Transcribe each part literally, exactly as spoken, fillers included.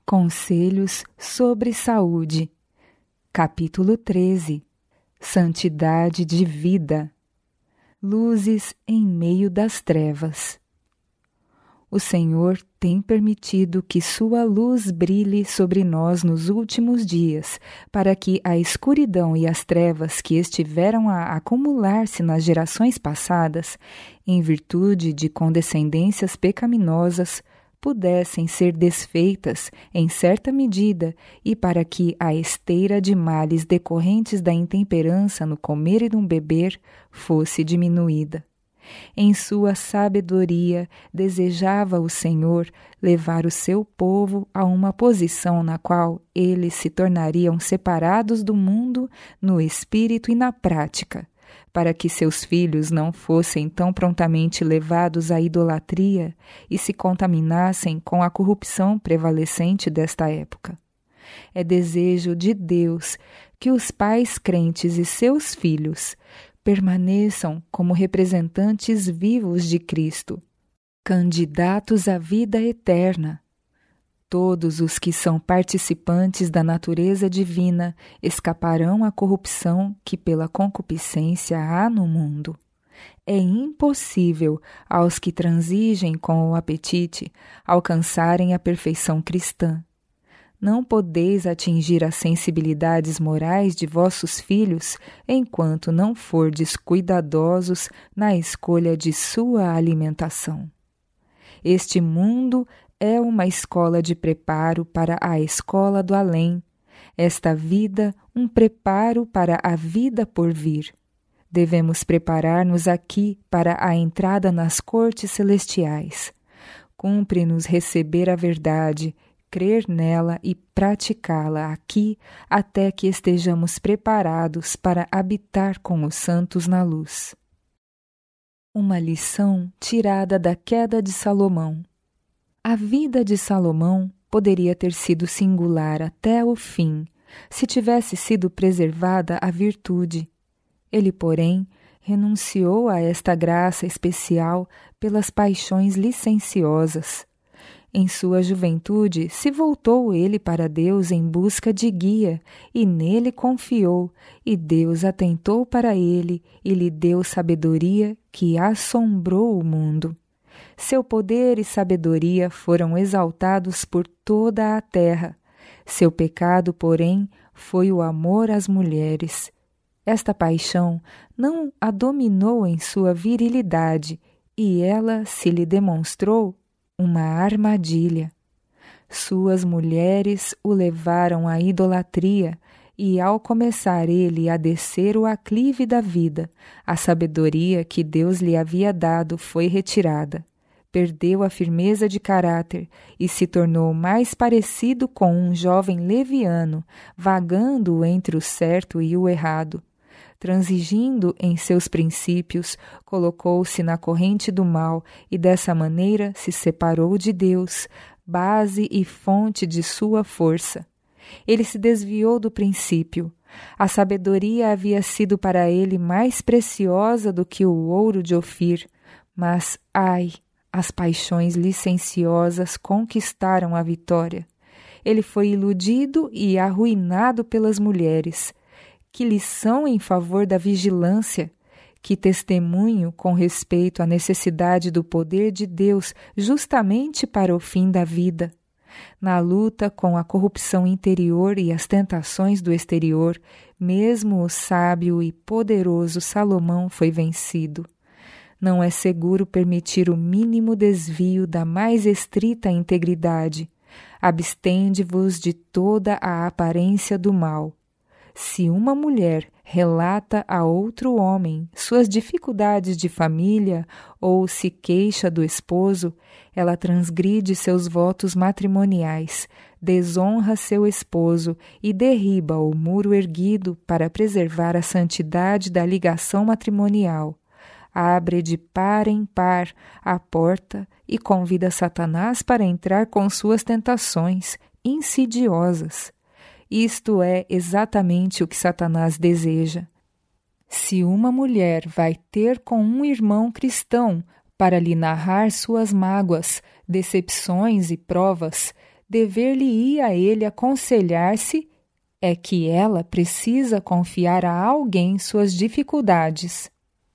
Conselhos sobre Saúde. Capítulo treze. Santidade de vida. Luzes em meio das trevas. O Senhor tem permitido que sua luz brilhe sobre nós nos últimos dias, para que a escuridão e as trevas que estiveram a acumular-se nas gerações passadas, em virtude de condescendências pecaminosas, pudessem ser desfeitas em certa medida e para que a esteira de males decorrentes da intemperança no comer e no beber fosse diminuída. Em sua sabedoria, desejava o Senhor levar o seu povo a uma posição na qual eles se tornariam separados do mundo no espírito e na prática, para que seus filhos não fossem tão prontamente levados à idolatria e se contaminassem com a corrupção prevalecente desta época. É desejo de Deus que os pais crentes e seus filhos permaneçam como representantes vivos de Cristo, candidatos à vida eterna. Todos os que são participantes da natureza divina escaparão à corrupção que pela concupiscência há no mundo. É impossível aos que transigem com o apetite alcançarem a perfeição cristã. Não podeis atingir as sensibilidades morais de vossos filhos enquanto não fordes cuidadosos na escolha de sua alimentação. Este mundo é uma escola de preparo para a escola do além, esta vida um preparo para a vida por vir. Devemos preparar-nos aqui para a entrada nas cortes celestiais. Cumpre-nos receber a verdade, crer nela e praticá-la aqui até que estejamos preparados para habitar com os santos na luz. Uma lição tirada da queda de Salomão. A vida de Salomão poderia ter sido singular até o fim, se tivesse sido preservada a virtude. Ele, porém, renunciou a esta graça especial pelas paixões licenciosas. Em sua juventude, se voltou ele para Deus em busca de guia, e nele confiou, e Deus atentou para ele e lhe deu sabedoria que assombrou o mundo. Seu poder e sabedoria foram exaltados por toda a terra. Seu pecado, porém, foi o amor às mulheres. Esta paixão não a dominou em sua virilidade, e ela se lhe demonstrou uma armadilha. Suas mulheres o levaram à idolatria, e ao começar ele a descer o aclive da vida, a sabedoria que Deus lhe havia dado foi retirada. Perdeu a firmeza de caráter e se tornou mais parecido com um jovem leviano, vagando entre o certo e o errado. Transigindo em seus princípios, colocou-se na corrente do mal e dessa maneira se separou de Deus, base e fonte de sua força. Ele se desviou do princípio. A sabedoria havia sido para ele mais preciosa do que o ouro de Ofir, mas, ai, as paixões licenciosas conquistaram a vitória. Ele foi iludido e arruinado pelas mulheres. Que lição em favor da vigilância! Que testemunho com respeito à necessidade do poder de Deus justamente para o fim da vida! Na luta com a corrupção interior e as tentações do exterior, mesmo o sábio e poderoso Salomão foi vencido. Não é seguro permitir o mínimo desvio da mais estrita integridade. Abstende-vos de toda a aparência do mal. Se uma mulher relata a outro homem suas dificuldades de família ou se queixa do esposo, ela transgride seus votos matrimoniais, desonra seu esposo e derriba o muro erguido para preservar a santidade da ligação matrimonial. Abre de par em par a porta e convida Satanás para entrar com suas tentações insidiosas. Isto é exatamente o que Satanás deseja. Se uma mulher vai ter com um irmão cristão para lhe narrar suas mágoas, decepções e provas, dever-lhe-ia a ele aconselhar-se é que ela precisa confiar a alguém suas dificuldades,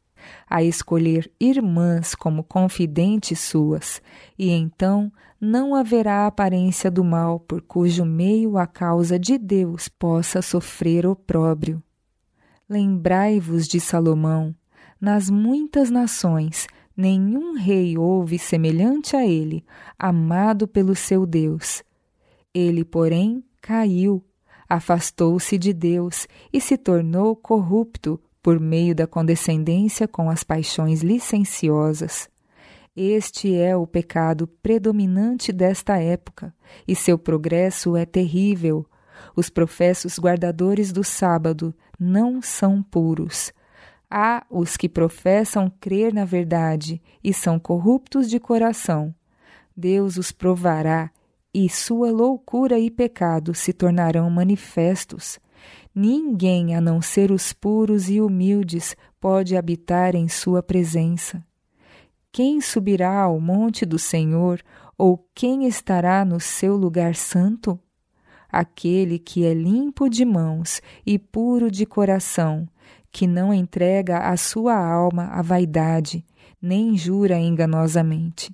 a escolher irmãs como confidentes suas, e então não haverá aparência do mal por cujo meio a causa de Deus possa sofrer opróbrio. Lembrai-vos de Salomão. Nas muitas nações, nenhum rei houve semelhante a ele, amado pelo seu Deus. Ele, porém, caiu, afastou-se de Deus e se tornou corrupto por meio da condescendência com as paixões licenciosas. Este é o pecado predominante desta época, e seu progresso é terrível. Os professos guardadores do sábado não são puros. Há os que professam crer na verdade e são corruptos de coração. Deus os provará, e sua loucura e pecado se tornarão manifestos. Ninguém, a não ser os puros e humildes, pode habitar em sua presença. Quem subirá ao monte do Senhor, ou quem estará no seu lugar santo? Aquele que é limpo de mãos e puro de coração, que não entrega a sua alma à vaidade, nem jura enganosamente.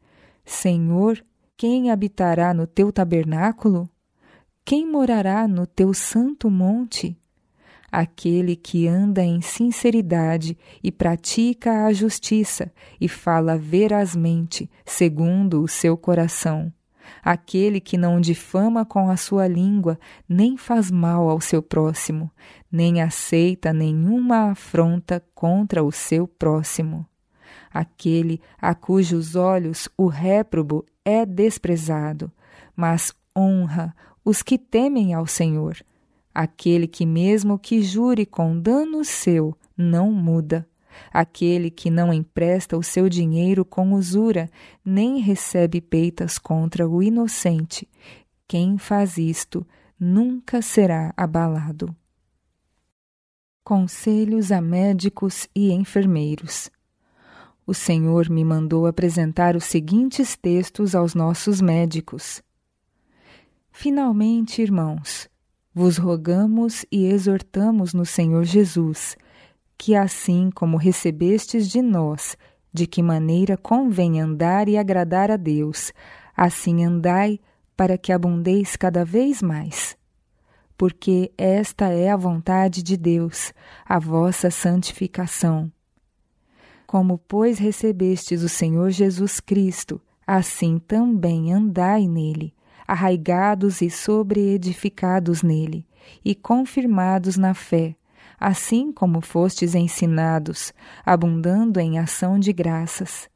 Senhor, quem habitará no teu tabernáculo? Quem morará no teu santo monte? Aquele que anda em sinceridade e pratica a justiça e fala verazmente, segundo o seu coração. Aquele que não difama com a sua língua, nem faz mal ao seu próximo, nem aceita nenhuma afronta contra o seu próximo. Aquele a cujos olhos o réprobo é desprezado, mas honra os que temem ao Senhor. Aquele que mesmo que jure com dano seu, não muda. Aquele que não empresta o seu dinheiro com usura, nem recebe peitas contra o inocente. Quem faz isto nunca será abalado. Conselhos a médicos e enfermeiros. O Senhor me mandou apresentar os seguintes textos aos nossos médicos. Finalmente, irmãos, vos rogamos e exortamos no Senhor Jesus, que assim como recebestes de nós, de que maneira convém andar e agradar a Deus, assim andai para que abundeis cada vez mais. Porque esta é a vontade de Deus, a vossa santificação. Como, pois, recebestes o Senhor Jesus Cristo, assim também andai nele, arraigados e sobreedificados nele, e confirmados na fé, assim como fostes ensinados, abundando em ação de graças.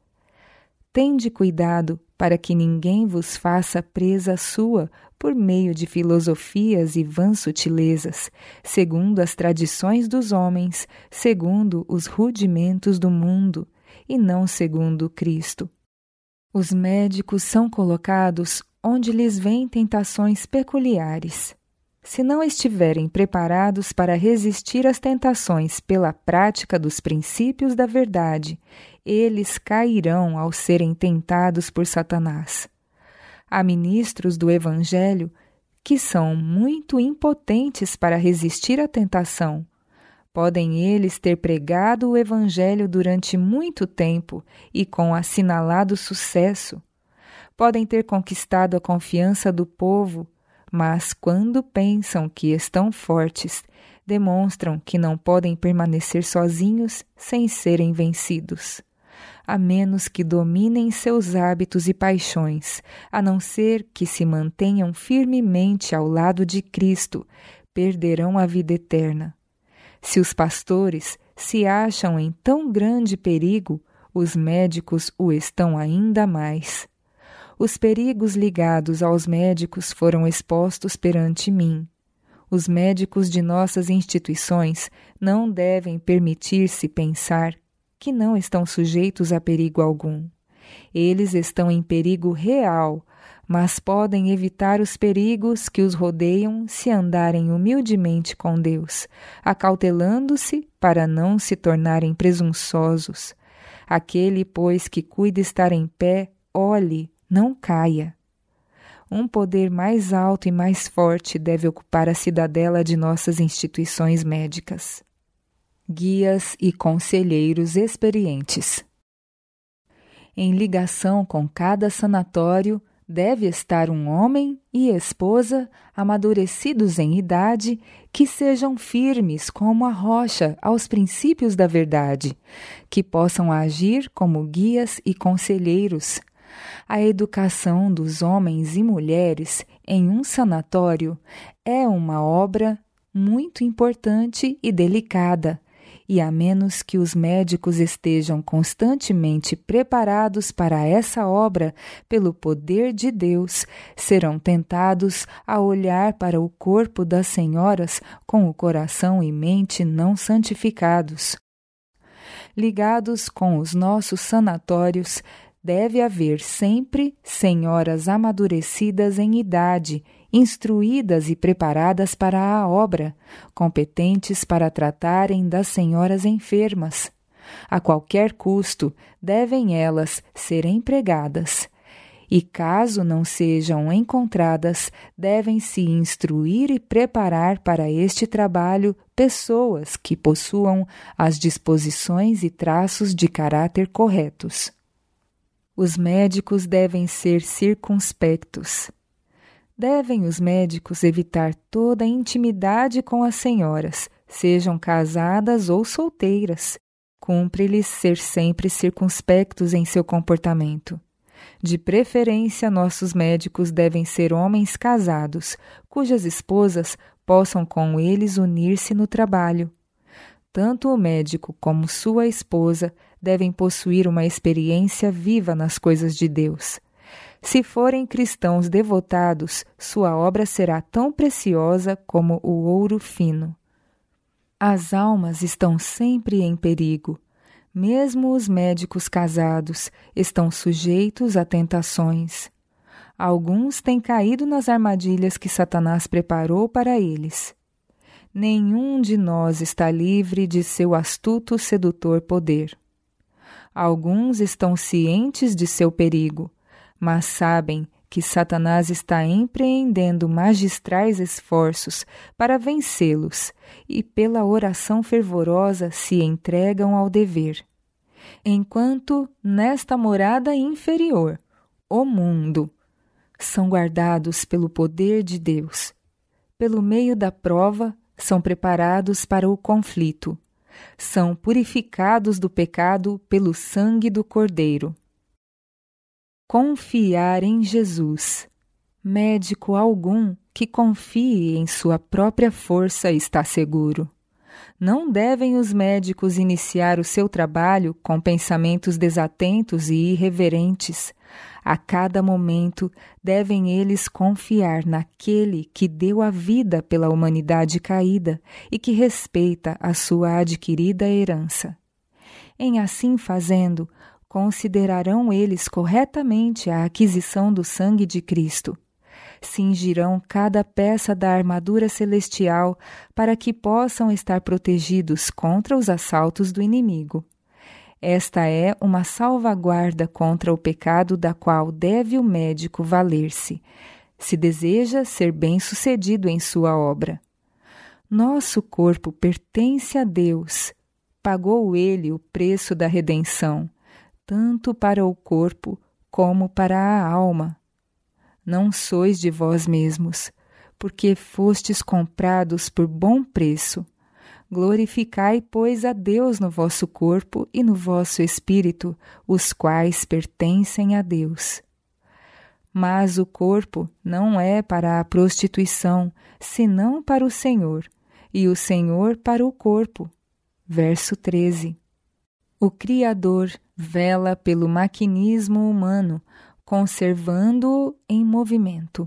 Tende cuidado para que ninguém vos faça presa sua por meio de filosofias e vãs sutilezas, segundo as tradições dos homens, segundo os rudimentos do mundo, e não segundo Cristo. Os médicos são colocados onde lhes vêm tentações peculiares. Se não estiverem preparados para resistir às tentações pela prática dos princípios da verdade, eles cairão ao serem tentados por Satanás. Há ministros do Evangelho que são muito impotentes para resistir à tentação. Podem eles ter pregado o Evangelho durante muito tempo e com assinalado sucesso. Podem ter conquistado a confiança do povo, mas quando pensam que estão fortes, demonstram que não podem permanecer sozinhos sem serem vencidos. A menos que dominem seus hábitos e paixões, a não ser que se mantenham firmemente ao lado de Cristo, perderão a vida eterna. Se os pastores se acham em tão grande perigo, os médicos o estão ainda mais. Os perigos ligados aos médicos foram expostos perante mim. Os médicos de nossas instituições não devem permitir-se pensar que não estão sujeitos a perigo algum. Eles estão em perigo real, mas podem evitar os perigos que os rodeiam se andarem humildemente com Deus, acautelando-se para não se tornarem presunçosos. Aquele, pois, que cuida estar em pé, olhe, não caia. um poder mais alto e mais forte deve ocupar a cidadela de nossas instituições médicas. Guias e conselheiros experientes. Em ligação com cada sanatório, deve estar um homem e esposa amadurecidos em idade, que sejam firmes como a rocha aos princípios da verdade, que possam agir como guias e conselheiros. A educação dos homens e mulheres em um sanatório é uma obra muito importante e delicada, e a menos que os médicos estejam constantemente preparados para essa obra pelo poder de Deus, serão tentados a olhar para o corpo das senhoras com o coração e mente não santificados. Ligados com os nossos sanatórios, deve haver sempre senhoras amadurecidas em idade, instruídas e preparadas para a obra, competentes para tratarem das senhoras enfermas. A qualquer custo, devem elas ser empregadas. E caso não sejam encontradas, devem-se instruir e preparar para este trabalho pessoas que possuam as disposições e traços de caráter corretos. Os médicos devem ser circunspectos. Devem os médicos evitar toda intimidade com as senhoras, sejam casadas ou solteiras. Cumpre-lhes ser sempre circunspectos em seu comportamento. De preferência, nossos médicos devem ser homens casados, cujas esposas possam com eles unir-se no trabalho. Tanto o médico como sua esposa devem possuir uma experiência viva nas coisas de Deus. Se forem cristãos devotados, sua obra será tão preciosa como o ouro fino. As almas estão sempre em perigo. Mesmo os médicos casados estão sujeitos a tentações. Alguns têm caído nas armadilhas que Satanás preparou para eles. Nenhum de nós está livre de seu astuto sedutor poder. Alguns estão cientes de seu perigo, mas sabem que Satanás está empreendendo magistrais esforços para vencê-los e pela oração fervorosa se entregam ao dever. Enquanto nesta morada inferior, o mundo, são guardados pelo poder de Deus. Pelo meio da prova, são preparados para o conflito. São purificados do pecado pelo sangue do Cordeiro. Confiar em Jesus. Médico algum que confie em sua própria força está seguro. Não devem os médicos iniciar o seu trabalho com pensamentos desatentos e irreverentes. A cada momento devem eles confiar naquele que deu a vida pela humanidade caída e que respeita a sua adquirida herança. Em assim fazendo, considerarão eles corretamente a aquisição do sangue de Cristo. Cingirão cada peça da armadura celestial para que possam estar protegidos contra os assaltos do inimigo. Esta é uma salvaguarda contra o pecado da qual deve o médico valer-se, se deseja ser bem-sucedido em sua obra. Nosso corpo pertence a Deus. Pagou Ele o preço da redenção, tanto para o corpo como para a alma. Não sois de vós mesmos, porque fostes comprados por bom preço. Glorificai, pois, a Deus no vosso corpo e no vosso espírito, os quais pertencem a Deus. Mas o corpo não é para a prostituição, senão para o Senhor, e o Senhor para o corpo. Verso treze. O Criador vela pelo maquinismo humano, conservando-o em movimento.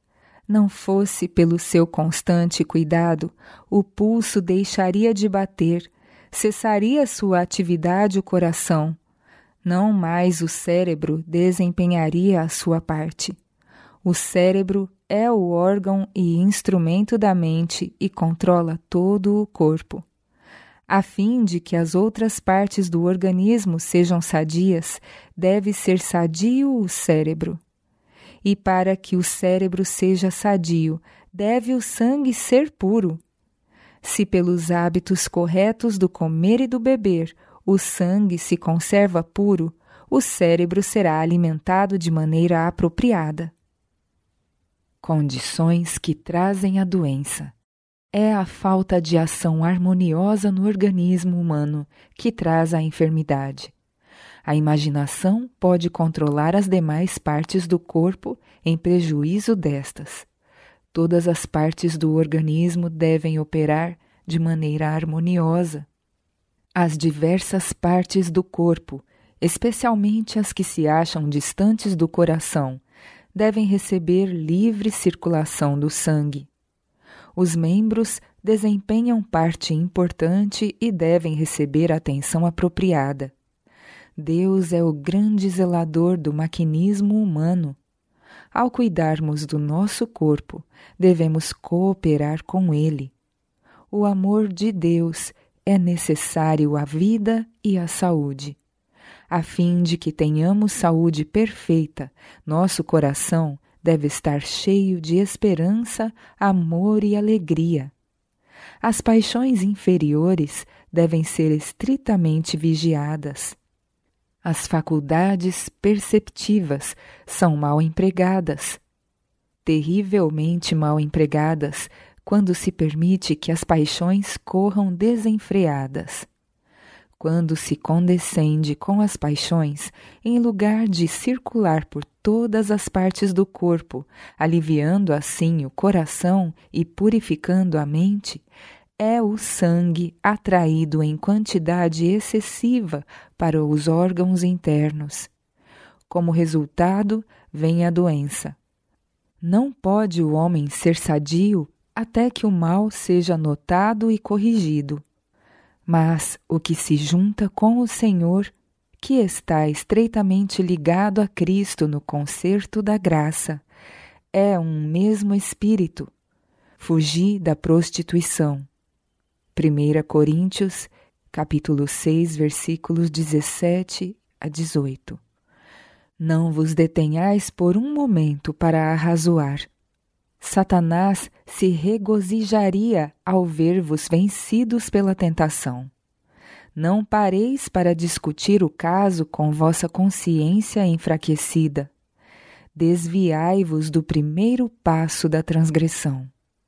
Não fosse pelo seu constante cuidado, o pulso deixaria de bater, cessaria sua atividade o coração. Não mais o cérebro desempenharia a sua parte. O cérebro é o órgão e instrumento da mente e controla todo o corpo. A fim de que as outras partes do organismo sejam sadias, deve ser sadio o cérebro. E para que o cérebro seja sadio, deve o sangue ser puro. Se pelos hábitos corretos do comer e do beber, o sangue se conserva puro, o cérebro será alimentado de maneira apropriada. Condições que trazem a doença. É a falta de ação harmoniosa no organismo humano que traz a enfermidade. A imaginação pode controlar as demais partes do corpo em prejuízo destas. Todas as partes do organismo devem operar de maneira harmoniosa. As diversas partes do corpo, especialmente as que se acham distantes do coração, devem receber livre circulação do sangue. Os membros desempenham parte importante e devem receber atenção apropriada. Deus é o grande zelador do maquinismo humano. Ao cuidarmos do nosso corpo, devemos cooperar com ele. O amor de Deus é necessário à vida e à saúde. A fim de que tenhamos saúde perfeita, nosso coração deve estar cheio de esperança, amor e alegria. As paixões inferiores devem ser estritamente vigiadas. As faculdades perceptivas são mal empregadas, terrivelmente mal empregadas, quando se permite que as paixões corram desenfreadas. Quando se condescende com as paixões, em lugar de circular por todas as partes do corpo, aliviando assim o coração e purificando a mente, é o sangue atraído em quantidade excessiva para os órgãos internos. Como resultado, vem a doença. Não pode o homem ser sadio até que o mal seja notado e corrigido. Mas o que se junta com o Senhor, que está estreitamente ligado a Cristo no concerto da graça, é um mesmo espírito. Fugi da prostituição. primeira Coríntios, capítulo seis, versículos dezessete a dezoito. Não vos detenhais por um momento para arrazoar. Satanás se regozijaria ao ver-vos vencidos pela tentação. Não pareis para discutir o caso com vossa consciência enfraquecida. Desviai-vos do primeiro passo da transgressão.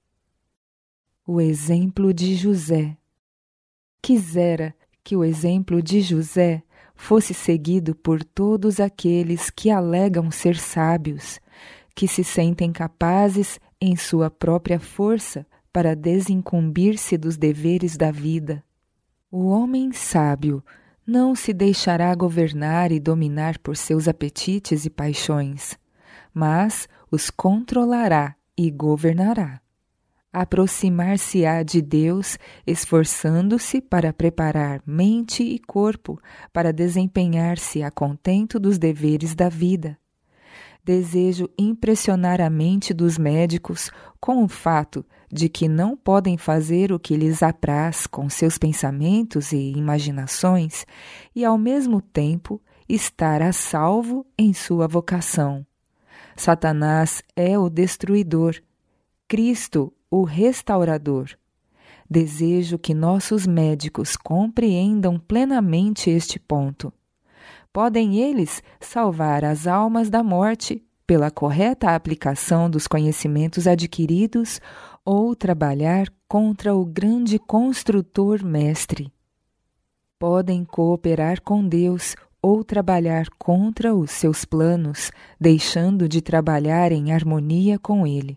O exemplo de José. Quisera que o exemplo de José fosse seguido por todos aqueles que alegam ser sábios, que se sentem capazes em sua própria força para desincumbir-se dos deveres da vida. O homem sábio não se deixará governar e dominar por seus apetites e paixões, mas os controlará e governará. Aproximar-se-á de Deus, esforçando-se para preparar mente e corpo para desempenhar-se a contento dos deveres da vida. Desejo impressionar a mente dos médicos com o fato de que não podem fazer o que lhes apraz com seus pensamentos e imaginações e, ao mesmo tempo, estar a salvo em sua vocação. Satanás é o destruidor, Cristo o restaurador. Desejo que nossos médicos compreendam plenamente este ponto. Podem eles salvar as almas da morte pela correta aplicação dos conhecimentos adquiridos ou trabalhar contra o grande construtor mestre. Podem cooperar com Deus ou trabalhar contra os seus planos, deixando de trabalhar em harmonia com Ele.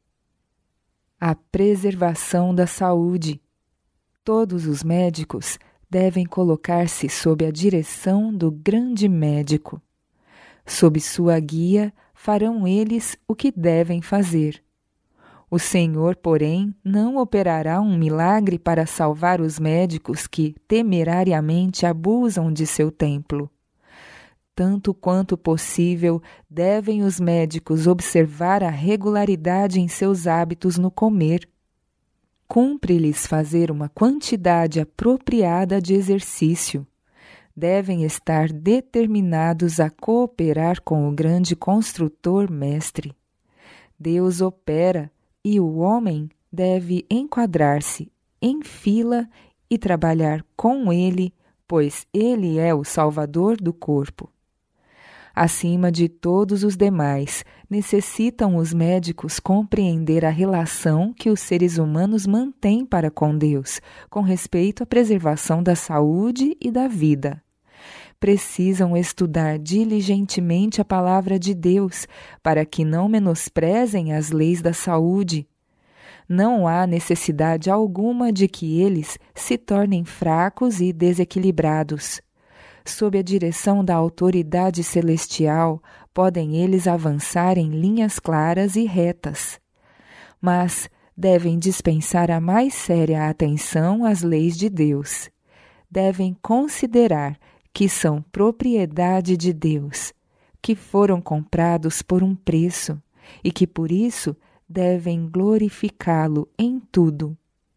A preservação da saúde. Todos os médicos devem colocar-se sob a direção do grande médico. Sob sua guia, farão eles o que devem fazer. O Senhor, porém, não operará um milagre para salvar os médicos que temerariamente abusam de seu templo. Tanto quanto possível, devem os médicos observar a regularidade em seus hábitos no comer. Cumpre-lhes fazer uma quantidade apropriada de exercício. devem estar determinados a cooperar com o grande construtor mestre. Deus opera e o homem deve enquadrar-se em fila e trabalhar com ele, pois ele é o Salvador do corpo. Acima de todos os demais, necessitam os médicos compreender a relação que os seres humanos mantêm para com Deus, com respeito à preservação da saúde e da vida. Precisam estudar diligentemente a palavra de Deus, para que não menosprezem as leis da saúde. Não há necessidade alguma de que eles se tornem fracos e desequilibrados. Sob a direção da autoridade celestial, podem eles avançar em linhas claras e retas. Mas devem dispensar a mais séria atenção às leis de Deus. Devem considerar que são propriedade de Deus, que foram comprados por um preço e que por isso devem glorificá-lo em tudo.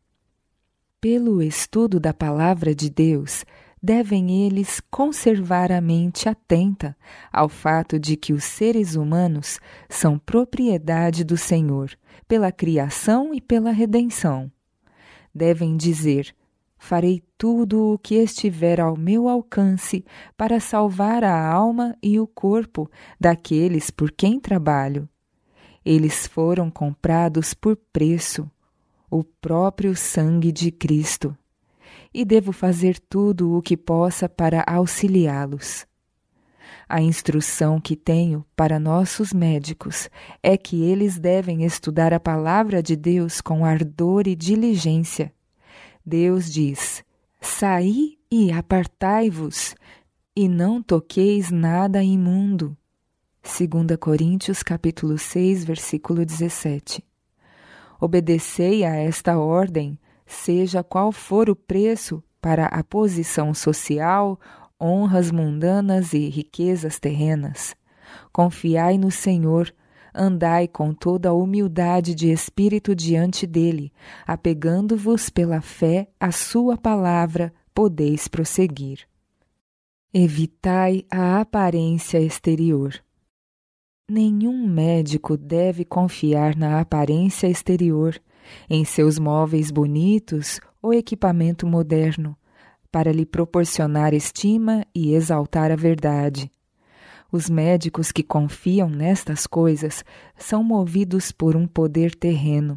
Pelo estudo da palavra de Deus, devem eles conservar a mente atenta ao fato de que os seres humanos são propriedade do Senhor, pela criação e pela redenção. Devem dizer: farei tudo o que estiver ao meu alcance para salvar a alma e o corpo daqueles por quem trabalho. Eles foram comprados por preço, o próprio sangue de Cristo. E devo fazer tudo o que possa para auxiliá-los. A instrução que tenho para nossos médicos é que eles devem estudar a palavra de Deus com ardor e diligência. Deus diz: saí e apartai-vos, e não toqueis nada imundo. Segunda Coríntios capítulo seis, versículo dezessete. Obedecei a esta ordem, seja qual for o preço para a posição social, honras mundanas e riquezas terrenas. Confiai no Senhor, andai com toda a humildade de espírito diante dele, apegando-vos pela fé à sua palavra, podeis prosseguir. Evitai a aparência exterior. Nenhum médico deve confiar na aparência exterior, em seus móveis bonitos ou equipamento moderno, para lhe proporcionar estima e exaltar a verdade. Os médicos que confiam nestas coisas são movidos por um poder terreno.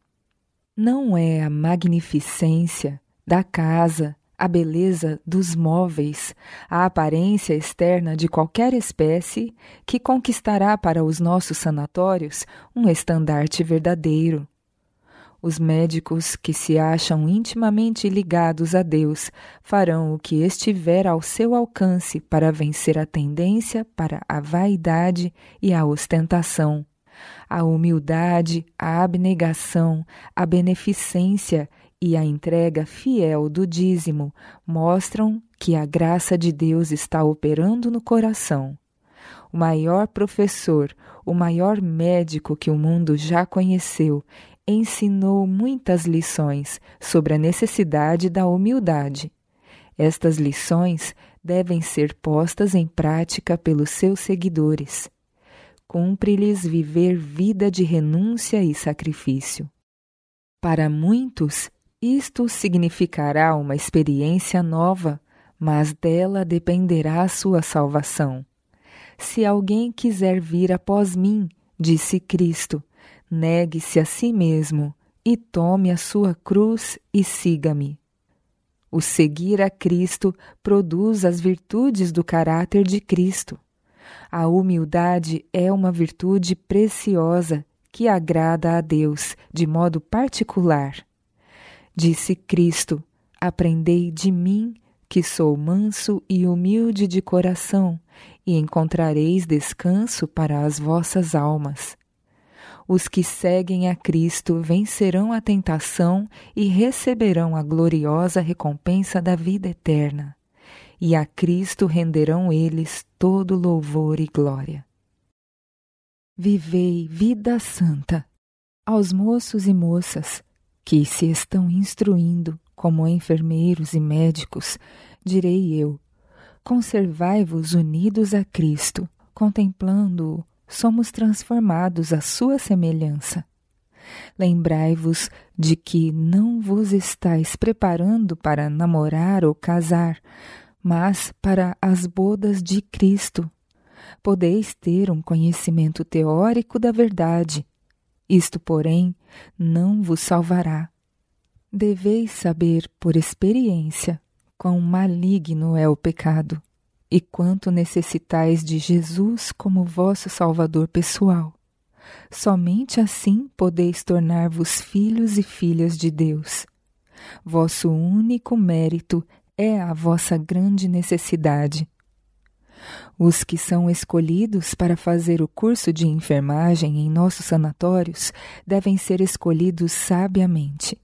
Não é a magnificência da casa, a beleza dos móveis, a aparência externa de qualquer espécie que conquistará para os nossos sanatórios um estandarte verdadeiro. Os médicos que se acham intimamente ligados a Deus farão o que estiver ao seu alcance para vencer a tendência para a vaidade e a ostentação. A humildade, a abnegação, a beneficência e a entrega fiel do dízimo mostram que a graça de Deus está operando no coração. O maior professor, o maior médico que o mundo já conheceu, ensinou muitas lições sobre a necessidade da humildade. Estas lições devem ser postas em prática pelos seus seguidores. Cumpre-lhes viver vida de renúncia e sacrifício. Para muitos, isto significará uma experiência nova, mas dela dependerá a sua salvação. Se alguém quiser vir após mim, disse Cristo, negue-se a si mesmo e tome a sua cruz e siga-me. O seguir a Cristo produz as virtudes do caráter de Cristo. A humildade é uma virtude preciosa que agrada a Deus de modo particular. Disse Cristo: aprendei de mim, que sou manso e humilde de coração, e encontrareis descanso para as vossas almas. Os que seguem a Cristo vencerão a tentação e receberão a gloriosa recompensa da vida eterna. E a Cristo renderão eles todo louvor e glória. Vivei vida santa. Aos moços e moças que se estão instruindo como enfermeiros e médicos, direi eu: Conservai-vos unidos a Cristo. Contemplando-o, somos transformados à sua semelhança. Lembrai-vos de que não vos estáis preparando para namorar ou casar, mas para as bodas de Cristo. Podeis ter um conhecimento teórico da verdade. Isto, porém, não vos salvará. Deveis saber por experiência quão maligno é o pecado e quanto necessitais de Jesus como vosso Salvador pessoal. Somente assim podeis tornar-vos filhos e filhas de Deus. Vosso único mérito é a vossa grande necessidade. Os que são escolhidos para fazer o curso de enfermagem em nossos sanatórios devem ser escolhidos sabiamente.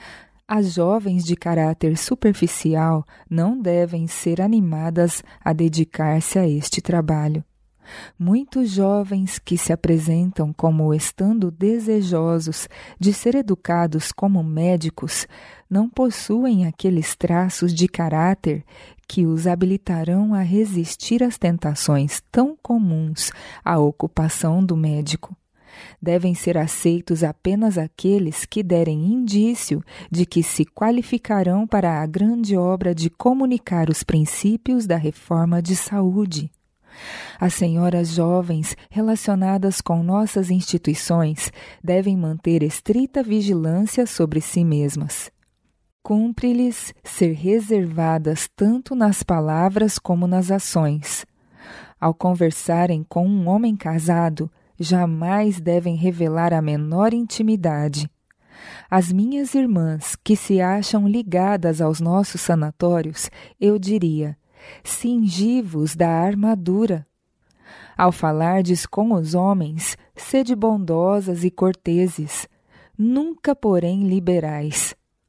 As jovens de caráter superficial não devem ser animadas a dedicar-se a este trabalho. Muitos jovens que se apresentam como estando desejosos de ser educados como médicos não possuem aqueles traços de caráter que os habilitarão a resistir às tentações tão comuns à ocupação do médico. Devem ser aceitos apenas aqueles que derem indício de que se qualificarão para a grande obra de comunicar os princípios da reforma de saúde. As senhoras jovens relacionadas com nossas instituições devem manter estrita vigilância sobre si mesmas. Cumpre-lhes ser reservadas tanto nas palavras como nas ações. Ao conversarem com um homem casado, jamais devem revelar a menor intimidade. Às minhas irmãs que se acham ligadas aos nossos sanatórios, eu diria: cingi-vos da armadura. Ao falardes com os homens, sede bondosas e corteses, nunca, porém, liberais.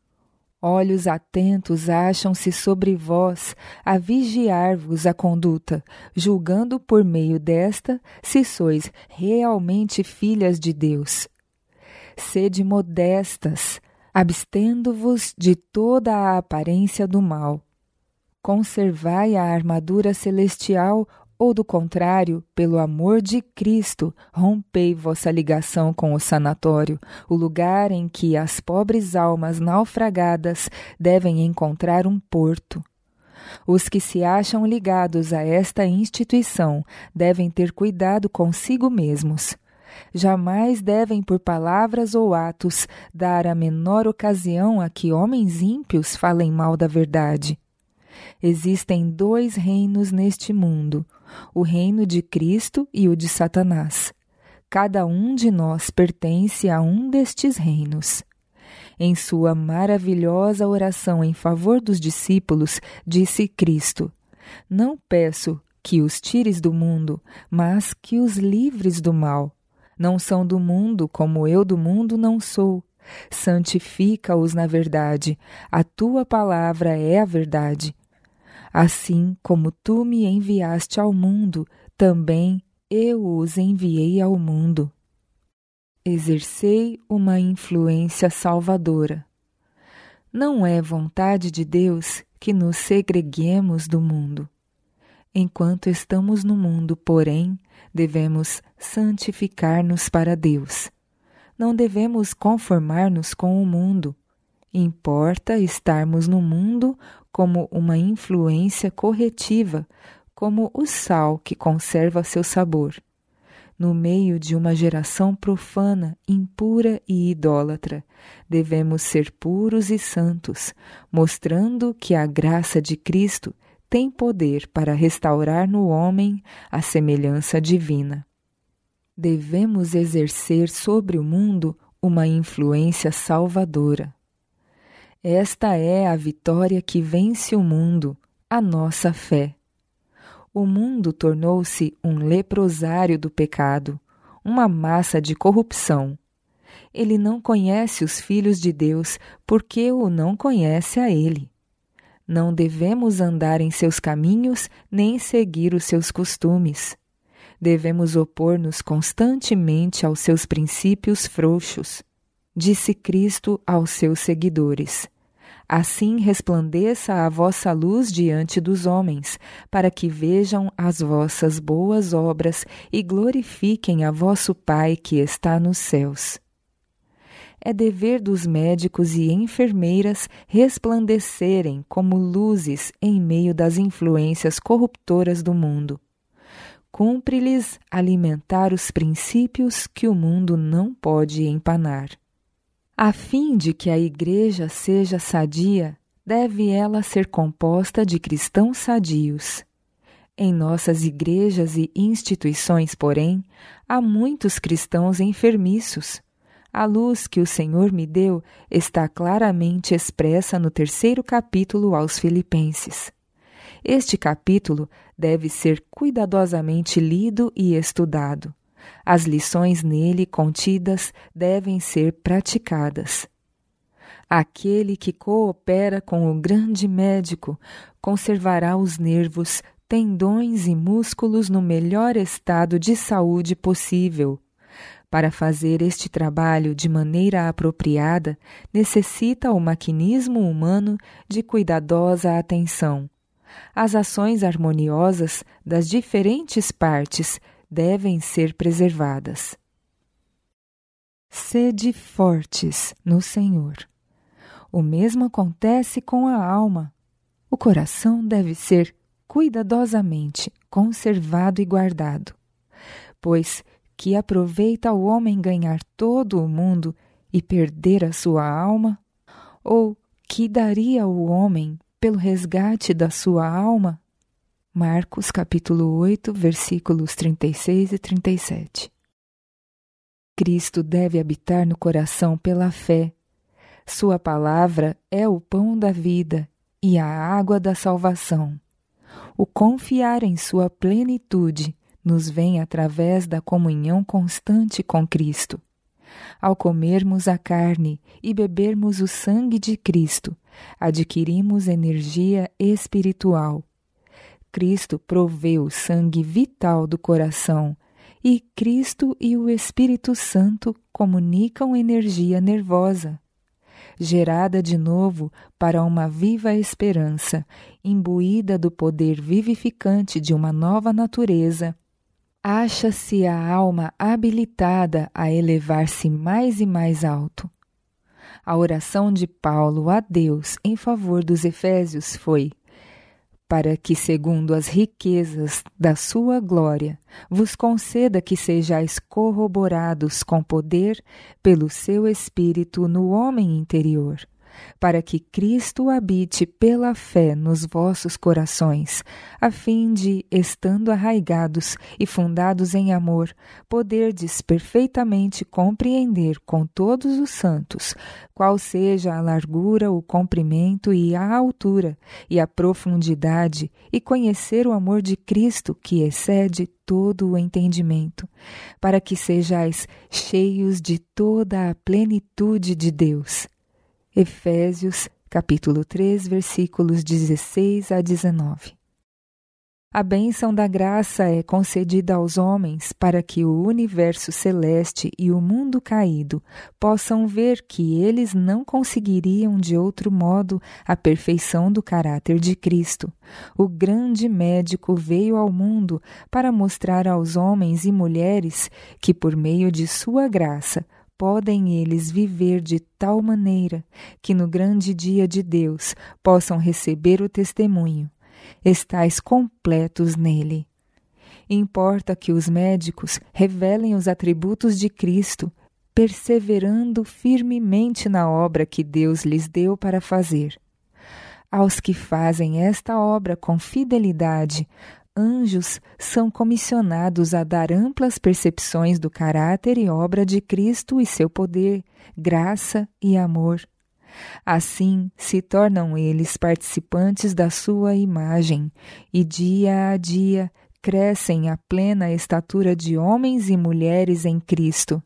Olhos atentos acham-se sobre vós a vigiar-vos a conduta, julgando por meio desta se sois realmente filhas de Deus. Sede modestas, abstendo-vos de toda a aparência do mal. Conservai a armadura celestial, ou do contrário, pelo amor de Cristo, rompei vossa ligação com o sanatório, o lugar em que as pobres almas naufragadas devem encontrar um porto. Os que se acham ligados a esta instituição devem ter cuidado consigo mesmos. Jamais devem, por palavras ou atos, dar a menor ocasião a que homens ímpios falem mal da verdade. Existem dois reinos neste mundo, o reino de Cristo e o de Satanás. Cada um de nós pertence a um destes reinos. Em sua maravilhosa oração em favor dos discípulos, disse Cristo: não peço que os tires do mundo, mas que os livres do mal. Não são do mundo, como eu do mundo não sou. Santifica-os na verdade. A tua palavra é a verdade. Assim como tu me enviaste ao mundo, também eu os enviei ao mundo. Exercei uma influência salvadora. Não é vontade de Deus que nos segreguemos do mundo. Enquanto estamos no mundo, porém, devemos santificar-nos para Deus. Não devemos conformar-nos com o mundo. Importa estarmos no mundo como uma influência corretiva, como o sal que conserva seu sabor. No meio de uma geração profana, impura e idólatra, devemos ser puros e santos, mostrando que a graça de Cristo tem poder para restaurar no homem a semelhança divina. Devemos exercer sobre o mundo uma influência salvadora. Esta é a vitória que vence o mundo, a nossa fé. O mundo tornou-se um leprosário do pecado, uma massa de corrupção. Ele não conhece os filhos de Deus porque o não conhece a ele. Não devemos andar em seus caminhos nem seguir os seus costumes. Devemos opor-nos constantemente aos seus princípios frouxos. Disse Cristo aos seus seguidores: Assim resplandeça a vossa luz diante dos homens, para que vejam as vossas boas obras e glorifiquem a vosso Pai que está nos céus. É dever dos médicos e enfermeiras resplandecerem como luzes em meio das influências corruptoras do mundo. Cumpre-lhes alimentar os princípios que o mundo não pode empanar. A fim de que a Igreja seja sadia, deve ela ser composta de cristãos sadios. Em nossas igrejas e instituições, porém, há muitos cristãos enfermiços. A luz que o Senhor me deu está claramente expressa no terceiro capítulo aos Filipenses. Este capítulo deve ser cuidadosamente lido e estudado. As lições nele contidas devem ser praticadas. Aquele que coopera com o grande médico conservará os nervos, tendões e músculos no melhor estado de saúde possível. Para fazer este trabalho de maneira apropriada, necessita o maquinismo humano de cuidadosa atenção. As ações harmoniosas das diferentes partes devem ser preservadas. Sede fortes no Senhor. O mesmo acontece com a alma. O coração deve ser cuidadosamente conservado e guardado, pois que aproveita o homem ganhar todo o mundo e perder a sua alma? Ou que daria o homem pelo resgate da sua alma? Marcos capítulo oito, versículos trinta e seis e trinta e sete. Cristo deve habitar no coração pela fé. Sua palavra é o pão da vida e a água da salvação. O confiar em sua plenitude nos vem através da comunhão constante com Cristo. Ao comermos a carne e bebermos o sangue de Cristo, adquirimos energia espiritual. Cristo provê o sangue vital do coração e Cristo e o Espírito Santo comunicam energia nervosa. Gerada de novo para uma viva esperança, imbuída do poder vivificante de uma nova natureza, acha-se a alma habilitada a elevar-se mais e mais alto. A oração de Paulo a Deus em favor dos Efésios foi: para que, segundo as riquezas da sua glória, vos conceda que sejais corroborados com poder pelo seu Espírito no homem interior, para que Cristo habite pela fé nos vossos corações, a fim de, estando arraigados e fundados em amor, poderdes perfeitamente compreender com todos os santos qual seja a largura, o comprimento e a altura, e a profundidade, e conhecer o amor de Cristo que excede todo o entendimento, para que sejais cheios de toda a plenitude de Deus. Efésios, capítulo três, versículos dezesseis a dezenove. A bênção da graça é concedida aos homens para que o universo celeste e o mundo caído possam ver que eles não conseguiriam de outro modo a perfeição do caráter de Cristo. O grande médico veio ao mundo para mostrar aos homens e mulheres que, por meio de sua graça, podem eles viver de tal maneira que no grande dia de Deus possam receber o testemunho: estais completos nele. Importa que os médicos revelem os atributos de Cristo, perseverando firmemente na obra que Deus lhes deu para fazer. Aos que fazem esta obra com fidelidade, anjos são comissionados a dar amplas percepções do caráter e obra de Cristo e seu poder, graça e amor. Assim se tornam eles participantes da sua imagem e dia a dia crescem à plena estatura de homens e mulheres em Cristo.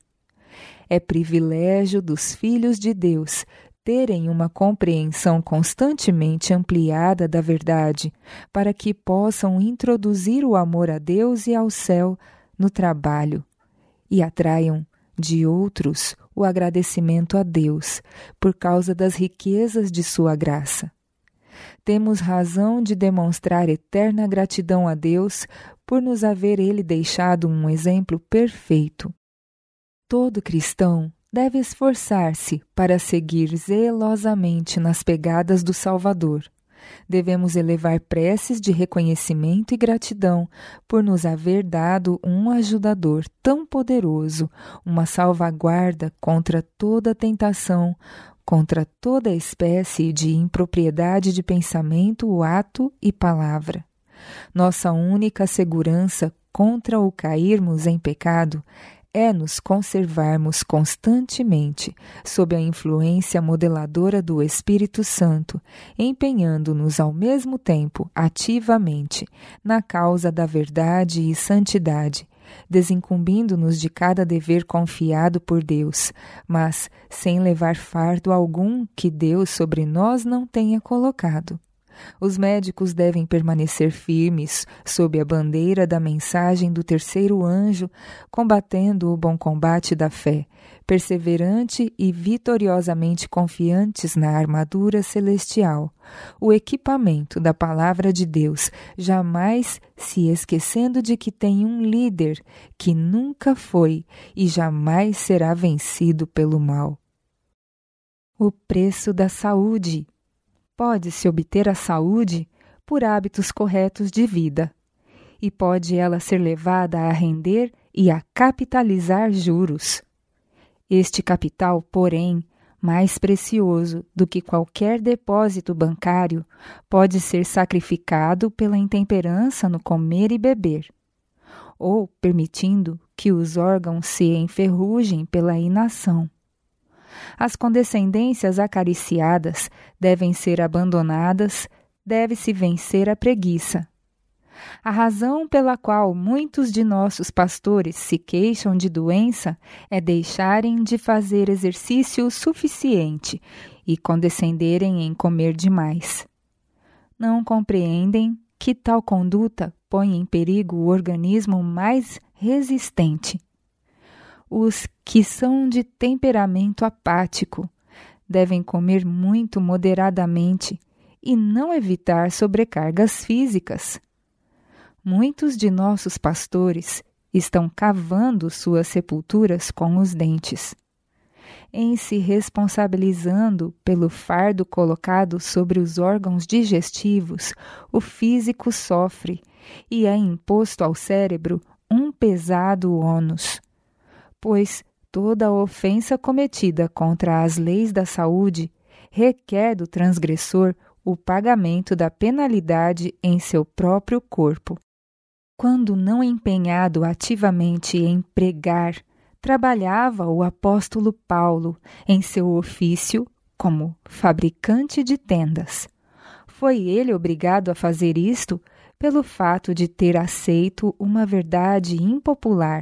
É privilégio dos filhos de Deus terem uma compreensão constantemente ampliada da verdade, para que possam introduzir o amor a Deus e ao céu no trabalho e atraiam de outros, o agradecimento a Deus, por causa das riquezas de sua graça. Temos razão de demonstrar eterna gratidão a Deus por nos haver Ele deixado um exemplo perfeito. Todo cristão deve esforçar-se para seguir zelosamente nas pegadas do Salvador. Devemos elevar preces de reconhecimento e gratidão por nos haver dado um ajudador tão poderoso, uma salvaguarda contra toda tentação, contra toda espécie de impropriedade de pensamento, ato e palavra. Nossa única segurança contra o cairmos em pecado é nos conservarmos constantemente sob a influência modeladora do Espírito Santo, empenhando-nos ao mesmo tempo ativamente na causa da verdade e santidade, desincumbindo-nos de cada dever confiado por Deus, mas sem levar fardo algum que Deus sobre nós não tenha colocado. Os médicos devem permanecer firmes sob a bandeira da mensagem do terceiro anjo, combatendo o bom combate da fé, perseverante e vitoriosamente confiantes na armadura celestial, o equipamento da palavra de Deus, jamais se esquecendo de que tem um líder que nunca foi e jamais será vencido pelo mal. O preço da saúde. Pode-se obter a saúde por hábitos corretos de vida, e pode ela ser levada a render e a capitalizar juros. Este capital, porém, mais precioso do que qualquer depósito bancário, pode ser sacrificado pela intemperança no comer e beber, ou permitindo que os órgãos se enferrujem pela inação. As condescendências acariciadas devem ser abandonadas, deve-se vencer a preguiça. A razão pela qual muitos de nossos pastores se queixam de doença é deixarem de fazer exercício o suficiente e condescenderem em comer demais. Não compreendem que tal conduta põe em perigo o organismo mais resistente. Os que são de temperamento apático devem comer muito moderadamente e não evitar sobrecargas físicas. Muitos de nossos pastores estão cavando suas sepulturas com os dentes. Em se responsabilizando pelo fardo colocado sobre os órgãos digestivos, o físico sofre e é imposto ao cérebro um pesado ônus, pois toda a ofensa cometida contra as leis da saúde requer do transgressor o pagamento da penalidade em seu próprio corpo. Quando não empenhado ativamente em pregar, trabalhava o apóstolo Paulo em seu ofício como fabricante de tendas. Foi ele obrigado a fazer isto pelo fato de ter aceito uma verdade impopular.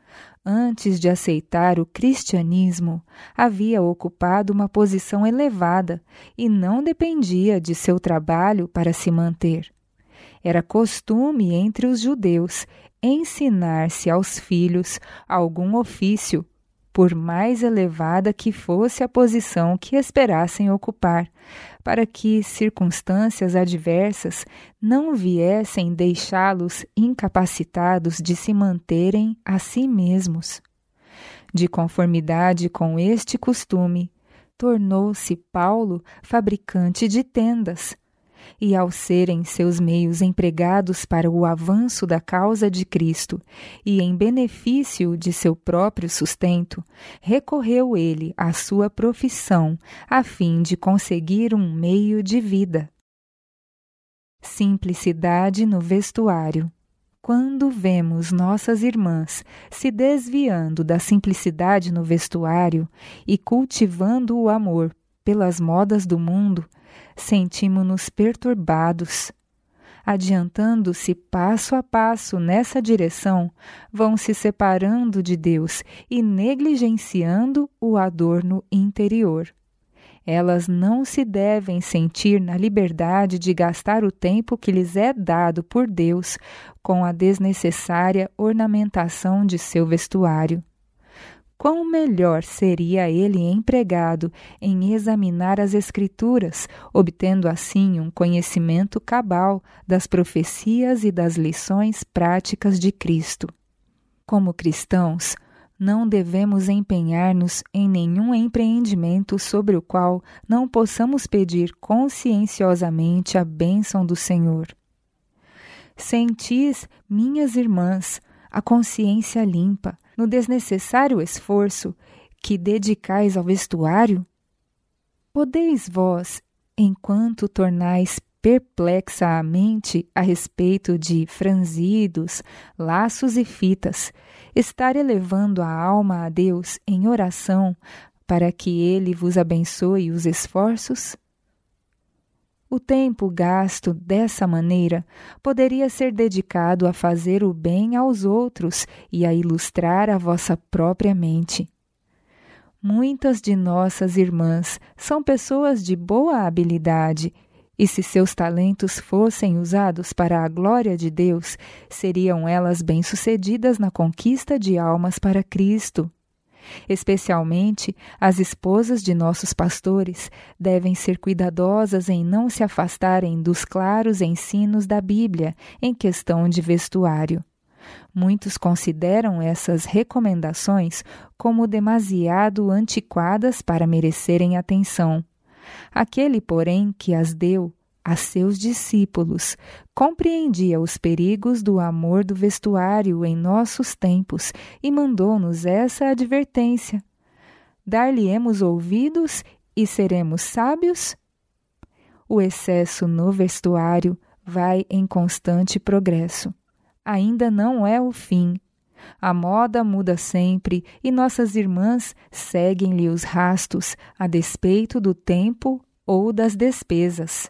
Antes de aceitar o cristianismo, havia ocupado uma posição elevada e não dependia de seu trabalho para se manter. Era costume entre os judeus ensinar-se aos filhos algum ofício, por mais elevada que fosse a posição que esperassem ocupar, para que circunstâncias adversas não viessem deixá-los incapacitados de se manterem a si mesmos. De conformidade com este costume, tornou-se Paulo fabricante de tendas, e ao serem seus meios empregados para o avanço da causa de Cristo e em benefício de seu próprio sustento, recorreu ele à sua profissão a fim de conseguir um meio de vida. Simplicidade no vestuário. Quando vemos nossas irmãs se desviando da simplicidade no vestuário e cultivando o amor pelas modas do mundo, sentimos-nos perturbados. Adiantando-se passo a passo nessa direção, vão se separando de Deus e negligenciando o adorno interior. Elas não se devem sentir na liberdade de gastar o tempo que lhes é dado por Deus com a desnecessária ornamentação de seu vestuário. quão melhor seria ele empregado em examinar as Escrituras, obtendo assim um conhecimento cabal das profecias e das lições práticas de Cristo. Como cristãos, não devemos empenhar-nos em nenhum empreendimento sobre o qual não possamos pedir conscienciosamente a bênção do Senhor. Sentis, minhas irmãs, a consciência limpa, no desnecessário esforço que dedicais ao vestuário? Podeis vós, enquanto tornais perplexa a mente a respeito de franzidos, laços e fitas, estar elevando a alma a Deus em oração para que Ele vos abençoe os esforços? O tempo gasto dessa maneira poderia ser dedicado a fazer o bem aos outros e a ilustrar a vossa própria mente. Muitas de nossas irmãs são pessoas de boa habilidade, e se seus talentos fossem usados para a glória de Deus, seriam elas bem-sucedidas na conquista de almas para Cristo. Especialmente, as esposas de nossos pastores devem ser cuidadosas em não se afastarem dos claros ensinos da Bíblia em questão de vestuário. Muitos consideram essas recomendações como demasiado antiquadas para merecerem atenção. Aquele, porém, que as deu a seus discípulos, compreendia os perigos do amor do vestuário em nossos tempos e mandou-nos essa advertência: dar-lhe-emos ouvidos e seremos sábios? O excesso no vestuário vai em constante progresso. Ainda não é o fim. A moda muda sempre e nossas irmãs seguem-lhe os rastos a despeito do tempo ou das despesas.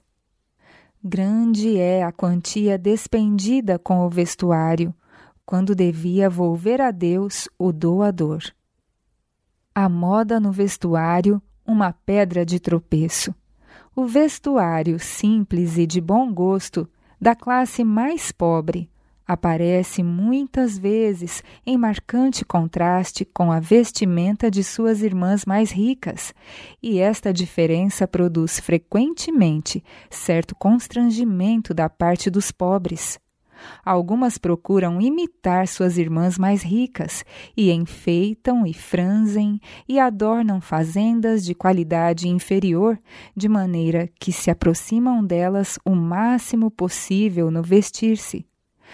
Grande é a quantia despendida com o vestuário, quando devia volver a Deus o doador. A moda no vestuário, uma pedra de tropeço. O vestuário simples e de bom gosto, da classe mais pobre, aparece muitas vezes em marcante contraste com a vestimenta de suas irmãs mais ricas, e esta diferença produz frequentemente certo constrangimento da parte dos pobres. Algumas procuram imitar suas irmãs mais ricas e enfeitam e franzem e adornam fazendas de qualidade inferior, de maneira que se aproximam delas o máximo possível no vestir-se.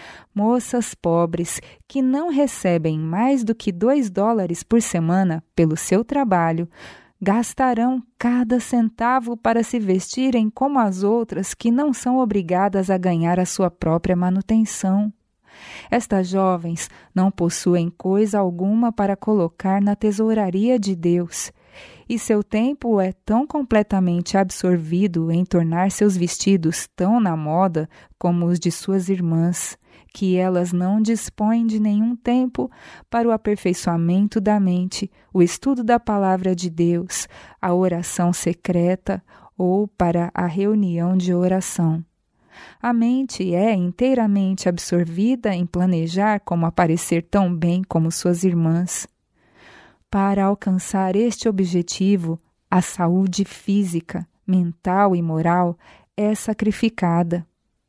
Moças pobres que não recebem mais do que dois dólares por semana pelo seu trabalho gastarão cada centavo para se vestirem como as outras que não são obrigadas a ganhar a sua própria manutenção. Estas jovens não possuem coisa alguma para colocar na tesouraria de Deus, e seu tempo é tão completamente absorvido em tornar seus vestidos tão na moda como os de suas irmãs, que elas não dispõem de nenhum tempo para o aperfeiçoamento da mente, o estudo da palavra de Deus, a oração secreta ou para a reunião de oração. A mente é inteiramente absorvida em planejar como aparecer tão bem como suas irmãs. Para alcançar este objetivo, a saúde física, mental e moral é sacrificada.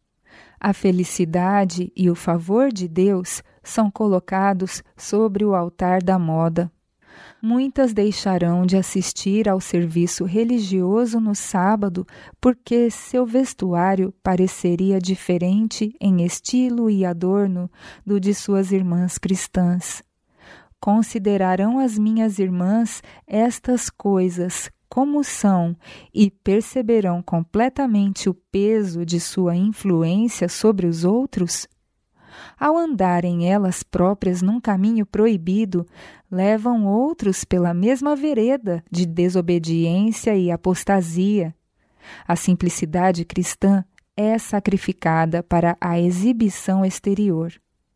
A felicidade e o favor de Deus são colocados sobre o altar da moda. Muitas deixarão de assistir ao serviço religioso no sábado porque seu vestuário pareceria diferente em estilo e adorno do de suas irmãs cristãs. Considerarão as minhas irmãs estas coisas como são e perceberão completamente o peso de sua influência sobre os outros? Ao andarem elas próprias num caminho proibido, levam outros pela mesma vereda de desobediência e apostasia. A simplicidade cristã é sacrificada para a exibição exterior.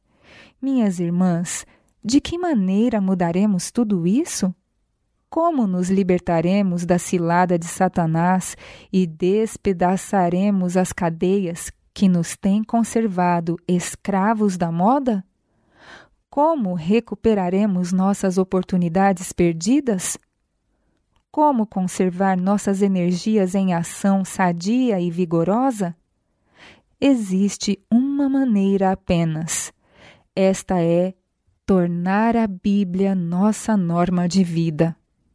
Minhas irmãs, de que maneira mudaremos tudo isso? Como nos libertaremos da cilada de Satanás e despedaçaremos as cadeias que nos têm conservado escravos da moda? como recuperaremos nossas oportunidades perdidas? Como conservar nossas energias em ação sadia e vigorosa? Existe uma maneira apenas. Esta é tornar a Bíblia nossa norma de vida.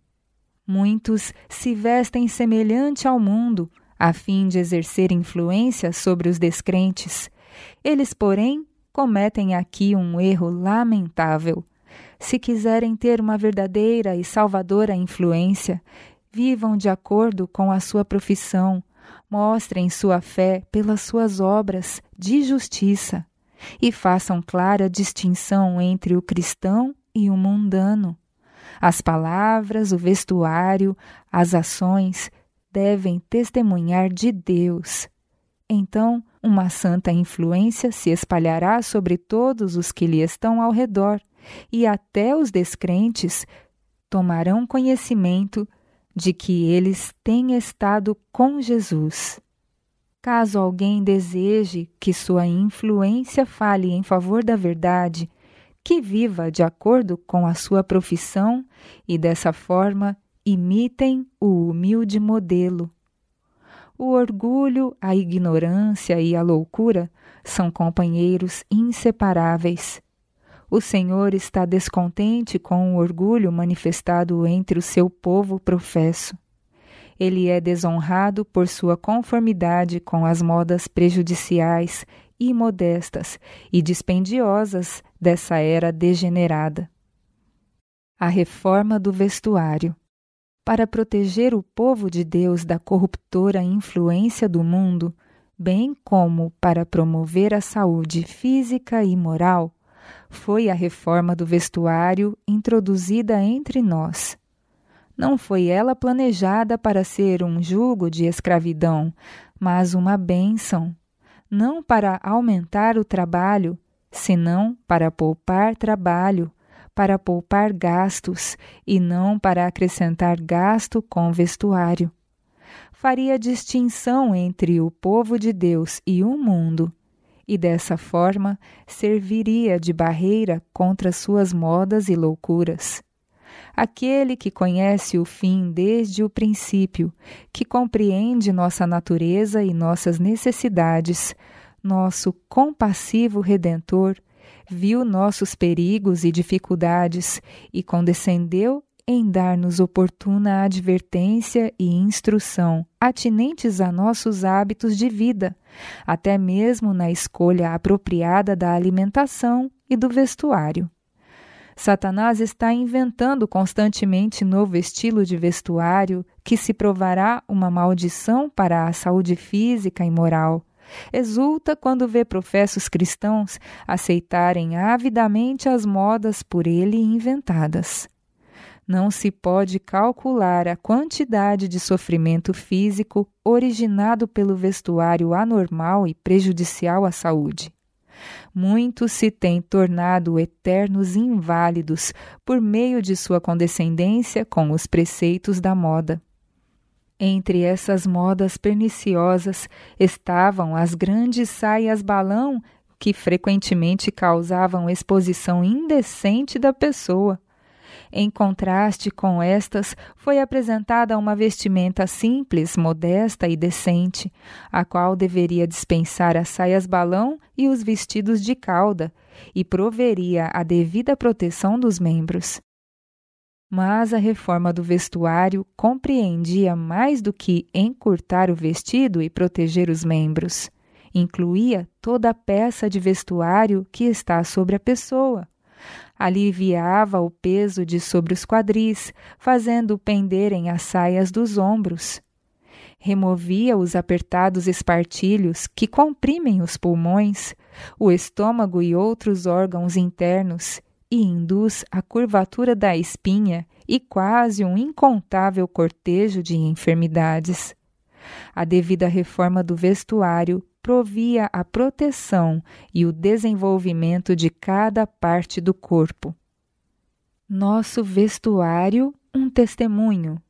Muitos se vestem semelhante ao mundo, a fim de exercer influência sobre os descrentes. Eles, porém, cometem aqui um erro lamentável. Se quiserem ter uma verdadeira e salvadora influência, vivam de acordo com a sua profissão, mostrem sua fé pelas suas obras de justiça e façam clara distinção entre o cristão e o mundano. As palavras, o vestuário, as ações devem testemunhar de Deus. Então, uma santa influência se espalhará sobre todos os que lhe estão ao redor, e até os descrentes tomarão conhecimento de que eles têm estado com Jesus. Caso alguém deseje que sua influência fale em favor da verdade, que viva de acordo com a sua profissão e, dessa forma, imitem o humilde modelo. O orgulho, a ignorância e a loucura são companheiros inseparáveis. O Senhor está descontente com o orgulho manifestado entre o seu povo professo. Ele é desonrado por sua conformidade com as modas prejudiciais, imodestas e dispendiosas dessa era degenerada. A reforma do vestuário. Para proteger o povo de Deus da corruptora influência do mundo, bem como para promover a saúde física e moral, foi a reforma do vestuário introduzida entre nós. Não foi ela planejada para ser um jugo de escravidão, mas uma bênção, não para aumentar o trabalho, senão para poupar trabalho, para poupar gastos e não para acrescentar gasto com vestuário. Faria distinção entre o povo de Deus e o mundo, e dessa forma serviria de barreira contra suas modas e loucuras. Aquele que conhece o fim desde o princípio, que compreende nossa natureza e nossas necessidades, nosso compassivo Redentor, viu nossos perigos e dificuldades e condescendeu em dar-nos oportuna advertência e instrução atinentes a nossos hábitos de vida, até mesmo na escolha apropriada da alimentação e do vestuário. Satanás está inventando constantemente novo estilo de vestuário que se provará uma maldição para a saúde física e moral. Exulta quando vê professos cristãos aceitarem avidamente as modas por ele inventadas. Não se pode calcular a quantidade de sofrimento físico originado pelo vestuário anormal e prejudicial à saúde. Muitos se têm tornado eternos inválidos por meio de sua condescendência com os preceitos da moda. Entre essas modas perniciosas estavam as grandes saias balão que frequentemente causavam exposição indecente da pessoa. Em contraste com estas, foi apresentada uma vestimenta simples, modesta e decente, a qual deveria dispensar as saias balão e os vestidos de cauda, e proveria a devida proteção dos membros. Mas a reforma do vestuário compreendia mais do que encurtar o vestido e proteger os membros. Incluía toda a peça de vestuário que está sobre a pessoa. Aliviava o peso de sobre os quadris, fazendo penderem as saias dos ombros. Removia os apertados espartilhos que comprimem os pulmões, o estômago e outros órgãos internos, e induz a curvatura da espinha e quase um incontável cortejo de enfermidades. A devida reforma do vestuário provia a proteção e o desenvolvimento de cada parte do corpo. Nosso vestuário, um testemunho.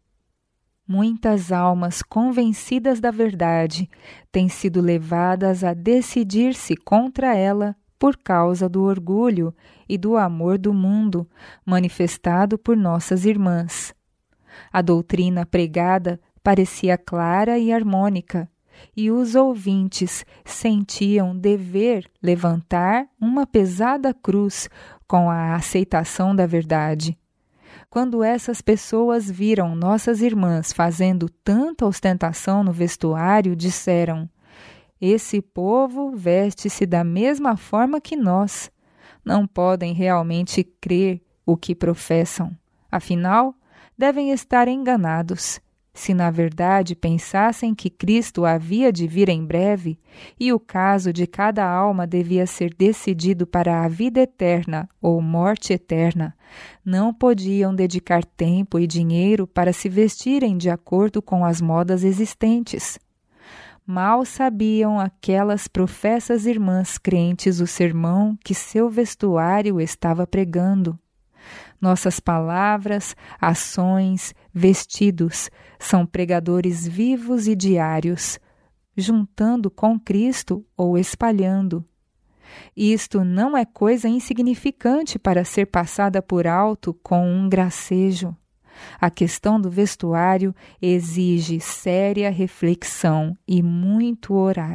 Muitas almas convencidas da verdade têm sido levadas a decidir-se contra ela por causa do orgulho e do amor do mundo manifestado por nossas irmãs. A doutrina pregada parecia clara e harmônica, e os ouvintes sentiam dever levantar uma pesada cruz com a aceitação da verdade. Quando essas pessoas viram nossas irmãs fazendo tanta ostentação no vestuário, disseram: esse povo veste-se da mesma forma que nós. Não podem realmente crer o que professam. Afinal, devem estar enganados. Se na verdade pensassem que Cristo havia de vir em breve e o caso de cada alma devia ser decidido para a vida eterna ou morte eterna, não podiam dedicar tempo e dinheiro para se vestirem de acordo com as modas existentes. Mal sabiam aquelas professas irmãs crentes o sermão que seu vestuário estava pregando. Nossas palavras, ações, vestidos são pregadores vivos e diários, juntando com Cristo ou espalhando. Isto não é coisa insignificante para ser passada por alto com um gracejo. A questão do vestuário exige séria reflexão e muito orar.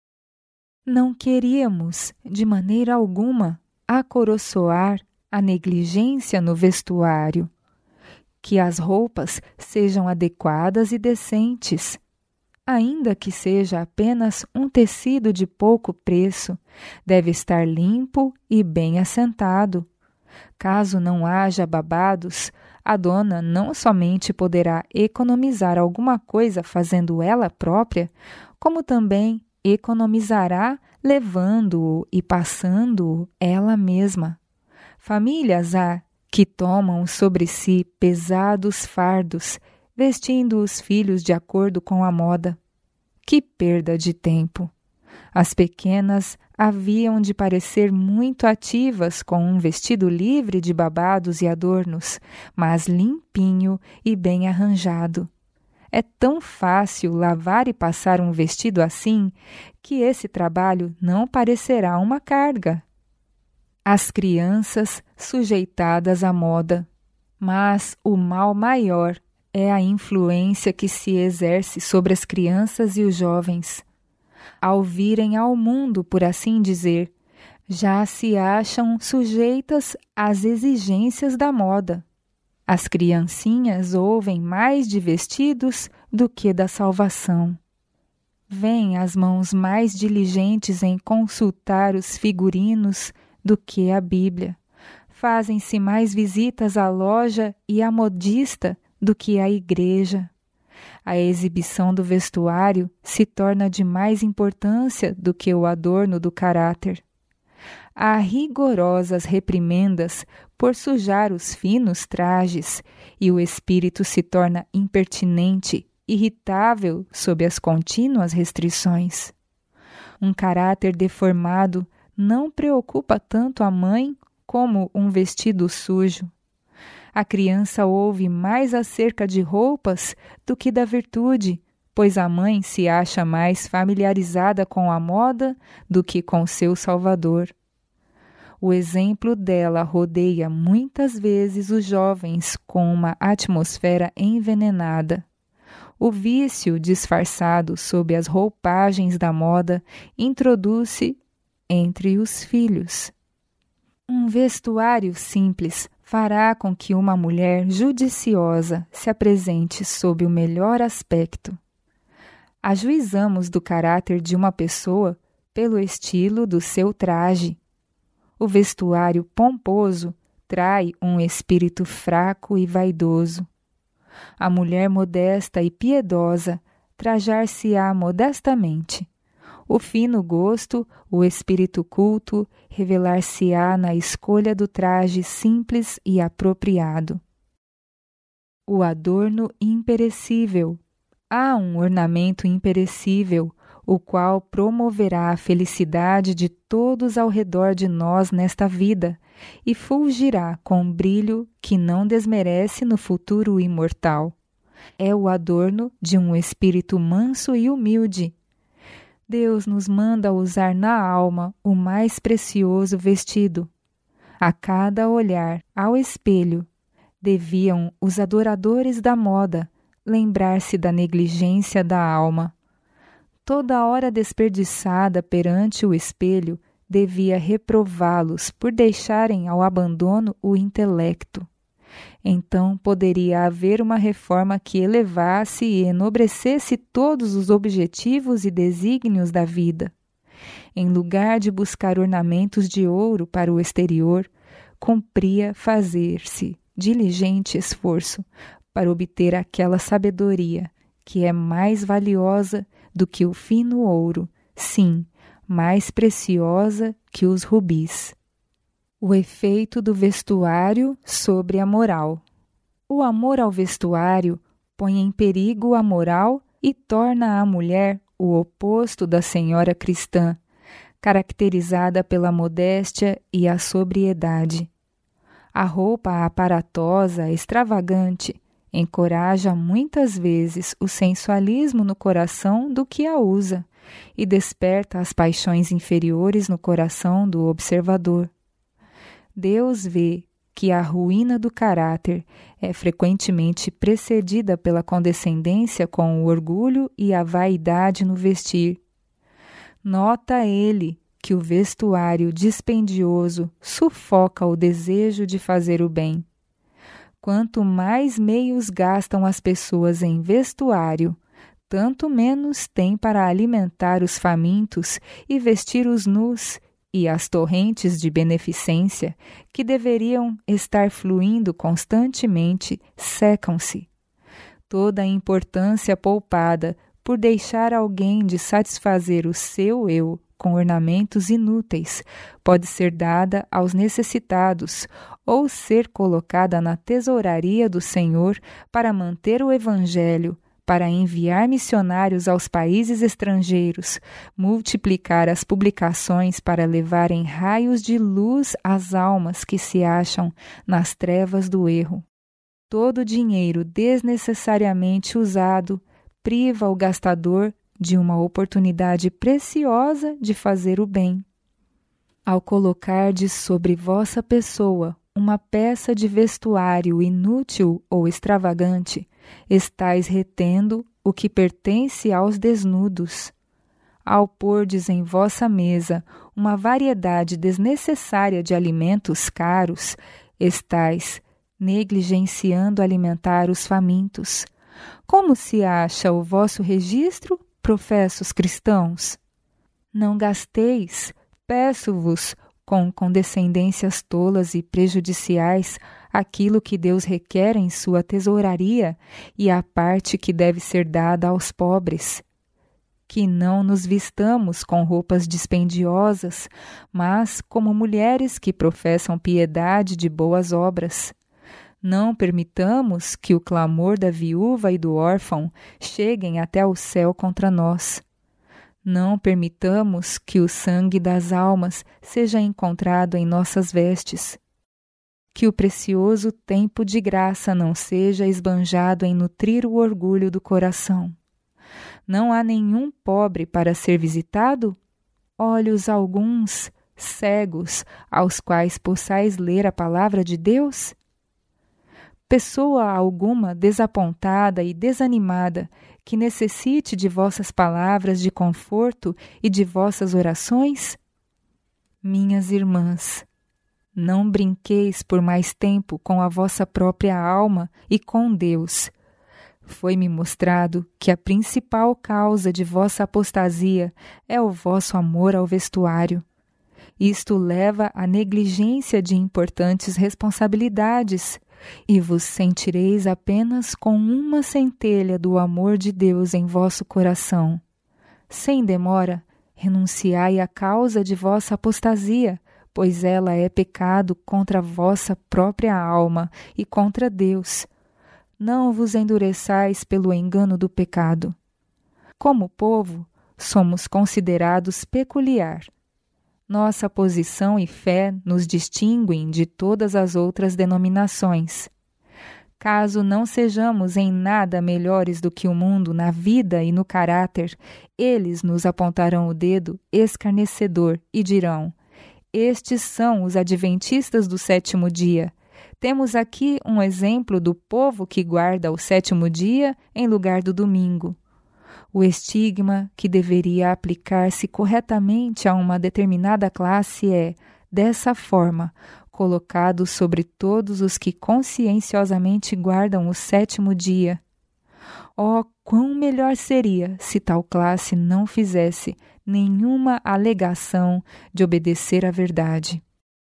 Não queríamos, de maneira alguma, acoroçoar a negligência no vestuário. Que as roupas sejam adequadas e decentes. Ainda que seja apenas um tecido de pouco preço, deve estar limpo e bem assentado. Caso não haja babados, a dona não somente poderá economizar alguma coisa fazendo ela própria, como também economizará levando-o e passando-o ela mesma. Famílias há que tomam sobre si pesados fardos, vestindo os filhos de acordo com a moda. Que perda de tempo! As pequenas haviam de parecer muito ativas com um vestido livre de babados e adornos, mas limpinho e bem arranjado. É tão fácil lavar e passar um vestido assim que esse trabalho não parecerá uma carga. As crianças sujeitadas à moda. Mas o mal maior é a influência que se exerce sobre as crianças e os jovens. Ao virem ao mundo, por assim dizer, já se acham sujeitas às exigências da moda. As criancinhas ouvem mais de vestidos do que da salvação. Vêm as mãos mais diligentes em consultar os figurinos do que a Bíblia. Fazem-se mais visitas à loja e à modista do que à igreja. A exibição do vestuário se torna de mais importância do que o adorno do caráter. Há rigorosas reprimendas por sujar os finos trajes e o espírito se torna impertinente, irritável sob as contínuas restrições. Um caráter deformado não preocupa tanto a mãe como um vestido sujo. A criança ouve mais acerca de roupas do que da virtude, pois a mãe se acha mais familiarizada com a moda do que com seu Salvador. O exemplo dela rodeia muitas vezes os jovens com uma atmosfera envenenada. O vício, disfarçado sob as roupagens da moda, introduz-se entre os filhos. Um vestuário simples fará com que uma mulher judiciosa se apresente sob o melhor aspecto. Ajuizamos do caráter de uma pessoa pelo estilo do seu traje. O vestuário pomposo trai um espírito fraco e vaidoso. A mulher modesta e piedosa trajar-se-á modestamente. O fino gosto, o espírito culto, revelar-se-á na escolha do traje simples e apropriado. O adorno imperecível. Há um ornamento imperecível, o qual promoverá a felicidade de todos ao redor de nós nesta vida e fulgirá com brilho que não desmerece no futuro imortal. É o adorno de um espírito manso e humilde. Deus nos manda usar na alma o mais precioso vestido. A cada olhar ao espelho, deviam os adoradores da moda lembrar-se da negligência da alma. Toda hora desperdiçada perante o espelho devia reprová-los por deixarem ao abandono o intelecto. Então poderia haver uma reforma que elevasse e enobrecesse todos os objetivos e desígnios da vida. Em lugar de buscar ornamentos de ouro para o exterior, cumpria fazer-se diligente esforço para obter aquela sabedoria que é mais valiosa do que o fino ouro, sim, mais preciosa que os rubis. O efeito do vestuário sobre a moral. O amor ao vestuário põe em perigo a moral e torna a mulher o oposto da senhora cristã, caracterizada pela modéstia e a sobriedade. A roupa aparatosa, extravagante, encoraja muitas vezes o sensualismo no coração do que a usa e desperta as paixões inferiores no coração do observador. Deus vê que a ruína do caráter é frequentemente precedida pela condescendência com o orgulho e a vaidade no vestir. Nota ele que o vestuário dispendioso sufoca o desejo de fazer o bem. Quanto mais meios gastam as pessoas em vestuário, tanto menos têm para alimentar os famintos e vestir os nus, e as torrentes de beneficência, que deveriam estar fluindo constantemente, secam-se. Toda a importância poupada por deixar alguém de satisfazer o seu eu com ornamentos inúteis pode ser dada aos necessitados ou ser colocada na tesouraria do Senhor para manter o Evangelho, para enviar missionários aos países estrangeiros, multiplicar as publicações para levarem raios de luz às almas que se acham nas trevas do erro. Todo dinheiro desnecessariamente usado priva o gastador de uma oportunidade preciosa de fazer o bem. Ao colocardes sobre vossa pessoa uma peça de vestuário inútil ou extravagante, estais retendo o que pertence aos desnudos. Ao pordes em vossa mesa uma variedade desnecessária de alimentos caros, estais negligenciando alimentar os famintos. Como se acha o vosso registro, professos cristãos? Não gasteis, peço-vos, com condescendências tolas e prejudiciais, aquilo que Deus requer em sua tesouraria e a parte que deve ser dada aos pobres. Que não nos vistamos com roupas dispendiosas, mas como mulheres que professam piedade de boas obras. Não permitamos que o clamor da viúva e do órfão cheguem até o céu contra nós. Não permitamos que o sangue das almas seja encontrado em nossas vestes. Que o precioso tempo de graça não seja esbanjado em nutrir o orgulho do coração. Não há nenhum pobre para ser visitado? Olhos alguns, cegos, aos quais possais ler a palavra de Deus? Pessoa alguma desapontada e desanimada, que necessite de vossas palavras de conforto e de vossas orações? Minhas irmãs, não brinqueis por mais tempo com a vossa própria alma e com Deus. Foi-me mostrado que a principal causa de vossa apostasia é o vosso amor ao vestuário. Isto leva à negligência de importantes responsabilidades, e vos sentireis apenas com uma centelha do amor de Deus em vosso coração. Sem demora, renunciai à causa de vossa apostasia, pois ela é pecado contra a vossa própria alma e contra Deus. Não vos endureçais pelo engano do pecado. Como povo, somos considerados peculiar. Nossa posição e fé nos distinguem de todas as outras denominações. Caso não sejamos em nada melhores do que o mundo na vida e no caráter, eles nos apontarão o dedo escarnecedor e dirão: estes são os adventistas do sétimo dia. Temos aqui um exemplo do povo que guarda o sétimo dia em lugar do domingo. O estigma que deveria aplicar-se corretamente a uma determinada classe é, dessa forma, colocado sobre todos os que conscienciosamente guardam o sétimo dia. Oh, quão melhor seria se tal classe não fizesse nenhuma alegação de obedecer à verdade.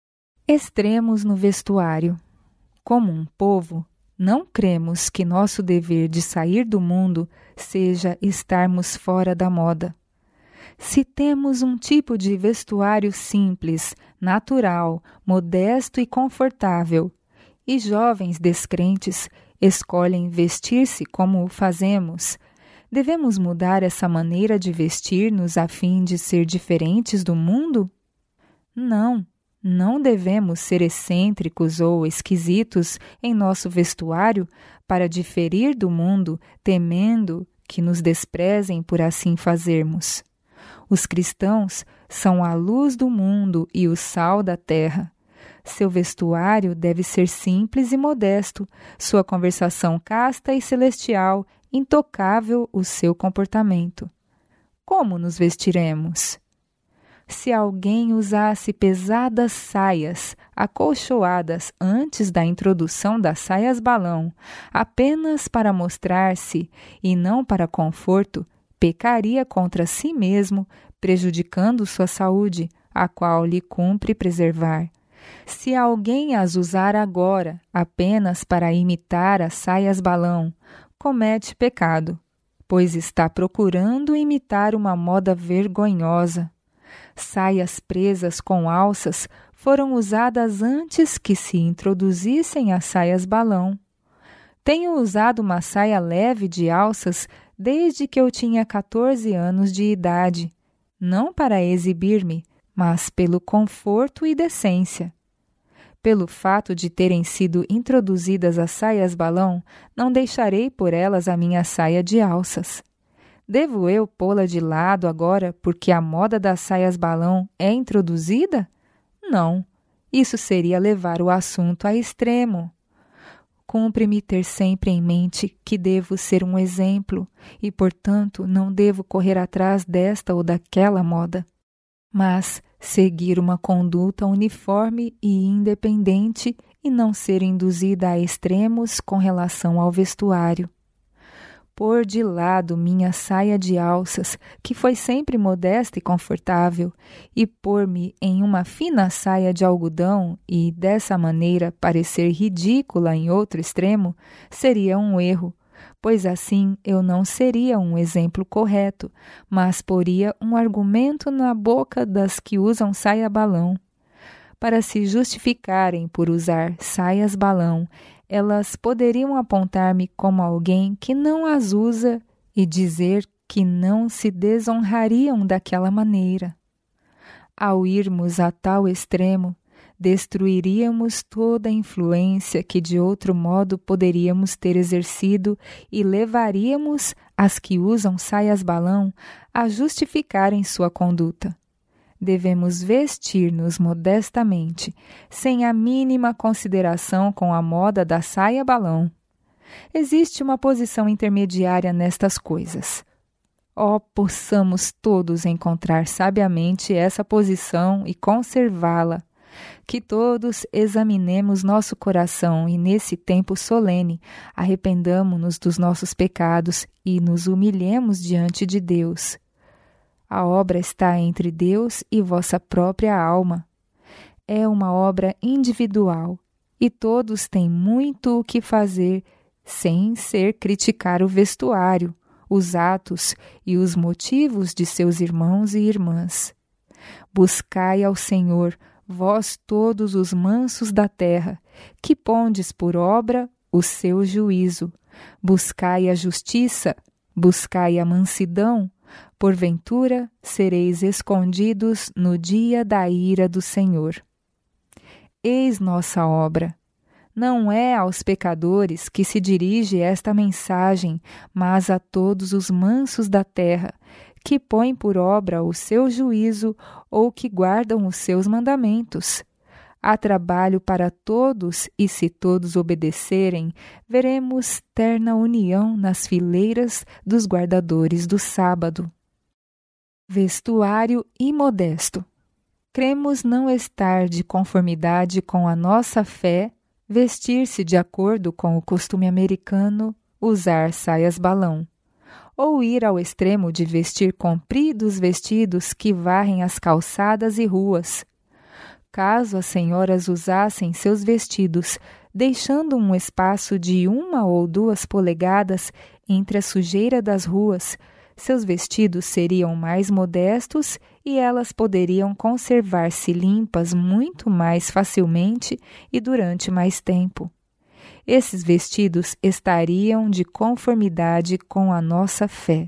Extremos no vestuário. Como um povo, não cremos que nosso dever de sair do mundo seja estarmos fora da moda. Se temos um tipo de vestuário simples, natural, modesto e confortável, e jovens descrentes escolhem vestir-se como o fazemos, devemos mudar essa maneira de vestir-nos a fim de ser diferentes do mundo? Não, não devemos ser excêntricos ou esquisitos em nosso vestuário para diferir do mundo, temendo que nos desprezem por assim fazermos. Os cristãos são a luz do mundo e o sal da terra. Seu vestuário deve ser simples e modesto, sua conversação casta e celestial, intocável o seu comportamento. Como nos vestiremos? Se alguém usasse pesadas saias, acolchoadas antes da introdução das saias balão, apenas para mostrar-se e não para conforto, pecaria contra si mesmo, prejudicando sua saúde, a qual lhe cumpre preservar. Se alguém as usar agora apenas para imitar as saias balão, comete pecado, pois está procurando imitar uma moda vergonhosa. Saias presas com alças foram usadas antes que se introduzissem as saias balão. Tenho usado uma saia leve de alças desde que eu tinha catorze anos de idade, não para exibir-me, mas pelo conforto e decência. Pelo fato de terem sido introduzidas as saias balão, não deixarei por elas a minha saia de alças. Devo eu pô-la de lado agora porque a moda das saias balão é introduzida? Não, isso seria levar o assunto a extremo. Cumpre-me ter sempre em mente que devo ser um exemplo e, portanto, não devo correr atrás desta ou daquela moda, mas seguir uma conduta uniforme e independente e não ser induzida a extremos com relação ao vestuário. Pôr de lado minha saia de alças, que foi sempre modesta e confortável, e pôr-me em uma fina saia de algodão e, dessa maneira, parecer ridícula em outro extremo, seria um erro, pois assim eu não seria um exemplo correto, mas poria um argumento na boca das que usam saia balão. Para se justificarem por usar saias balão, elas poderiam apontar-me como alguém que não as usa e dizer que não se desonrariam daquela maneira. Ao irmos a tal extremo, destruiríamos toda a influência que de outro modo poderíamos ter exercido e levaríamos as que usam saias balão a justificarem sua conduta. Devemos vestir-nos modestamente, sem a mínima consideração com a moda da saia balão. Existe uma posição intermediária nestas coisas. Ó, possamos todos encontrar sabiamente essa posição e conservá-la. Que todos examinemos nosso coração e, nesse tempo solene, arrependamo-nos dos nossos pecados e nos humilhemos diante de Deus. A obra está entre Deus e vossa própria alma. É uma obra individual e todos têm muito o que fazer sem ser criticar o vestuário, os atos e os motivos de seus irmãos e irmãs. Buscai ao Senhor, vós todos os mansos da terra, que pondes por obra o seu juízo. Buscai a justiça, buscai a mansidão, porventura sereis escondidos no dia da ira do Senhor. Eis nossa obra. Não é aos pecadores que se dirige esta mensagem, mas a todos os mansos da terra, que põem por obra o seu juízo ou que guardam os seus mandamentos. Há trabalho para todos e, se todos obedecerem, veremos terna união nas fileiras dos guardadores do sábado. Vestuário imodesto. Cremos não estar de conformidade com a nossa fé, vestir-se de acordo com o costume americano, usar saias balão, ou ir ao extremo de vestir compridos vestidos que varrem as calçadas e ruas. Caso as senhoras usassem seus vestidos, deixando um espaço de uma ou duas polegadas entre a sujeira das ruas, seus vestidos seriam mais modestos e elas poderiam conservar-se limpas muito mais facilmente e durante mais tempo. Esses vestidos estariam de conformidade com a nossa fé.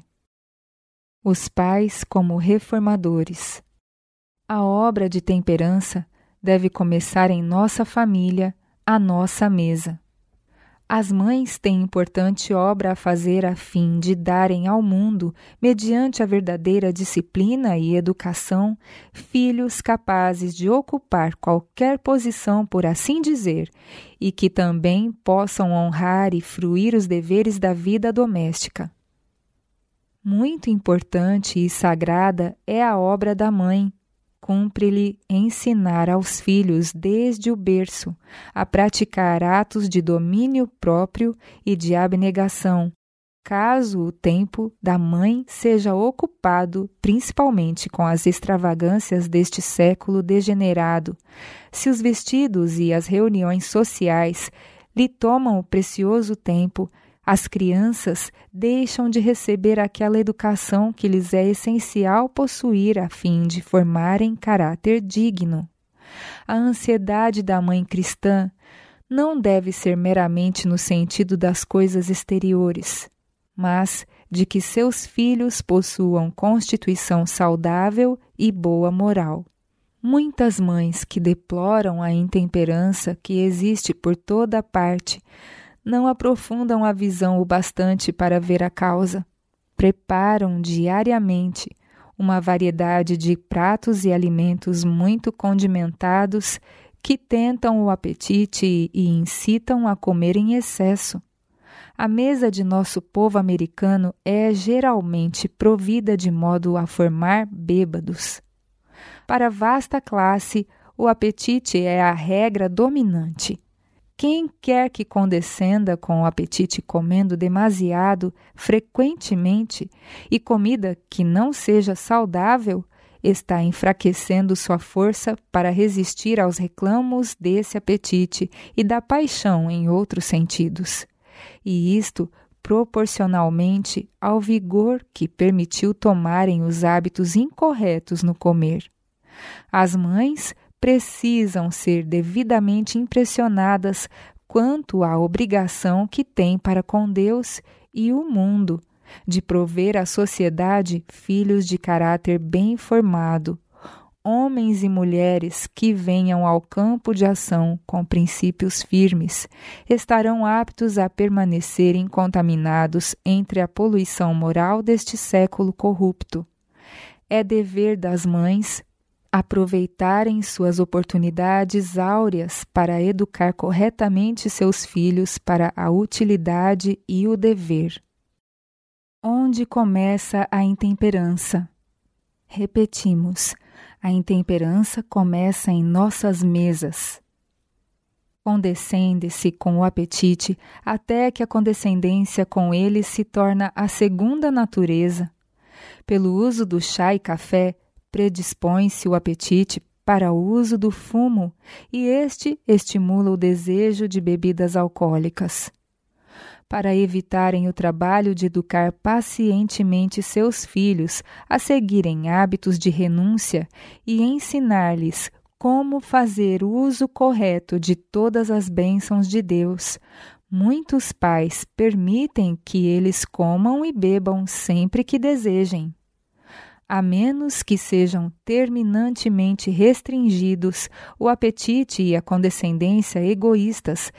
Os pais como reformadores. A obra de temperança deve começar em nossa família, à nossa mesa. As mães têm importante obra a fazer a fim de darem ao mundo, mediante a verdadeira disciplina e educação, filhos capazes de ocupar qualquer posição, por assim dizer, e que também possam honrar e fruir os deveres da vida doméstica. Muito importante e sagrada é a obra da mãe. Cumpre-lhe ensinar aos filhos desde o berço a praticar atos de domínio próprio e de abnegação, caso o tempo da mãe seja ocupado principalmente com as extravagâncias deste século degenerado, se os vestidos e as reuniões sociais lhe tomam o precioso tempo, as crianças deixam de receber aquela educação que lhes é essencial possuir a fim de formarem caráter digno. A ansiedade da mãe cristã não deve ser meramente no sentido das coisas exteriores, mas de que seus filhos possuam constituição saudável e boa moral. Muitas mães que deploram a intemperança que existe por toda parte não aprofundam a visão o bastante para ver a causa. Preparam diariamente uma variedade de pratos e alimentos muito condimentados que tentam o apetite e incitam a comer em excesso. A mesa de nosso povo americano é geralmente provida de modo a formar bêbados. Para a vasta classe, o apetite é a regra dominante. Quem quer que condescenda com o apetite comendo demasiado, frequentemente, e comida que não seja saudável, está enfraquecendo sua força para resistir aos reclamos desse apetite e da paixão em outros sentidos. E isto proporcionalmente ao vigor que permitiu tomarem os hábitos incorretos no comer. As mães precisam ser devidamente impressionadas quanto à obrigação que têm para com Deus e o mundo, de prover à sociedade filhos de caráter bem formado, homens e mulheres que venham ao campo de ação com princípios firmes, estarão aptos a permanecer incontaminados entre a poluição moral deste século corrupto. É dever das mães aproveitarem suas oportunidades áureas para educar corretamente seus filhos para a utilidade e o dever. Onde começa a intemperança? Repetimos, a intemperança começa em nossas mesas. Condescende-se com o apetite até que a condescendência com ele se torna a segunda natureza. Pelo uso do chá e café, predispõe-se o apetite para o uso do fumo e este estimula o desejo de bebidas alcoólicas. Para evitarem o trabalho de educar pacientemente seus filhos a seguirem hábitos de renúncia e ensinar-lhes como fazer uso correto de todas as bênçãos de Deus, muitos pais permitem que eles comam e bebam sempre que desejem. A menos que sejam terminantemente restringidos, o apetite e a condescendência egoístas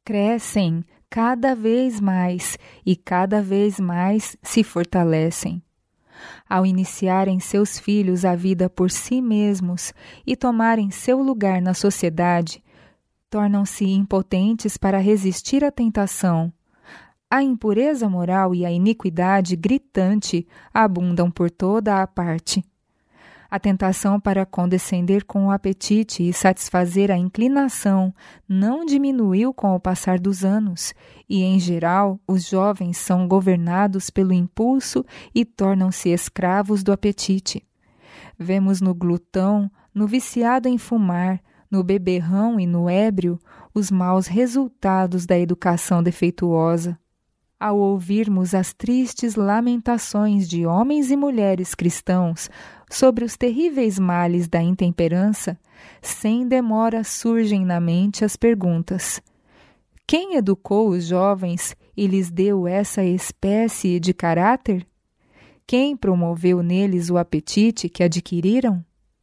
crescem cada vez mais e cada vez mais se fortalecem. Ao iniciarem seus filhos a vida por si mesmos e tomarem seu lugar na sociedade, tornam-se impotentes para resistir à tentação. A impureza moral e a iniquidade gritante abundam por toda a parte. A tentação para condescender com o apetite e satisfazer a inclinação não diminuiu com o passar dos anos, e, em geral, os jovens são governados pelo impulso e tornam-se escravos do apetite. Vemos no glutão, no viciado em fumar, no beberrão e no ébrio, os maus resultados da educação defeituosa. Ao ouvirmos as tristes lamentações de homens e mulheres cristãos sobre os terríveis males da intemperança, sem demora surgem na mente as perguntas: quem educou os jovens e lhes deu essa espécie de caráter? Quem promoveu neles o apetite que adquiriram?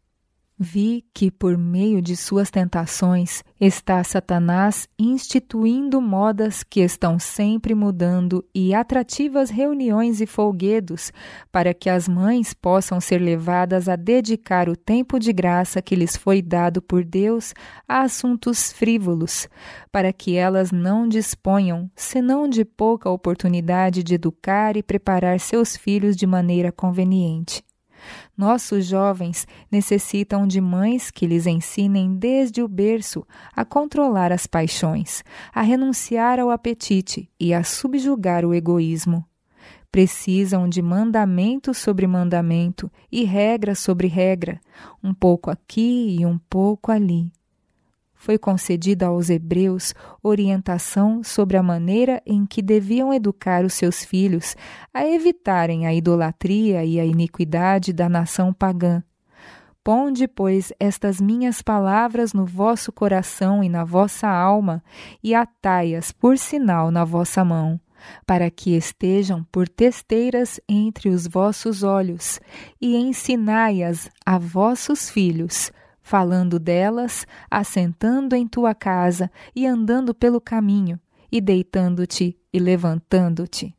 Vi que, por meio de suas tentações, está Satanás instituindo modas que estão sempre mudando e atrativas reuniões e folguedos para que as mães possam ser levadas a dedicar o tempo de graça que lhes foi dado por Deus a assuntos frívolos, para que elas não disponham, senão de pouca oportunidade de educar e preparar seus filhos de maneira conveniente. Nossos jovens necessitam de mães que lhes ensinem desde o berço a controlar as paixões, a renunciar ao apetite e a subjugar o egoísmo. Precisam de mandamento sobre mandamento e regra sobre regra, um pouco aqui e um pouco ali. Foi concedida aos hebreus orientação sobre a maneira em que deviam educar os seus filhos a evitarem a idolatria e a iniquidade da nação pagã. Ponde, pois, estas minhas palavras no vosso coração e na vossa alma, e atai-as por sinal na vossa mão, para que estejam por testeiras entre os vossos olhos, e ensinai-as a vossos filhos, falando delas, assentando em tua casa e andando pelo caminho, e deitando-te e levantando-te.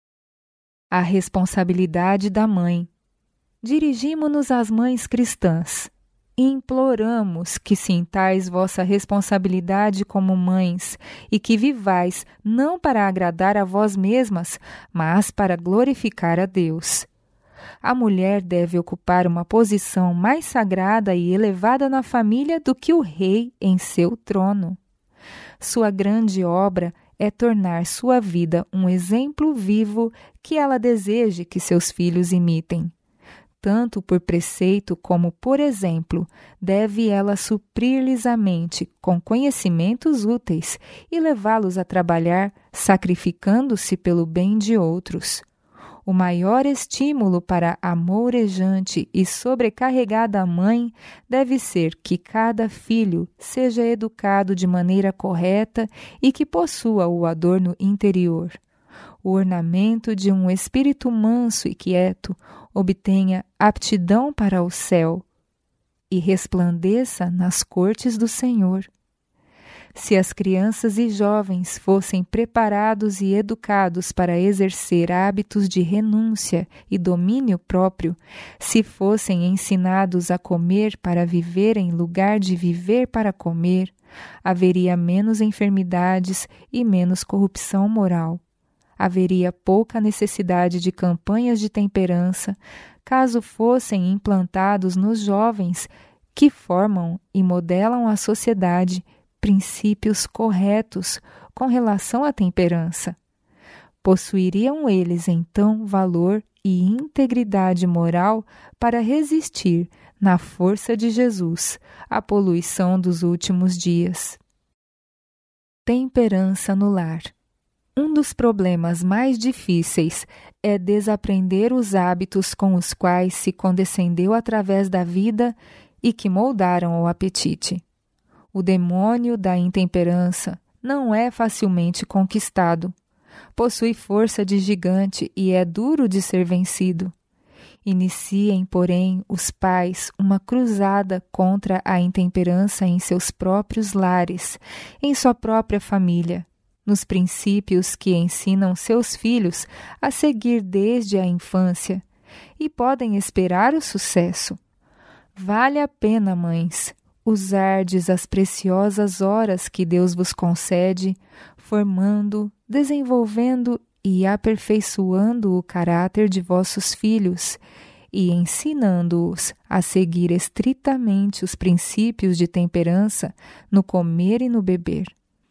A responsabilidade da mãe. Dirigimo-nos às mães cristãs. Imploramos que sintais vossa responsabilidade como mães e que vivais não para agradar a vós mesmas, mas para glorificar a Deus. A mulher deve ocupar uma posição mais sagrada e elevada na família do que o rei em seu trono. Sua grande obra é tornar sua vida um exemplo vivo que ela deseje que seus filhos imitem. Tanto por preceito como por exemplo, deve ela suprir-lhes a mente com conhecimentos úteis e levá-los a trabalhar, sacrificando-se pelo bem de outros. O maior estímulo para a mourejante e sobrecarregada mãe deve ser que cada filho seja educado de maneira correta e que possua o adorno interior. O ornamento de um espírito manso e quieto obtenha aptidão para o céu e resplandeça nas cortes do Senhor. Se as crianças e jovens fossem preparados e educados para exercer hábitos de renúncia e domínio próprio, se fossem ensinados a comer para viver em lugar de viver para comer, haveria menos enfermidades e menos corrupção moral. Haveria pouca necessidade de campanhas de temperança, caso fossem implantados nos jovens que formam e modelam a sociedade princípios corretos com relação à temperança. Possuiriam eles, então, valor e integridade moral para resistir, na força de Jesus, à poluição dos últimos dias. Temperança no lar. Um dos problemas mais difíceis é desaprender os hábitos com os quais se condescendeu através da vida e que moldaram o apetite. O demônio da intemperança não é facilmente conquistado. Possui força de gigante e é duro de ser vencido. Iniciem, porém, os pais uma cruzada contra a intemperança em seus próprios lares, em sua própria família. nos princípios que ensinam seus filhos a seguir desde a infância e podem esperar o sucesso. Vale a pena, mães, usardes as preciosas horas que Deus vos concede, formando, desenvolvendo e aperfeiçoando o caráter de vossos filhos e ensinando-os a seguir estritamente os princípios de temperança no comer e no beber.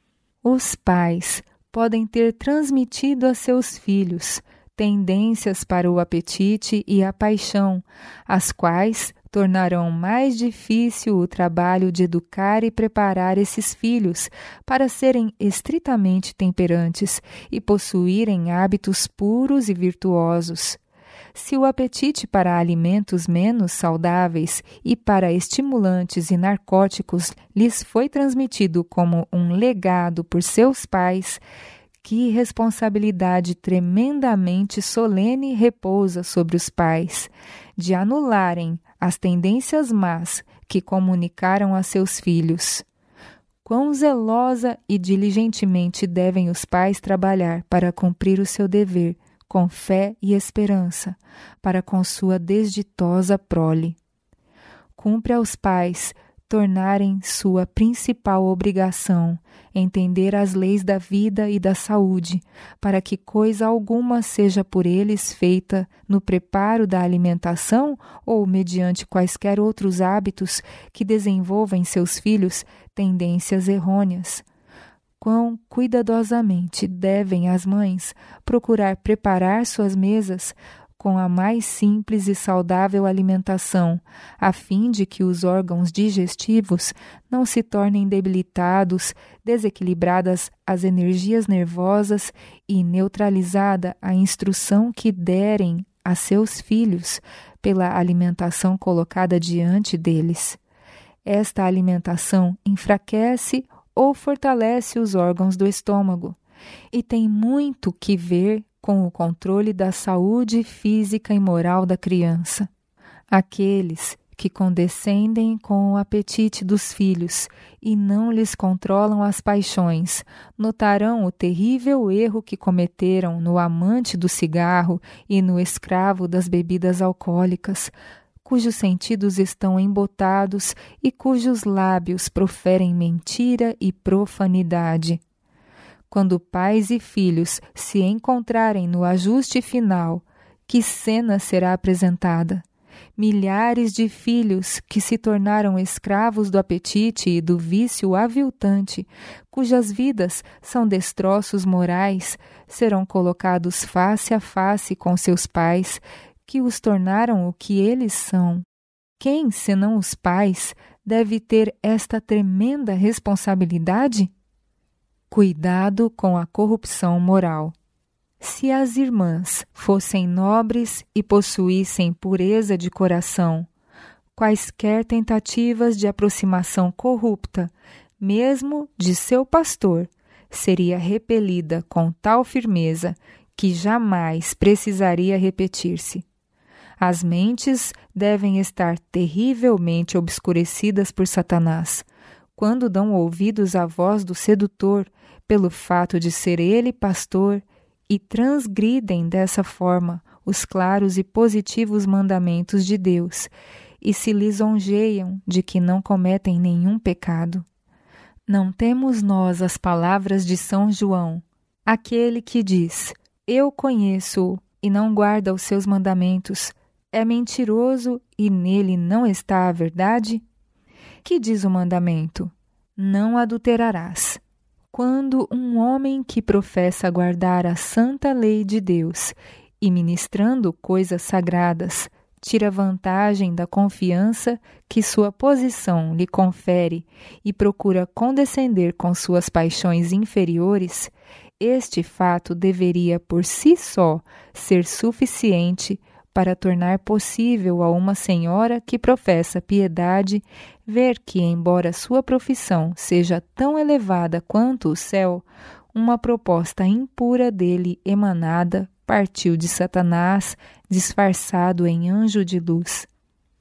Os pais podem ter transmitido a seus filhos tendências para o apetite e a paixão, as quais tornarão mais difícil o trabalho de educar e preparar esses filhos para serem estritamente temperantes e possuírem hábitos puros e virtuosos. Se o apetite para alimentos menos saudáveis e para estimulantes e narcóticos lhes foi transmitido como um legado por seus pais, que responsabilidade tremendamente solene repousa sobre os pais, de anularem as tendências más que comunicaram a seus filhos. Quão zelosa e diligentemente devem os pais trabalhar para cumprir o seu dever, com fé e esperança, para com sua desditosa prole. Cumpre aos pais tornarem sua principal obrigação entender as leis da vida e da saúde, para que coisa alguma seja por eles feita no preparo da alimentação ou mediante quaisquer outros hábitos que desenvolvam em seus filhos tendências errôneas. Quão cuidadosamente devem as mães procurar preparar suas mesas com a mais simples e saudável alimentação, a fim de que os órgãos digestivos não se tornem debilitados, desequilibradas as energias nervosas e neutralizada a instrução que derem a seus filhos pela alimentação colocada diante deles. Esta alimentação enfraquece ou fortalece os órgãos do estômago e tem muito que ver com o controle da saúde física e moral da criança. Aqueles que condescendem com o apetite dos filhos e não lhes controlam as paixões, notarão o terrível erro que cometeram no amante do cigarro e no escravo das bebidas alcoólicas, cujos sentidos estão embotados e cujos lábios proferem mentira e profanidade. Quando pais e filhos se encontrarem no ajuste final, que cena será apresentada? Milhares de filhos que se tornaram escravos do apetite e do vício aviltante, cujas vidas são destroços morais, serão colocados face a face com seus pais, que os tornaram o que eles são. Quem, senão os pais, deve ter esta tremenda responsabilidade? Cuidado com a corrupção moral. Se as irmãs fossem nobres e possuíssem pureza de coração, quaisquer tentativas de aproximação corrupta, mesmo de seu pastor, seria repelida com tal firmeza que jamais precisaria repetir-se. As mentes devem estar terrivelmente obscurecidas por Satanás, quando dão ouvidos à voz do sedutor, pelo fato de ser ele pastor, e transgridem dessa forma os claros e positivos mandamentos de Deus, e se lisonjeiam de que não cometem nenhum pecado. Não temos nós as palavras de São João, aquele que diz: eu conheço-o e não guarda os seus mandamentos, é mentiroso e nele não está a verdade? Que diz o mandamento? Não adulterarás. Quando um homem que professa guardar a santa lei de Deus e ministrando coisas sagradas, tira vantagem da confiança que sua posição lhe confere e procura condescender com suas paixões inferiores, este fato deveria por si só ser suficiente para tornar possível a uma senhora que professa piedade ver que, embora sua profissão seja tão elevada quanto o céu, uma proposta impura dele emanada partiu de Satanás, disfarçado em anjo de luz.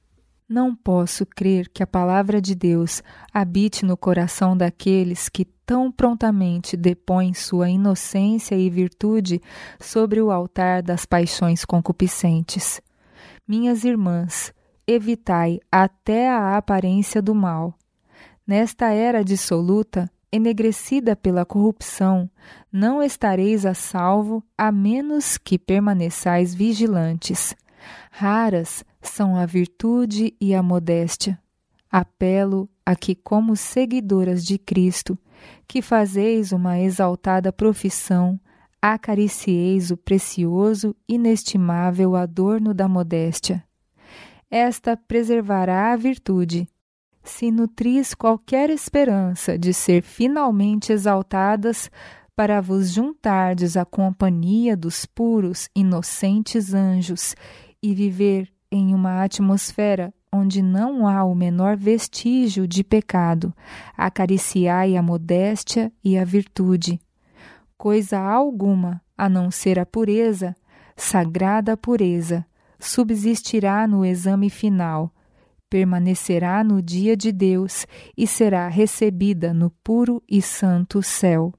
Não posso crer que a palavra de Deus habite no coração daqueles que tão prontamente depõem sua inocência e virtude sobre o altar das paixões concupiscentes. Minhas irmãs, evitai até a aparência do mal. Nesta era dissoluta, enegrecida pela corrupção, não estareis a salvo a menos que permaneçais vigilantes. Raras são a virtude e a modéstia. Apelo a que, como seguidoras de Cristo, que fazeis uma exaltada profissão, acaricieis o precioso, inestimável adorno da modéstia. Esta preservará a virtude. Se nutris qualquer esperança de ser finalmente exaltadas, para vos juntardes à companhia dos puros, inocentes anjos e viver em uma atmosfera onde não há o menor vestígio de pecado, acariciai a modéstia e a virtude. Coisa alguma, a não ser a pureza, sagrada pureza, subsistirá no exame final, permanecerá no dia de Deus e será recebida no puro e santo céu.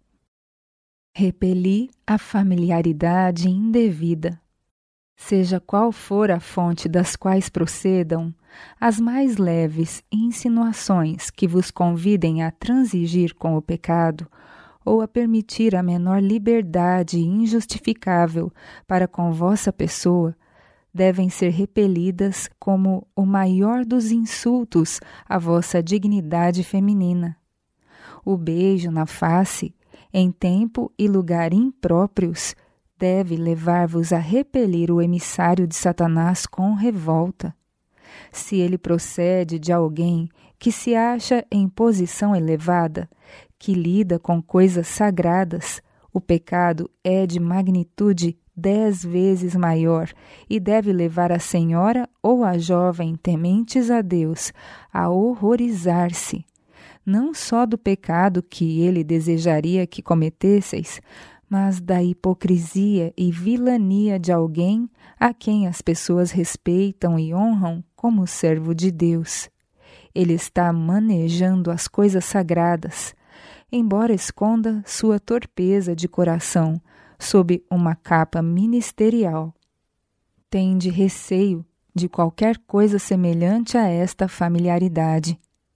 Repeli a familiaridade indevida. Seja qual for a fonte das quais procedam, as mais leves insinuações que vos convidem a transigir com o pecado ou a permitir a menor liberdade injustificável para com vossa pessoa, devem ser repelidas como o maior dos insultos à vossa dignidade feminina. O beijo na face, em tempo e lugar impróprios, deve levar-vos a repelir o emissário de Satanás com revolta. Se ele procede de alguém que se acha em posição elevada, que lida com coisas sagradas, o pecado é de magnitude dez vezes maior e deve levar a senhora ou a jovem tementes a Deus a horrorizar-se, não só do pecado que ele desejaria que cometesseis, mas da hipocrisia e vilania de alguém a quem as pessoas respeitam e honram como servo de Deus. Ele está manejando as coisas sagradas, embora esconda sua torpeza de coração sob uma capa ministerial. Tende receio de qualquer coisa semelhante a esta familiaridade.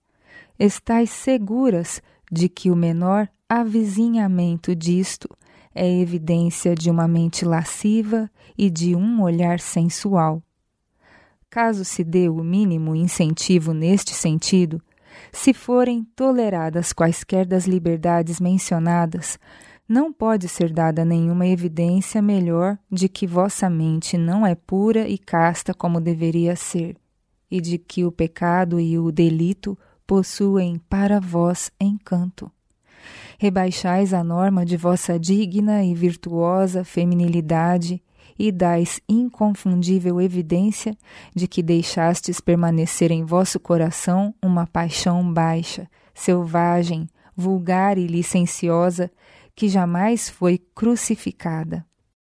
Estais seguras de que o menor avizinhamento disto é evidência de uma mente lasciva e de um olhar sensual. Caso se dê o mínimo incentivo neste sentido, se forem toleradas quaisquer das liberdades mencionadas, não pode ser dada nenhuma evidência melhor de que vossa mente não é pura e casta como deveria ser, e de que o pecado e o delito possuem para vós encanto. Rebaixais a norma de vossa digna e virtuosa feminilidade e dais inconfundível evidência de que deixastes permanecer em vosso coração uma paixão baixa, selvagem, vulgar e licenciosa, que jamais foi crucificada.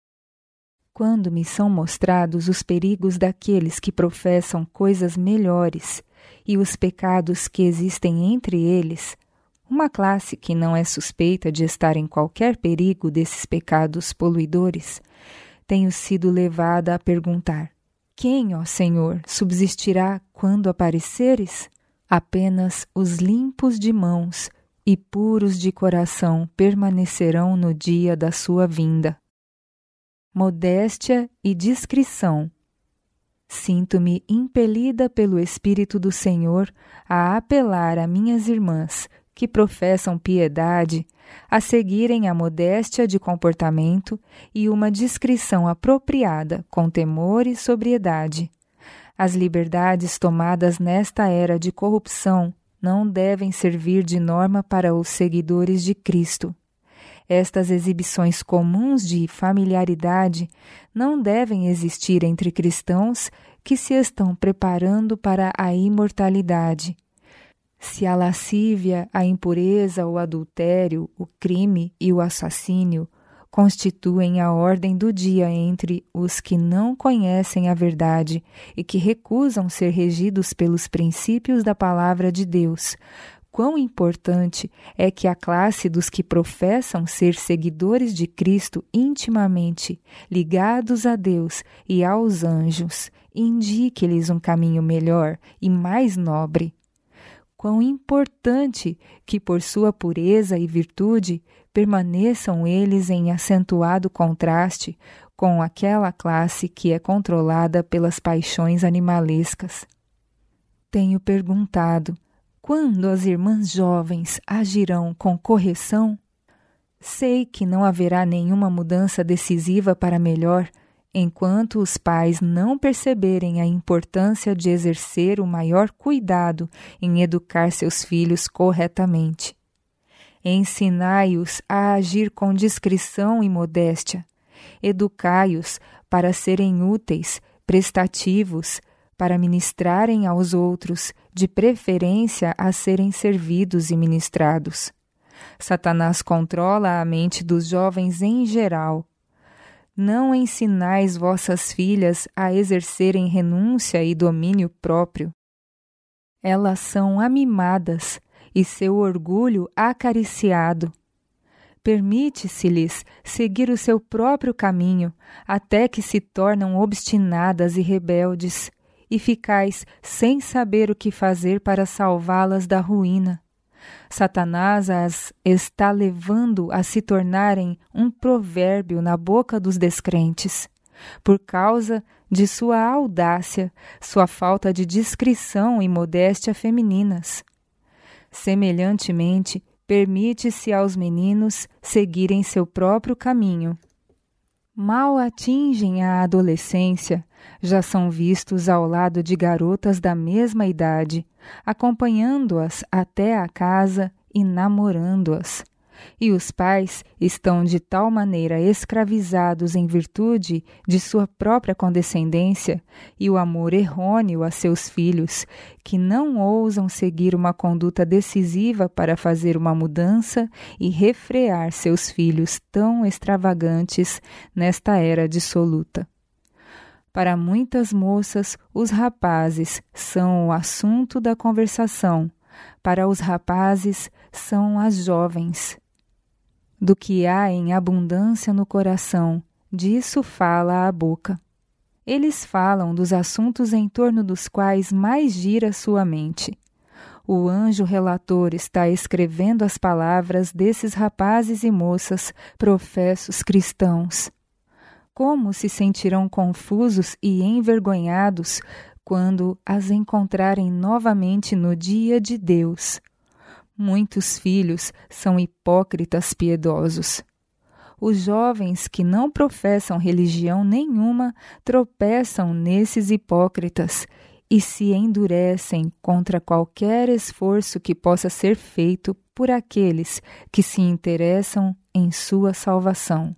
Quando me são mostrados os perigos daqueles que professam coisas melhores e os pecados que existem entre eles, uma classe que não é suspeita de estar em qualquer perigo desses pecados poluidores, tenho sido levada a perguntar: quem, ó Senhor, subsistirá quando apareceres? Apenas os limpos de mãos e puros de coração permanecerão no dia da sua vinda. Modéstia e discrição. Sinto-me impelida pelo Espírito do Senhor a apelar a minhas irmãs que professam piedade a seguirem a modéstia de comportamento e uma discrição apropriada com temor e sobriedade. As liberdades tomadas nesta era de corrupção não devem servir de norma para os seguidores de Cristo. Estas exibições comuns de familiaridade não devem existir entre cristãos que se estão preparando para a imortalidade. Se a lascívia, a impureza, o adultério, o crime e o assassínio constituem a ordem do dia entre os que não conhecem a verdade e que recusam ser regidos pelos princípios da palavra de Deus. Quão importante é que a classe dos que professam ser seguidores de Cristo intimamente, ligados a Deus e aos anjos, indique-lhes um caminho melhor e mais nobre. Quão importante que, por sua pureza e virtude, permaneçam eles em acentuado contraste com aquela classe que é controlada pelas paixões animalescas. Tenho perguntado, quando as irmãs jovens agirão com correção? Sei que não haverá nenhuma mudança decisiva para melhor enquanto os pais não perceberem a importância de exercer o maior cuidado em educar seus filhos corretamente. Ensinai-os a agir com discrição e modéstia. Educai-os para serem úteis, prestativos, para ministrarem aos outros, de preferência a serem servidos e ministrados. Satanás controla a mente dos jovens em geral. Não ensinais vossas filhas a exercerem renúncia e domínio próprio. Elas são amimadas e seu orgulho acariciado. Permite-se-lhes seguir o seu próprio caminho até que se tornam obstinadas e rebeldes, e ficais sem saber o que fazer para salvá-las da ruína. Satanás as está levando a se tornarem um provérbio na boca dos descrentes, por causa de sua audácia, sua falta de discrição e modéstia femininas. Semelhantemente, permite-se aos meninos seguirem seu próprio caminho. Mal atingem a adolescência, já são vistos ao lado de garotas da mesma idade, acompanhando-as até a casa e namorando-as. E os pais estão de tal maneira escravizados em virtude de sua própria condescendência e o amor errôneo a seus filhos, que não ousam seguir uma conduta decisiva para fazer uma mudança e refrear seus filhos tão extravagantes nesta era dissoluta. Para muitas moças, os rapazes são o assunto da conversação. Para os rapazes, são as jovens. Do que há em abundância no coração, disso fala a boca. Eles falam dos assuntos em torno dos quais mais gira sua mente. O anjo relator está escrevendo as palavras desses rapazes e moças, professos cristãos. Como se sentirão confusos e envergonhados quando as encontrarem novamente no dia de Deus. Muitos filhos são hipócritas piedosos. Os jovens que não professam religião nenhuma tropeçam nesses hipócritas e se endurecem contra qualquer esforço que possa ser feito por aqueles que se interessam em sua salvação.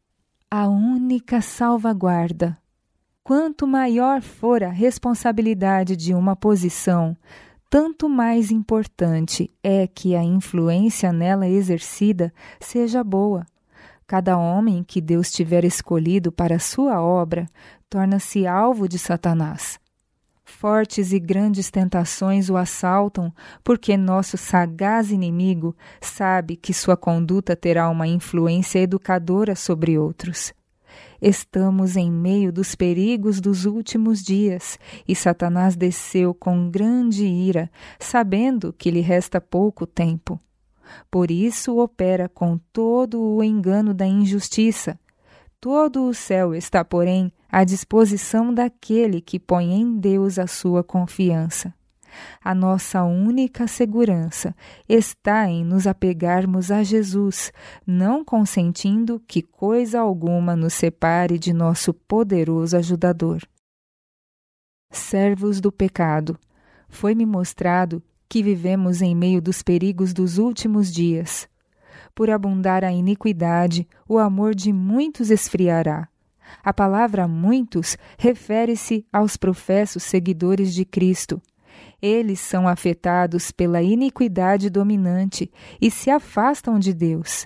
A única salvaguarda. Quanto maior for a responsabilidade de uma posição, tanto mais importante é que a influência nela exercida seja boa. Cada homem que Deus tiver escolhido para a sua obra torna-se alvo de Satanás. Fortes e grandes tentações o assaltam, porque nosso sagaz inimigo sabe que sua conduta terá uma influência educadora sobre outros. Estamos em meio dos perigos dos últimos dias, e Satanás desceu com grande ira, sabendo que lhe resta pouco tempo. Por isso opera com todo o engano da injustiça. Todo o céu está, porém, à disposição daquele que põe em Deus a sua confiança. A nossa única segurança está em nos apegarmos a Jesus, não consentindo que coisa alguma nos separe de nosso poderoso ajudador. Servos do pecado, foi-me mostrado que vivemos em meio dos perigos dos últimos dias. Por abundar a iniquidade, o amor de muitos esfriará. A palavra muitos refere-se aos professos seguidores de Cristo. Eles são afetados pela iniquidade dominante e se afastam de Deus.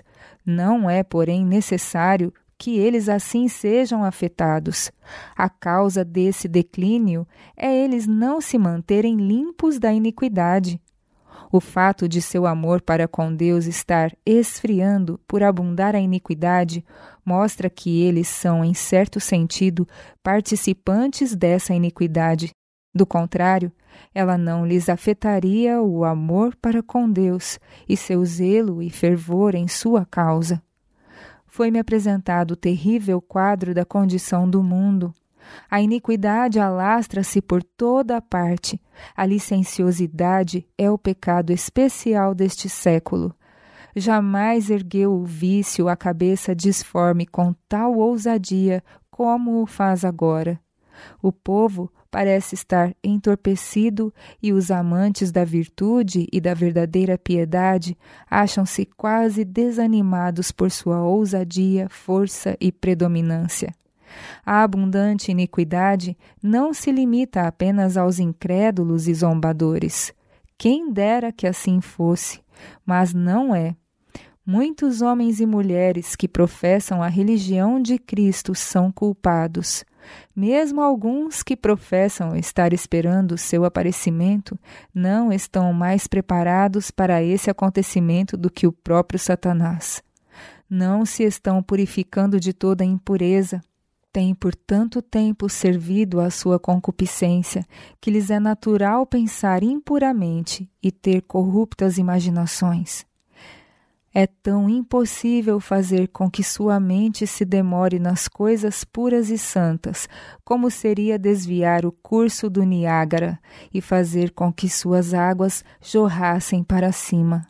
Não é, porém, necessário que eles assim sejam afetados. A causa desse declínio é eles não se manterem limpos da iniquidade. O fato de seu amor para com Deus estar esfriando por abundar a iniquidade mostra que eles são, em certo sentido, participantes dessa iniquidade. Do contrário, ela não lhes afetaria o amor para com Deus e seu zelo e fervor em sua causa. Foi-me apresentado o terrível quadro da condição do mundo. A iniquidade alastra-se por toda a parte. A licenciosidade é o pecado especial deste século. Jamais ergueu o vício a cabeça disforme com tal ousadia como o faz agora. O povo parece estar entorpecido e os amantes da virtude e da verdadeira piedade acham-se quase desanimados por sua ousadia, força e predominância. A abundante iniquidade não se limita apenas aos incrédulos e zombadores. Quem dera que assim fosse, mas não é. Muitos homens e mulheres que professam a religião de Cristo são culpados. Mesmo alguns que professam estar esperando seu aparecimento não estão mais preparados para esse acontecimento do que o próprio Satanás. Não se estão purificando de toda impureza. Têm por tanto tempo servido à sua concupiscência que lhes é natural pensar impuramente e ter corruptas imaginações. É tão impossível fazer com que sua mente se demore nas coisas puras e santas, como seria desviar o curso do Niágara e fazer com que suas águas jorrassem para cima.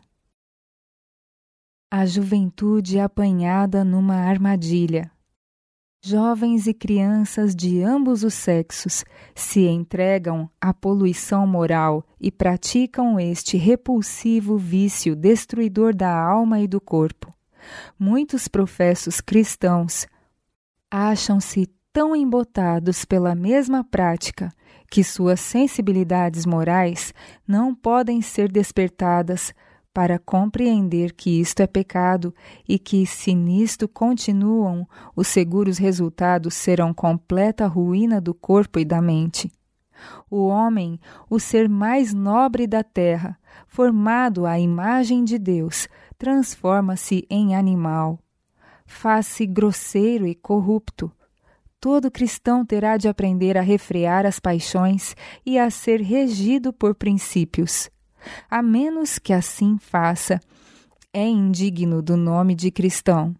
A juventude apanhada numa armadilha. Jovens e crianças de ambos os sexos se entregam à poluição moral e praticam este repulsivo vício destruidor da alma e do corpo. Muitos professos cristãos acham-se tão embotados pela mesma prática que suas sensibilidades morais não podem ser despertadas para compreender que isto é pecado e que, se nisto continuam, os seguros resultados serão completa ruína do corpo e da mente. O homem, o ser mais nobre da terra, formado à imagem de Deus, transforma-se em animal. Faz-se grosseiro e corrupto. Todo cristão terá de aprender a refrear as paixões e a ser regido por princípios. A menos que assim faça, é indigno do nome de cristão.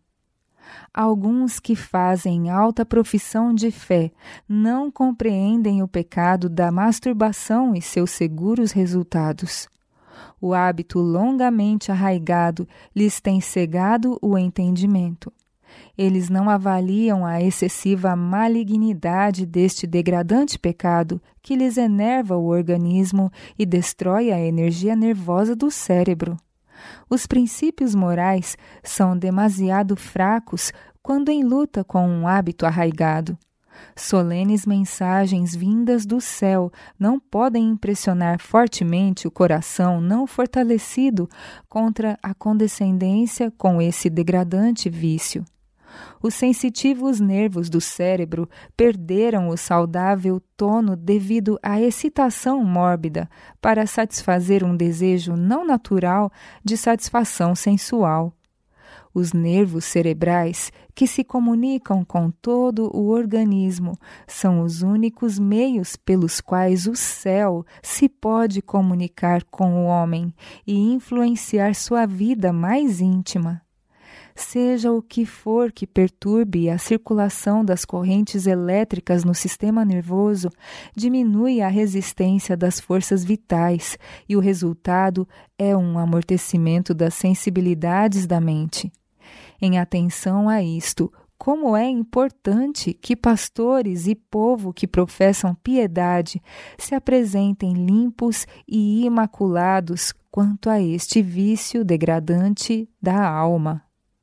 Alguns que fazem alta profissão de fé não compreendem o pecado da masturbação e seus seguros resultados. O hábito longamente arraigado lhes tem cegado o entendimento. Eles não avaliam a excessiva malignidade deste degradante pecado que lhes enerva o organismo e destrói a energia nervosa do cérebro. Os princípios morais são demasiado fracos quando em luta com um hábito arraigado. Solenes mensagens vindas do céu não podem impressionar fortemente o coração não fortalecido contra a condescendência com esse degradante vício. Os sensitivos nervos do cérebro perderam o saudável tono devido à excitação mórbida para satisfazer um desejo não natural de satisfação sensual. Os nervos cerebrais, que se comunicam com todo o organismo, são os únicos meios pelos quais o céu se pode comunicar com o homem e influenciar sua vida mais íntima. Seja o que for que perturbe a circulação das correntes elétricas no sistema nervoso, diminui a resistência das forças vitais e o resultado é um amortecimento das sensibilidades da mente. Em atenção a isto, como é importante que pastores e povo que professam piedade se apresentem limpos e imaculados quanto a este vício degradante da alma.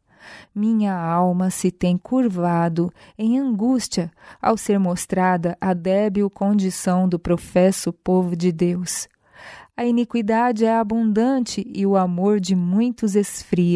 Minha alma se tem curvado em angústia ao ser mostrada a débil condição do professo povo de Deus. A iniquidade é abundante e o amor de muitos esfria.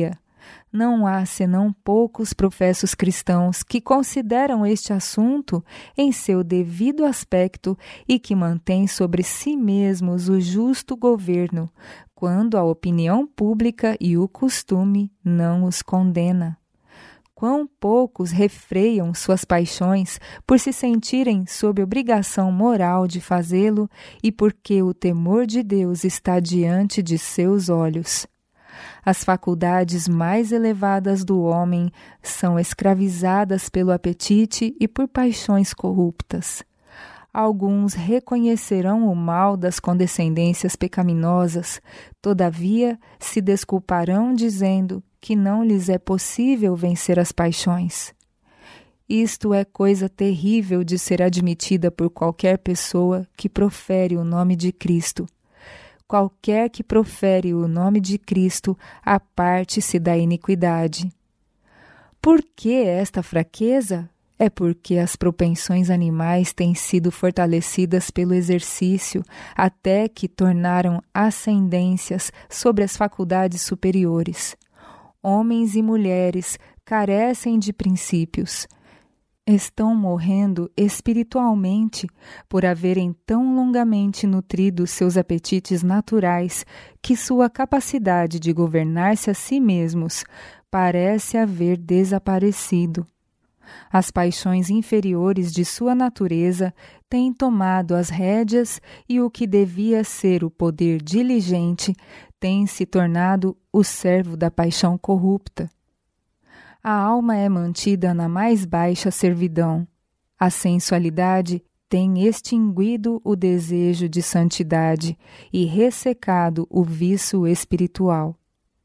Não há senão poucos professos cristãos que consideram este assunto em seu devido aspecto e que mantêm sobre si mesmos o justo governo, quando a opinião pública e o costume não os condena. Quão poucos refreiam suas paixões por se sentirem sob obrigação moral de fazê-lo e porque o temor de Deus está diante de seus olhos. As faculdades mais elevadas do homem são escravizadas pelo apetite e por paixões corruptas. Alguns reconhecerão o mal das condescendências pecaminosas, todavia se desculparão dizendo que não lhes é possível vencer as paixões. Isto é coisa terrível de ser admitida por qualquer pessoa que profere o nome de Cristo. Qualquer que profere o nome de Cristo, aparte-se da iniquidade. Por que esta fraqueza? É porque as propensões animais têm sido fortalecidas pelo exercício até que tornaram ascendências sobre as faculdades superiores. Homens e mulheres carecem de princípios. Estão morrendo espiritualmente por haverem tão longamente nutrido seus apetites naturais que sua capacidade de governar-se a si mesmos parece haver desaparecido. As paixões inferiores de sua natureza têm tomado as rédeas e o que devia ser o poder diligente tem se tornado o servo da paixão corrupta. A alma é mantida na mais baixa servidão. A sensualidade tem extinguido o desejo de santidade e ressecado o vício espiritual.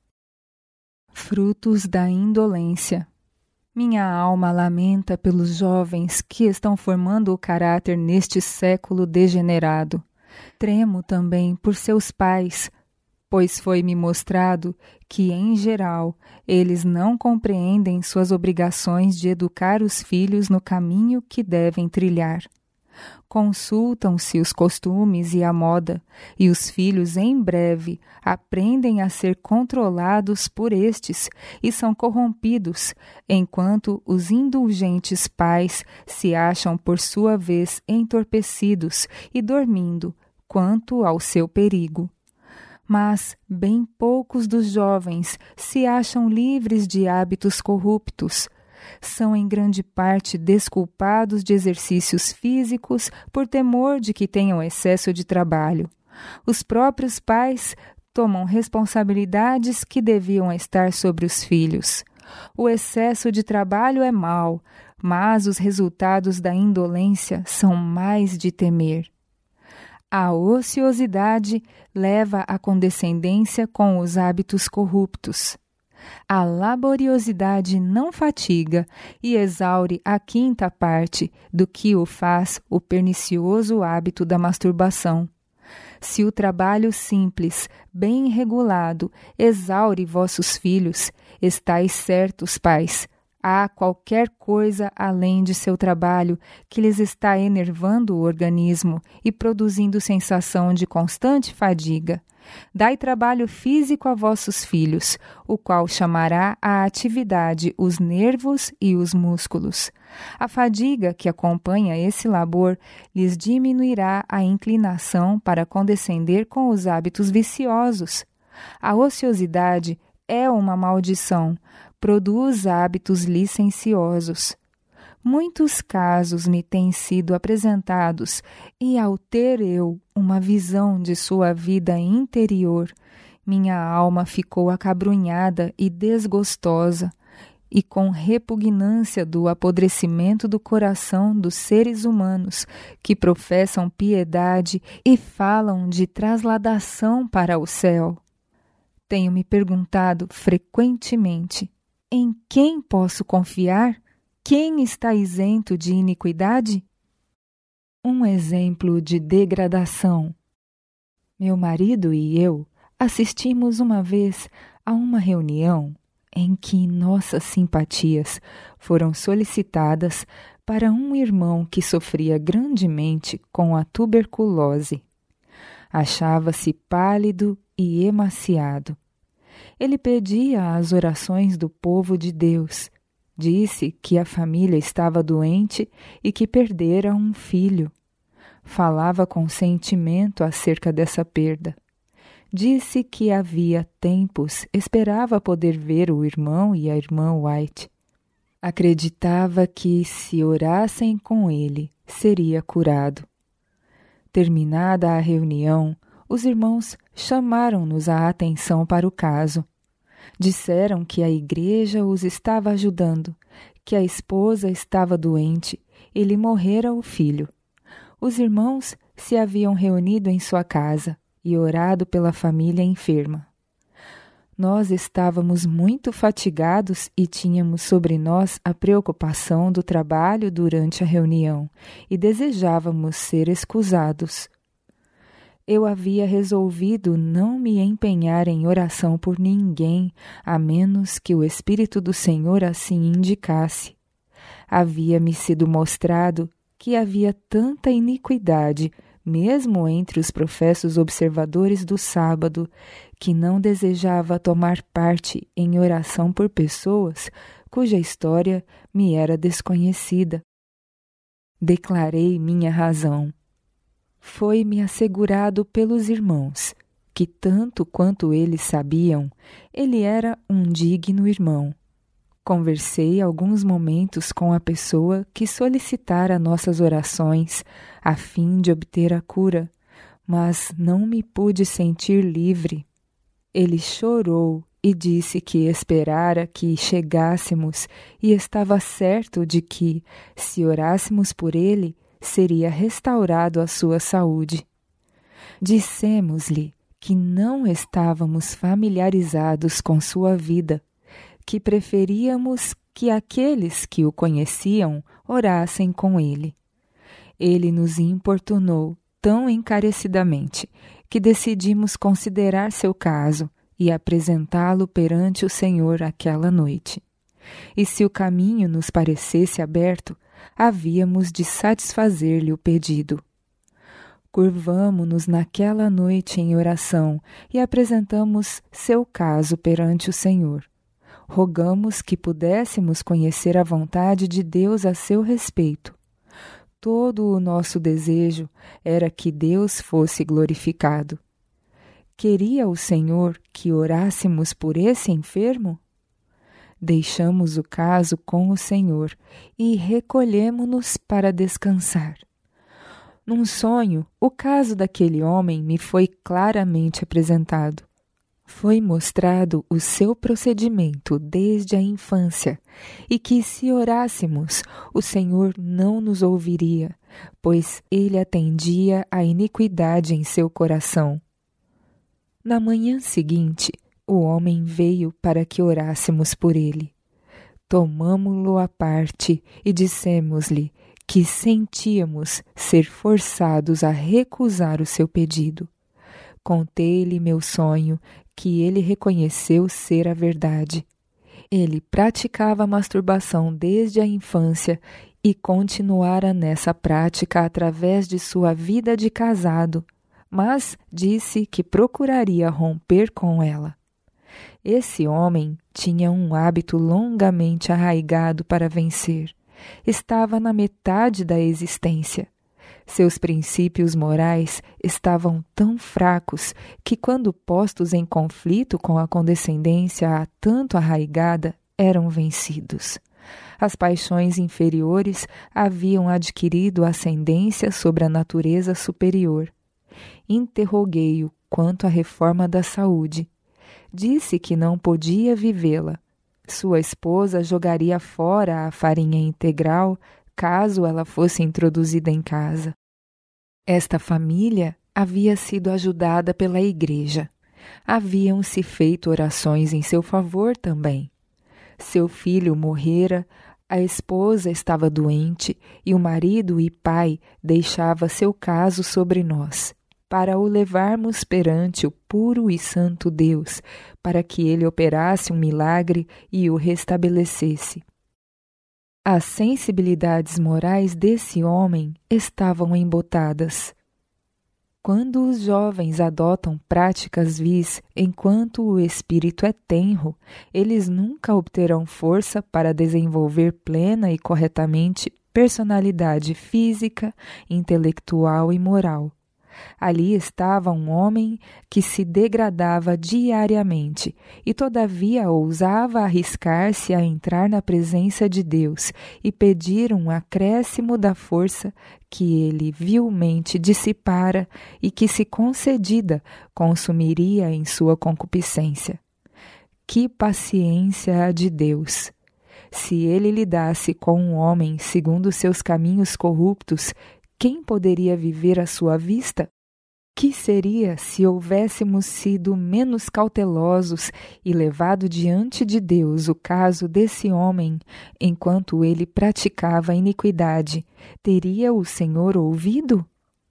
Frutos da indolência. Minha alma lamenta pelos jovens que estão formando o caráter neste século degenerado. Tremo também por seus pais, pois foi-me mostrado que, em geral, eles não compreendem suas obrigações de educar os filhos no caminho que devem trilhar. Consultam-se os costumes e a moda, e os filhos em breve aprendem a ser controlados por estes e são corrompidos, enquanto os indulgentes pais se acham por sua vez entorpecidos e dormindo quanto ao seu perigo. Mas bem poucos dos jovens se acham livres de hábitos corruptos. São em grande parte desculpados de exercícios físicos por temor de que tenham excesso de trabalho. Os próprios pais tomam responsabilidades que deviam estar sobre os filhos. O excesso de trabalho é mau, mas os resultados da indolência são mais de temer. A ociosidade leva à condescendência com os hábitos corruptos. A laboriosidade não fatiga e exaure a quinta parte do que o faz o pernicioso hábito da masturbação. Se o trabalho simples, bem regulado, exaure vossos filhos, estáis certos, pais, há qualquer coisa além de seu trabalho que lhes está enervando o organismo e produzindo sensação de constante fadiga. Dai trabalho físico a vossos filhos, o qual chamará à atividade os nervos e os músculos. A fadiga que acompanha esse labor lhes diminuirá a inclinação para condescender com os hábitos viciosos. A ociosidade é uma maldição, produz hábitos licenciosos. Muitos casos me têm sido apresentados e, ao ter eu uma visão de sua vida interior, minha alma ficou acabrunhada e desgostosa, e com repugnância do apodrecimento do coração dos seres humanos que professam piedade e falam de trasladação para o céu. Tenho me perguntado frequentemente: em quem posso confiar? Quem está isento de iniquidade? Um exemplo de degradação. Meu marido e eu assistimos uma vez a uma reunião em que nossas simpatias foram solicitadas para um irmão que sofria grandemente com a tuberculose. Achava-se pálido e emaciado. Ele pedia as orações do povo de Deus. Disse que a família estava doente e que perdera um filho. Falava com sentimento acerca dessa perda. Disse que havia tempos esperava poder ver o irmão e a irmã White. Acreditava que, se orassem com ele, seria curado. Terminada a reunião, os irmãos chamaram-nos a atenção para o caso. Disseram que a igreja os estava ajudando, que a esposa estava doente e lhe morrera o filho. Os irmãos se haviam reunido em sua casa e orado pela família enferma. Nós estávamos muito fatigados e tínhamos sobre nós a preocupação do trabalho durante a reunião e desejávamos ser excusados. Eu havia resolvido não me empenhar em oração por ninguém, a menos que o Espírito do Senhor assim indicasse. Havia-me sido mostrado que havia tanta iniquidade, mesmo entre os professos observadores do sábado, que não desejava tomar parte em oração por pessoas cuja história me era desconhecida. Declarei minha razão. Foi-me assegurado pelos irmãos que, tanto quanto eles sabiam, ele era um digno irmão. Conversei alguns momentos com a pessoa que solicitara nossas orações a fim de obter a cura, mas não me pude sentir livre. Ele chorou e disse que esperara que chegássemos e estava certo de que, se orássemos por ele, seria restaurado a sua saúde. Dissemos-lhe que não estávamos familiarizados com sua vida, que preferíamos que aqueles que o conheciam orassem com ele. Ele nos importunou tão encarecidamente que decidimos considerar seu caso e apresentá-lo perante o Senhor aquela noite. E se o caminho nos parecesse aberto, havíamos de satisfazer-lhe o pedido. Curvamo-nos naquela noite em oração e apresentamos seu caso perante o Senhor. Rogamos que pudéssemos conhecer a vontade de Deus a seu respeito. Todo o nosso desejo era que Deus fosse glorificado. Queria o Senhor que orássemos por esse enfermo? Deixamos o caso com o Senhor e recolhemo-nos para descansar. Num sonho, o caso daquele homem me foi claramente apresentado. Foi mostrado o seu procedimento desde a infância e que, se orássemos, o Senhor não nos ouviria, pois ele atendia à iniquidade em seu coração. Na manhã seguinte, o homem veio para que orássemos por ele. Tomamo-lo à parte e dissemos-lhe que sentíamos ser forçados a recusar o seu pedido. Contei-lhe meu sonho, que ele reconheceu ser a verdade. Ele praticava a masturbação desde a infância e continuara nessa prática através de sua vida de casado, mas disse que procuraria romper com ela. Esse homem tinha um hábito longamente arraigado para vencer. Estava na metade da existência. Seus princípios morais estavam tão fracos que, quando postos em conflito com a condescendência há tanto arraigada, eram vencidos. As paixões inferiores haviam adquirido ascendência sobre a natureza superior. Interroguei-o quanto à reforma da saúde. Disse que não podia vivê-la. Sua esposa jogaria fora a farinha integral caso ela fosse introduzida em casa. Esta família havia sido ajudada pela igreja. Haviam-se feito orações em seu favor também. Seu filho morrera, a esposa estava doente e o marido e pai deixava seu caso sobre nós, para o levarmos perante o puro e santo Deus, para que ele operasse um milagre e o restabelecesse. As sensibilidades morais desse homem estavam embotadas. Quando os jovens adotam práticas vis enquanto o espírito é tenro, eles nunca obterão força para desenvolver plena e corretamente personalidade física, intelectual e moral. Ali estava um homem que se degradava diariamente e todavia ousava arriscar-se a entrar na presença de Deus e pedir um acréscimo da força que ele vilmente dissipara e que, se concedida, consumiria em sua concupiscência. Que paciência a de Deus! Se ele lidasse com um homem segundo seus caminhos corruptos, quem poderia viver à sua vista? Que seria se houvéssemos sido menos cautelosos e levado diante de Deus o caso desse homem, enquanto ele praticava iniquidade? Teria o Senhor ouvido?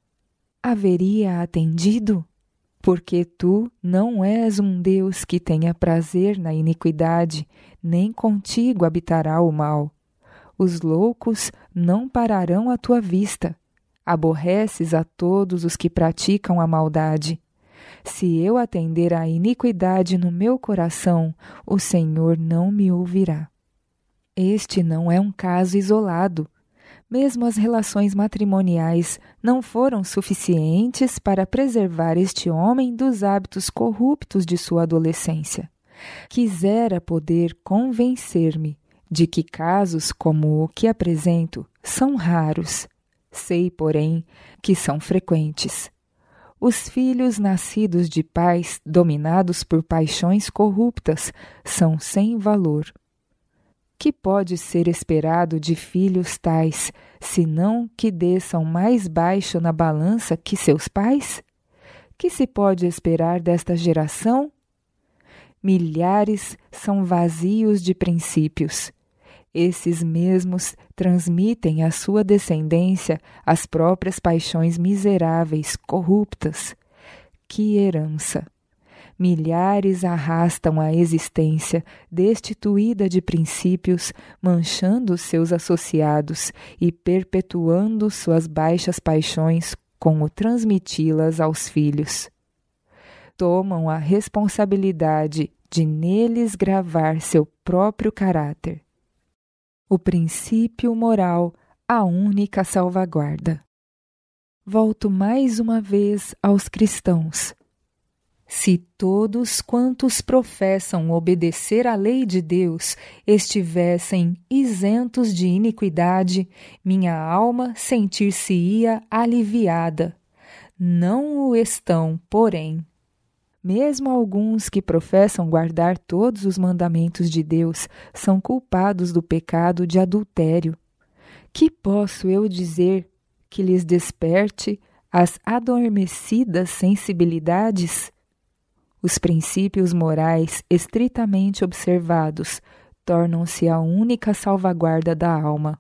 Haveria atendido? Porque tu não és um Deus que tenha prazer na iniquidade, nem contigo habitará o mal. Os loucos não pararão à tua vista. Aborreces a todos os que praticam a maldade. Se eu atender à iniquidade no meu coração, o Senhor não me ouvirá. Este não é um caso isolado. Mesmo as relações matrimoniais não foram suficientes para preservar este homem dos hábitos corruptos de sua adolescência. Quisera poder convencer-me de que casos como o que apresento são raros. Sei, porém, que são frequentes. Os filhos nascidos de pais dominados por paixões corruptas são sem valor. Que pode ser esperado de filhos tais, senão que desçam mais baixo na balança que seus pais? Que se pode esperar desta geração? Milhares são vazios de princípios. Esses mesmos transmitem à sua descendência as próprias paixões miseráveis, corruptas. Que herança! Milhares arrastam a existência destituída de princípios, manchando seus associados e perpetuando suas baixas paixões com o transmiti-las aos filhos. Tomam a responsabilidade de neles gravar seu próprio caráter. O princípio moral, a única salvaguarda. Volto mais uma vez aos cristãos. Se todos quantos professam obedecer à lei de Deus estivessem isentos de iniquidade, minha alma sentir-se-ia aliviada. Não o estão, porém. Mesmo alguns que professam guardar todos os mandamentos de Deus são culpados do pecado de adultério. Que posso eu dizer que lhes desperte as adormecidas sensibilidades? Os princípios morais estritamente observados tornam-se a única salvaguarda da alma.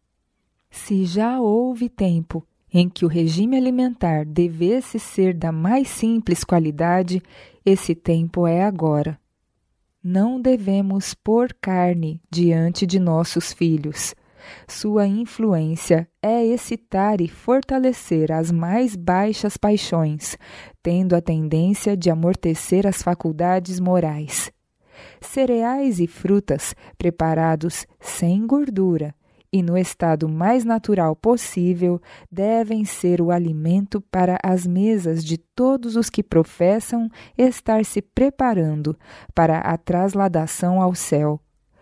Se já houve tempo em que o regime alimentar devesse ser da mais simples qualidade, esse tempo é agora. Não devemos pôr carne diante de nossos filhos. Sua influência é excitar e fortalecer as mais baixas paixões, tendo a tendência de amortecer as faculdades morais. Cereais e frutas preparados sem gordura e no estado mais natural possível, devem ser o alimento para as mesas de todos os que professam estar se preparando para a trasladação ao céu.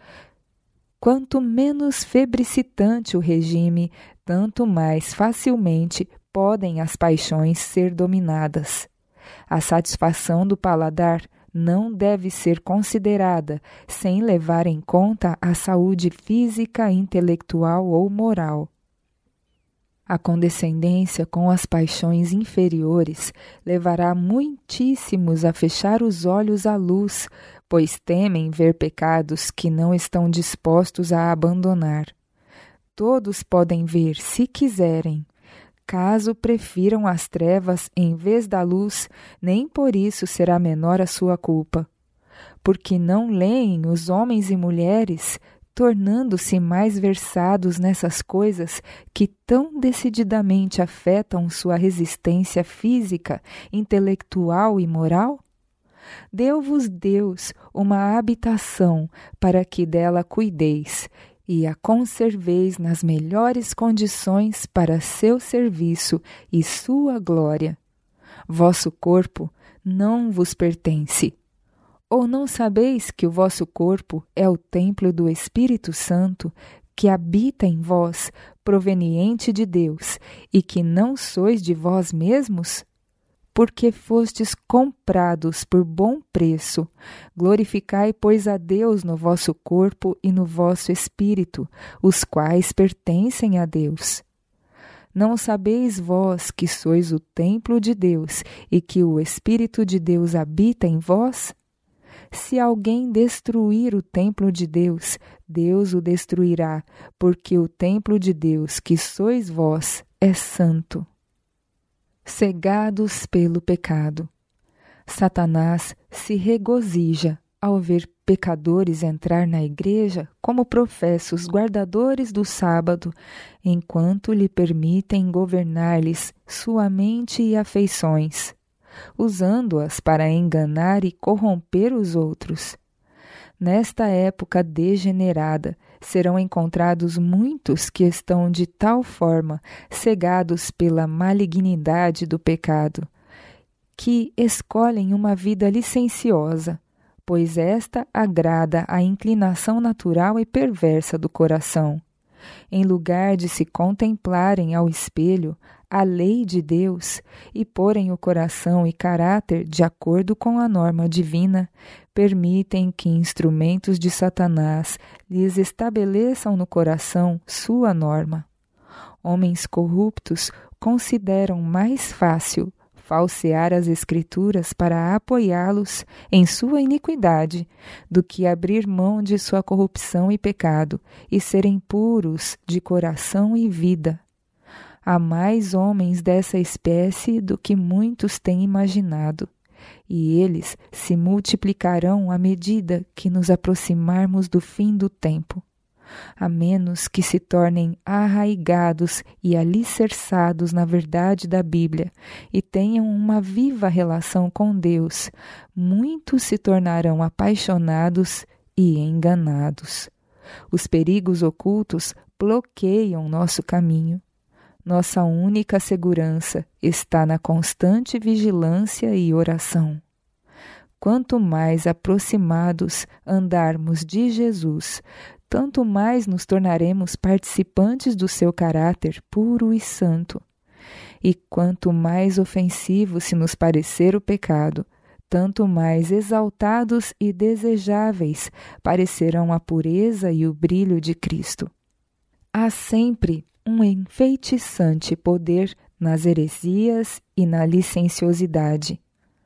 Quanto menos febricitante o regime, tanto mais facilmente podem as paixões ser dominadas. A satisfação do paladar não deve ser considerada sem levar em conta a saúde física, intelectual ou moral. A condescendência com as paixões inferiores levará muitíssimos a fechar os olhos à luz, pois temem ver pecados que não estão dispostos a abandonar. Todos podem ver, se quiserem. Caso prefiram as trevas em vez da luz, nem por isso será menor a sua culpa. Porque não leem os homens e mulheres, tornando-se mais versados nessas coisas que tão decididamente afetam sua resistência física, intelectual e moral? Deu-vos Deus uma habitação para que dela cuideis e a conserveis nas melhores condições para seu serviço e sua glória. Vosso corpo não vos pertence. Ou não sabeis que o vosso corpo é o templo do Espírito Santo, que habita em vós, proveniente de Deus, e que não sois de vós mesmos? Porque fostes comprados por bom preço. Glorificai, pois, a Deus no vosso corpo e no vosso espírito, os quais pertencem a Deus. Não sabeis vós que sois o templo de Deus e que o Espírito de Deus habita em vós? Se alguém destruir o templo de Deus, Deus o destruirá, porque o templo de Deus, que sois vós, é santo. Cegados pelo pecado. Satanás se regozija ao ver pecadores entrar na igreja como professos guardadores do sábado, enquanto lhe permitem governar-lhes sua mente e afeições, usando-as para enganar e corromper os outros. Nesta época degenerada, serão encontrados muitos que estão de tal forma cegados pela malignidade do pecado, que escolhem uma vida licenciosa, pois esta agrada à inclinação natural e perversa do coração. Em lugar de se contemplarem ao espelho a lei de Deus e porem o coração e caráter de acordo com a norma divina, permitem que instrumentos de Satanás lhes estabeleçam no coração sua norma. Homens corruptos consideram mais fácil falsear as Escrituras para apoiá-los em sua iniquidade, do que abrir mão de sua corrupção e pecado e serem puros de coração e vida. Há mais homens dessa espécie do que muitos têm imaginado, e eles se multiplicarão à medida que nos aproximarmos do fim do tempo, a menos que se tornem arraigados e alicerçados na verdade da Bíblia e tenham uma viva relação com Deus. Muitos se tornarão apaixonados e enganados. Os perigos ocultos bloqueiam nosso caminho. Nossa única segurança está na constante vigilância e oração. Quanto mais aproximados andarmos de Jesus, tanto mais nos tornaremos participantes do seu caráter puro e santo. E quanto mais ofensivo se nos parecer o pecado, tanto mais exaltados e desejáveis parecerão a pureza e o brilho de Cristo. Há sempre um enfeitiçante poder nas heresias e na licenciosidade.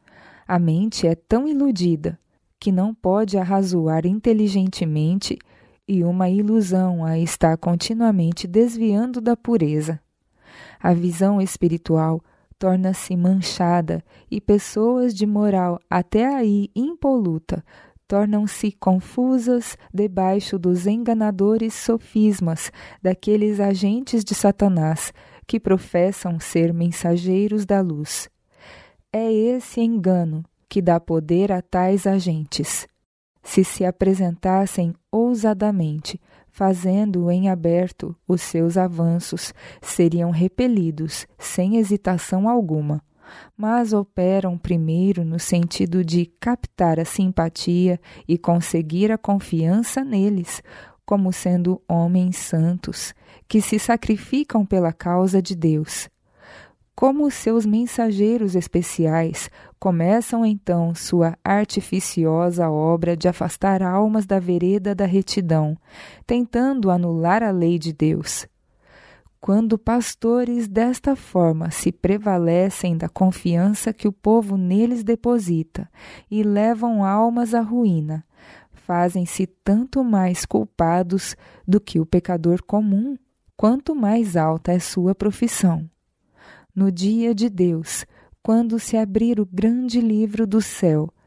A mente é tão iludida que não pode arrazoar inteligentemente, e uma ilusão a está continuamente desviando da pureza. A visão espiritual torna-se manchada e pessoas de moral até aí impoluta tornam-se confusas debaixo dos enganadores sofismas daqueles agentes de Satanás que professam ser mensageiros da luz. É esse engano que dá poder a tais agentes. Se se apresentassem ousadamente, fazendo em aberto os seus avanços, seriam repelidos sem hesitação alguma, mas operam primeiro no sentido de captar a simpatia e conseguir a confiança neles, como sendo homens santos, que se sacrificam pela causa de Deus. Como seus mensageiros especiais, começam então sua artificiosa obra de afastar almas da vereda da retidão, tentando anular a lei de Deus. Quando pastores desta forma se prevalecem da confiança que o povo neles deposita e levam almas à ruína, fazem-se tanto mais culpados do que o pecador comum, quanto mais alta é sua profissão. No dia de Deus, quando se abrir o grande livro do céu,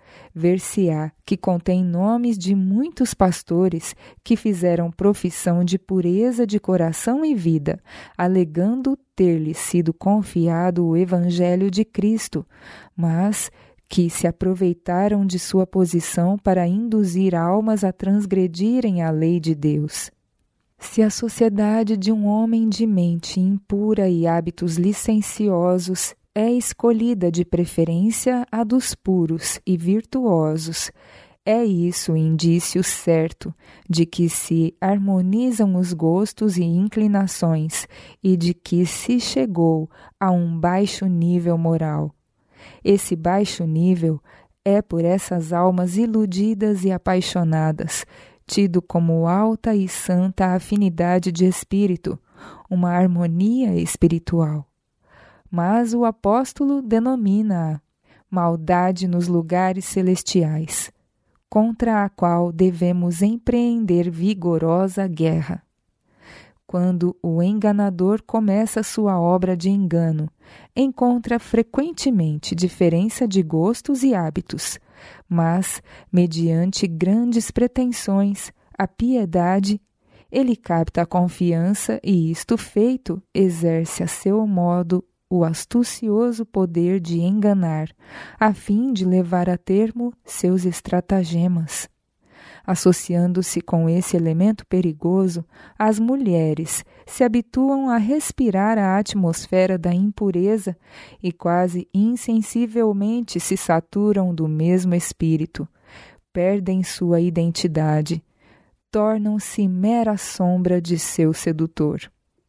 ver-se-á que contém nomes de muitos pastores que fizeram profissão de pureza de coração e vida, alegando ter-lhes sido confiado o Evangelho de Cristo, mas que se aproveitaram de sua posição para induzir almas a transgredirem a lei de Deus. Se a sociedade de um homem de mente impura e hábitos licenciosos é escolhida de preferência a dos puros e virtuosos, é isso indício certo de que se harmonizam os gostos e inclinações e de que se chegou a um baixo nível moral. Esse baixo nível é por essas almas iludidas e apaixonadas, tido como alta e santa afinidade de espírito, uma harmonia espiritual. Mas o apóstolo denomina-a maldade nos lugares celestiais, contra a qual devemos empreender vigorosa guerra. Quando o enganador começa sua obra de engano, encontra frequentemente diferença de gostos e hábitos, mas, mediante grandes pretensões, a piedade, ele capta a confiança e, isto feito, exerce a seu modo o astucioso poder de enganar, a fim de levar a termo seus estratagemas. Associando-se com esse elemento perigoso, as mulheres se habituam a respirar a atmosfera da impureza e quase insensivelmente se saturam do mesmo espírito, perdem sua identidade, tornam-se mera sombra de seu sedutor.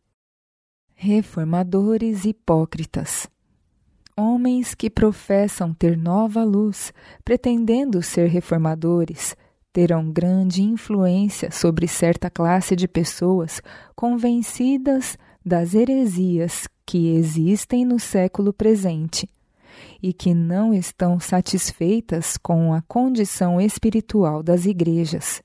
Reformadores hipócritas. Homens que professam ter nova luz, pretendendo ser reformadores, terão grande influência sobre certa classe de pessoas convencidas das heresias que existem no século presente e que não estão satisfeitas com a condição espiritual das igrejas.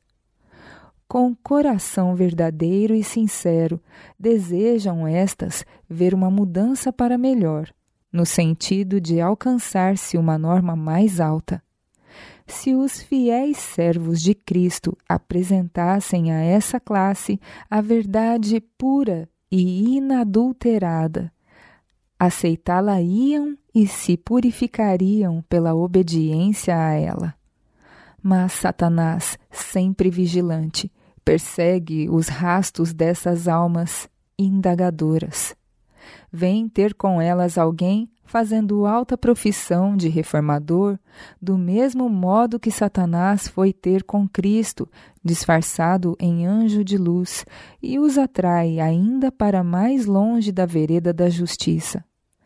Com coração verdadeiro e sincero, desejam estas ver uma mudança para melhor, no sentido de alcançar-se uma norma mais alta. Se os fiéis servos de Cristo apresentassem a essa classe a verdade pura e inadulterada, aceitá-la-iam e se purificariam pela obediência a ela. Mas Satanás, sempre vigilante, persegue os rastos dessas almas indagadoras. Vem ter com elas alguém fazendo alta profissão de reformador, do mesmo modo que Satanás foi ter com Cristo, disfarçado em anjo de luz, e os atrai ainda para mais longe da vereda da justiça.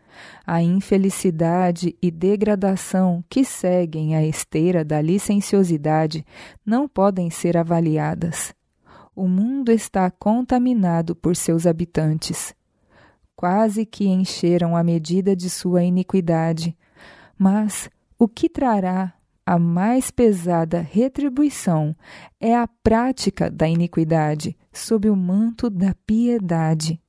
A infelicidade e degradação que seguem a esteira da licenciosidade não podem ser avaliadas. O mundo está contaminado por seus habitantes. Quase que encheram a medida de sua iniquidade, mas o que trará a mais pesada retribuição é a prática da iniquidade sob o manto da piedade.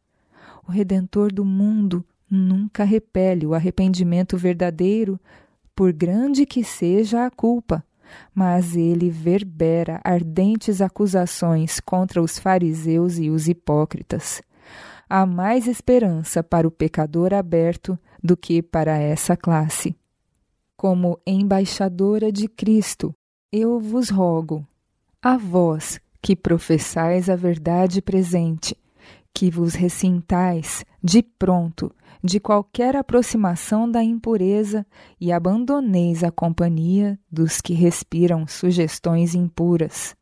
O Redentor do mundo nunca repele o arrependimento verdadeiro, por grande que seja a culpa, mas ele verbera ardentes acusações contra os fariseus e os hipócritas. Há mais esperança para o pecador aberto do que para essa classe. Como embaixadora de Cristo, eu vos rogo, a vós que professais a verdade presente, que vos ressintais de pronto de qualquer aproximação da impureza e abandoneis a companhia dos que respiram sugestões impuras.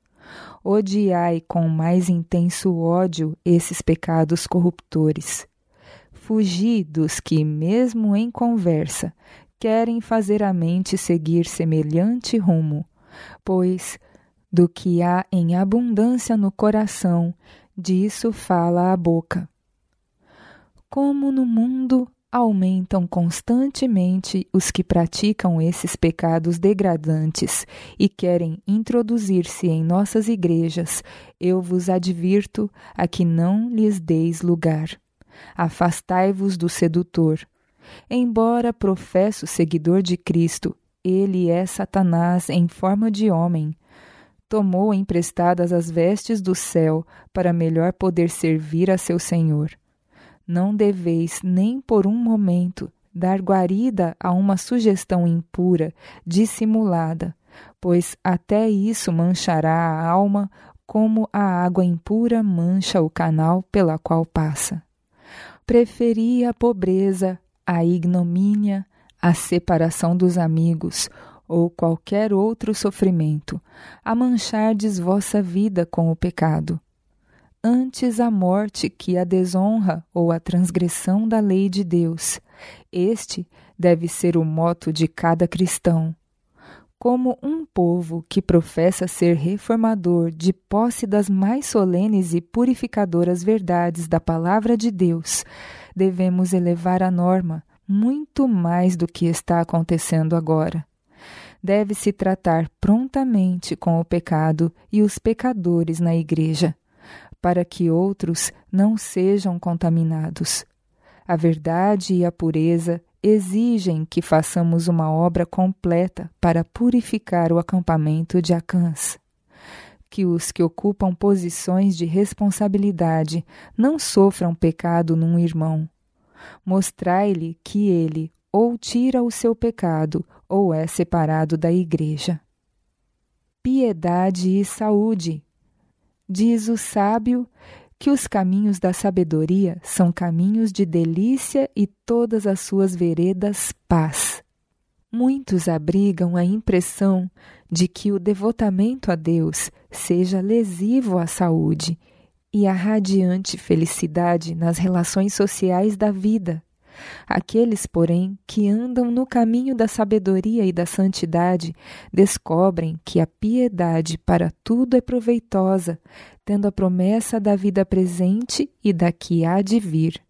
Odiai com mais intenso ódio esses pecados corruptores. Fugi dos que, mesmo em conversa, querem fazer a mente seguir semelhante rumo, pois, do que há em abundância no coração, disso fala a boca. Como no mundo aumentam constantemente os que praticam esses pecados degradantes e querem introduzir-se em nossas igrejas, eu vos advirto a que não lhes deis lugar. Afastai-vos do sedutor. Embora professo seguidor de Cristo, ele é Satanás em forma de homem. Tomou emprestadas as vestes do céu para melhor poder servir a seu Senhor. Não deveis nem por um momento dar guarida a uma sugestão impura, dissimulada, pois até isso manchará a alma como a água impura mancha o canal pela qual passa. Preferi a pobreza, a ignomínia, a separação dos amigos ou qualquer outro sofrimento, a manchardes vossa vida com o pecado. Antes a morte que a desonra ou a transgressão da lei de Deus. Este deve ser o moto de cada cristão. Como um povo que professa ser reformador de posse das mais solenes e purificadoras verdades da palavra de Deus, devemos elevar a norma muito mais do que está acontecendo agora. Deve-se tratar prontamente com o pecado e os pecadores na igreja, para que outros não sejam contaminados. A verdade e a pureza exigem que façamos uma obra completa para purificar o acampamento de Acãs. Que os que ocupam posições de responsabilidade não sofram pecado num irmão. Mostrai-lhe que ele ou tira o seu pecado ou é separado da igreja. Piedade e saúde. Diz o sábio que os caminhos da sabedoria são caminhos de delícia e todas as suas veredas paz. Muitos abrigam a impressão de que o devotamento a Deus seja lesivo à saúde e à radiante felicidade nas relações sociais da vida. Aqueles, porém, que andam no caminho da sabedoria e da santidade, descobrem que a piedade para tudo é proveitosa, tendo a promessa da vida presente e da que há de vir.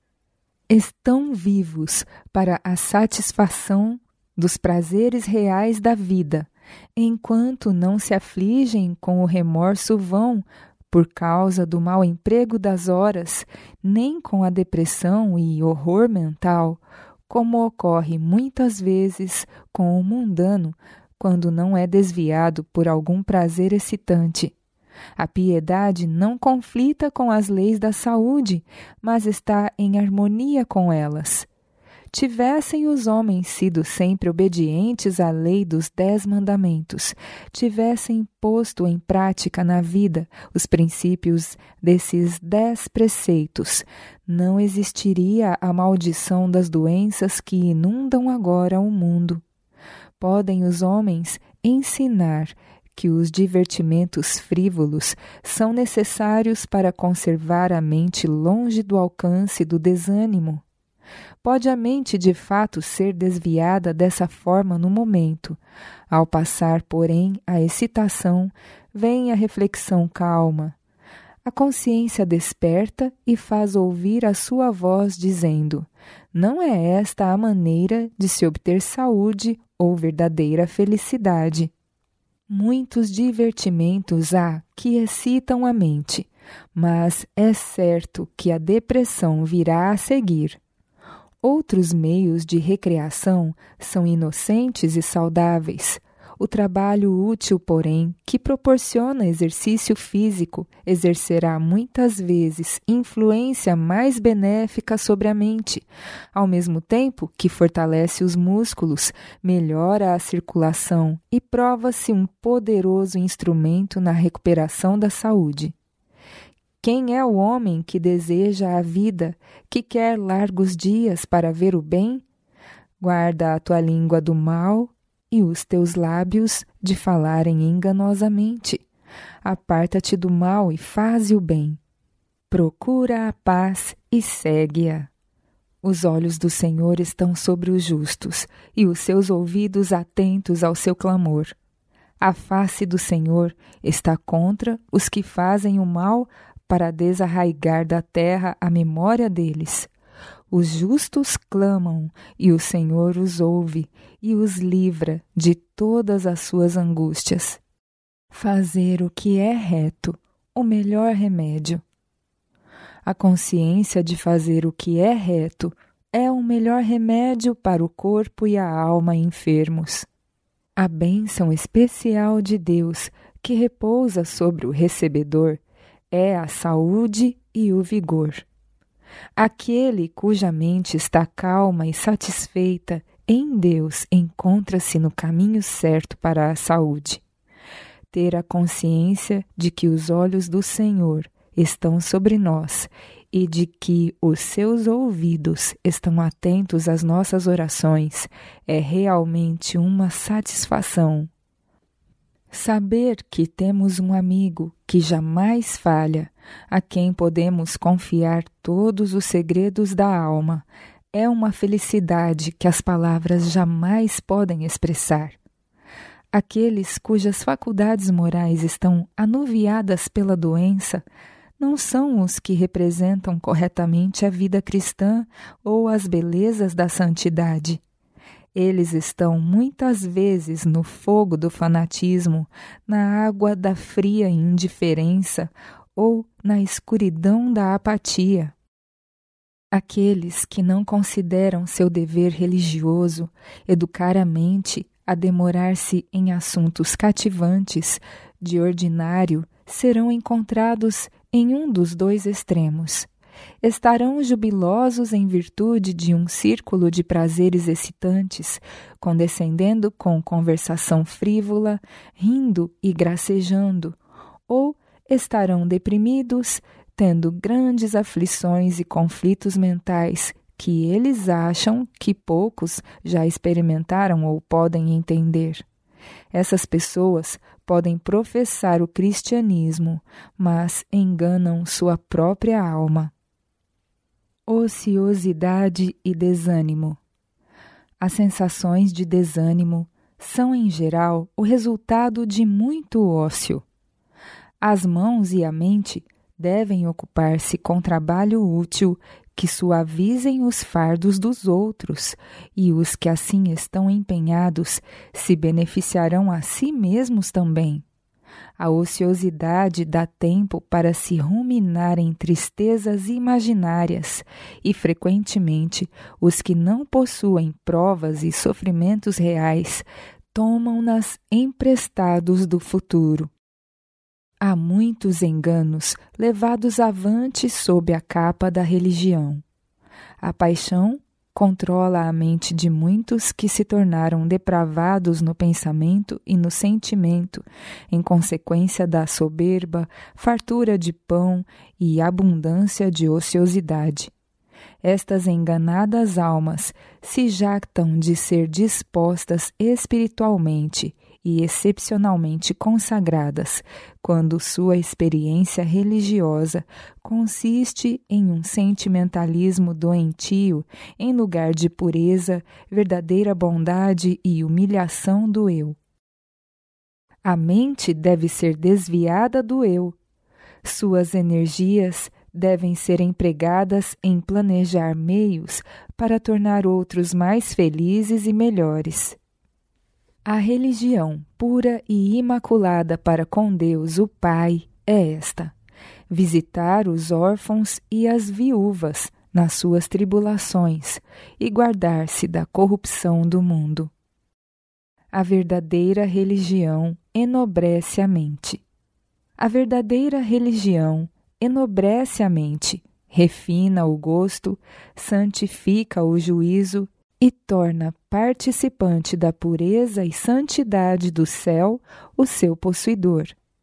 Estão vivos para a satisfação dos prazeres reais da vida, enquanto não se afligem com o remorso vão por causa do mau emprego das horas, nem com a depressão e horror mental, como ocorre muitas vezes com o mundano quando não é desviado por algum prazer excitante. A piedade não conflita com as leis da saúde, mas está em harmonia com elas. Tivessem os homens sido sempre obedientes à lei dos dez mandamentos, tivessem posto em prática na vida os princípios desses dez preceitos, não existiria a maldição das doenças que inundam agora o mundo. Podem os homens ensinar que os divertimentos frívolos são necessários para conservar a mente longe do alcance do desânimo. Pode a mente de fato ser desviada dessa forma no momento. Ao passar, porém, a excitação, vem a reflexão calma. A consciência desperta e faz ouvir a sua voz dizendo: não é esta a maneira de se obter saúde ou verdadeira felicidade. Muitos divertimentos há que excitam a mente, mas é certo que a depressão virá a seguir. Outros meios de recreação são inocentes e saudáveis. O trabalho útil, porém, que proporciona exercício físico, exercerá muitas vezes influência mais benéfica sobre a mente, ao mesmo tempo que fortalece os músculos, melhora a circulação e prova-se um poderoso instrumento na recuperação da saúde. Quem é o homem que deseja a vida, que quer largos dias para ver o bem? Guarda a tua língua do mal e os teus lábios de falarem enganosamente. Aparta-te do mal e faze o bem. Procura a paz e segue-a. Os olhos do Senhor estão sobre os justos e os seus ouvidos atentos ao seu clamor. A face do Senhor está contra os que fazem o mal, para desarraigar da terra a memória deles. Os justos clamam, e o Senhor os ouve, e os livra de todas as suas angústias. Fazer o que é reto, o melhor remédio. A consciência de fazer o que é reto é o melhor remédio para o corpo e a alma enfermos. A bênção especial de Deus que repousa sobre o recebedor é a saúde e o vigor. Aquele cuja mente está calma e satisfeita em Deus encontra-se no caminho certo para a saúde. Ter a consciência de que os olhos do Senhor estão sobre nós e de que os seus ouvidos estão atentos às nossas orações é realmente uma satisfação. Saber que temos um amigo que jamais falha, a quem podemos confiar todos os segredos da alma, é uma felicidade que as palavras jamais podem expressar. Aqueles cujas faculdades morais estão anuviadas pela doença não são os que representam corretamente a vida cristã ou as belezas da santidade. Eles estão muitas vezes no fogo do fanatismo, na água da fria indiferença ou na escuridão da apatia. Aqueles que não consideram seu dever religioso educar a mente a demorar-se em assuntos cativantes, de ordinário, serão encontrados em um dos dois extremos. Estarão jubilosos em virtude de um círculo de prazeres excitantes, condescendendo com conversação frívola, rindo e gracejando, ou estarão deprimidos, tendo grandes aflições e conflitos mentais que eles acham que poucos já experimentaram ou podem entender. Essas pessoas podem professar o cristianismo, mas enganam sua própria alma. Ociosidade e desânimo. As sensações de desânimo são, em geral, o resultado de muito ócio. As mãos e a mente devem ocupar-se com trabalho útil que suavizem os fardos dos outros, e os que assim estão empenhados se beneficiarão a si mesmos também. A ociosidade dá tempo para se ruminar em tristezas imaginárias, e frequentemente os que não possuem provas e sofrimentos reais tomam-nas emprestados do futuro. Há muitos enganos levados avante sob a capa da religião. A paixão controla a mente de muitos que se tornaram depravados no pensamento e no sentimento, em consequência da soberba, fartura de pão e abundância de ociosidade. Estas enganadas almas se jactam de ser dispostas espiritualmente e excepcionalmente consagradas, quando sua experiência religiosa consiste em um sentimentalismo doentio em lugar de pureza, verdadeira bondade e humilhação do eu. A mente deve ser desviada do eu. Suas energias devem ser empregadas em planejar meios para tornar outros mais felizes e melhores. A religião pura e imaculada para com Deus o Pai é esta: visitar os órfãos e as viúvas nas suas tribulações e guardar-se da corrupção do mundo. A verdadeira religião enobrece a mente. A verdadeira religião enobrece a mente, refina o gosto, santifica o juízo e torna participante da pureza e santidade do céu o seu possuidor.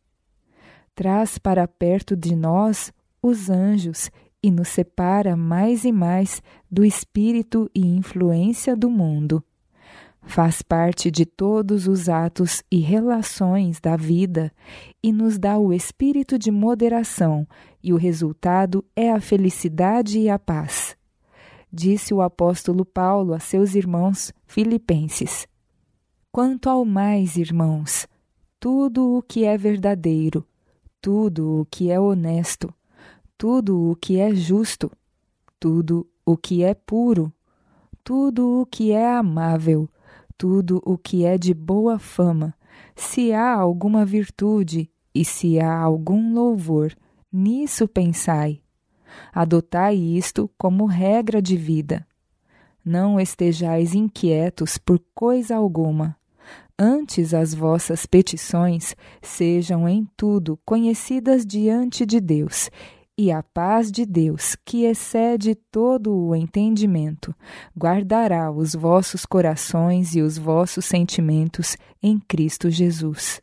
Traz para perto de nós os anjos e nos separa mais e mais do espírito e influência do mundo. Faz parte de todos os atos e relações da vida e nos dá o espírito de moderação, e o resultado é a felicidade e a paz. Disse o apóstolo Paulo a seus irmãos filipenses: Quanto ao mais, irmãos, tudo o que é verdadeiro, tudo o que é honesto, tudo o que é justo, tudo o que é puro, tudo o que é amável, tudo o que é de boa fama, se há alguma virtude e se há algum louvor, nisso pensai. Adotai isto como regra de vida. Não estejais inquietos por coisa alguma. Antes as vossas petições sejam em tudo conhecidas diante de Deus, e a paz de Deus, que excede todo o entendimento, guardará os vossos corações e os vossos sentimentos em Cristo Jesus.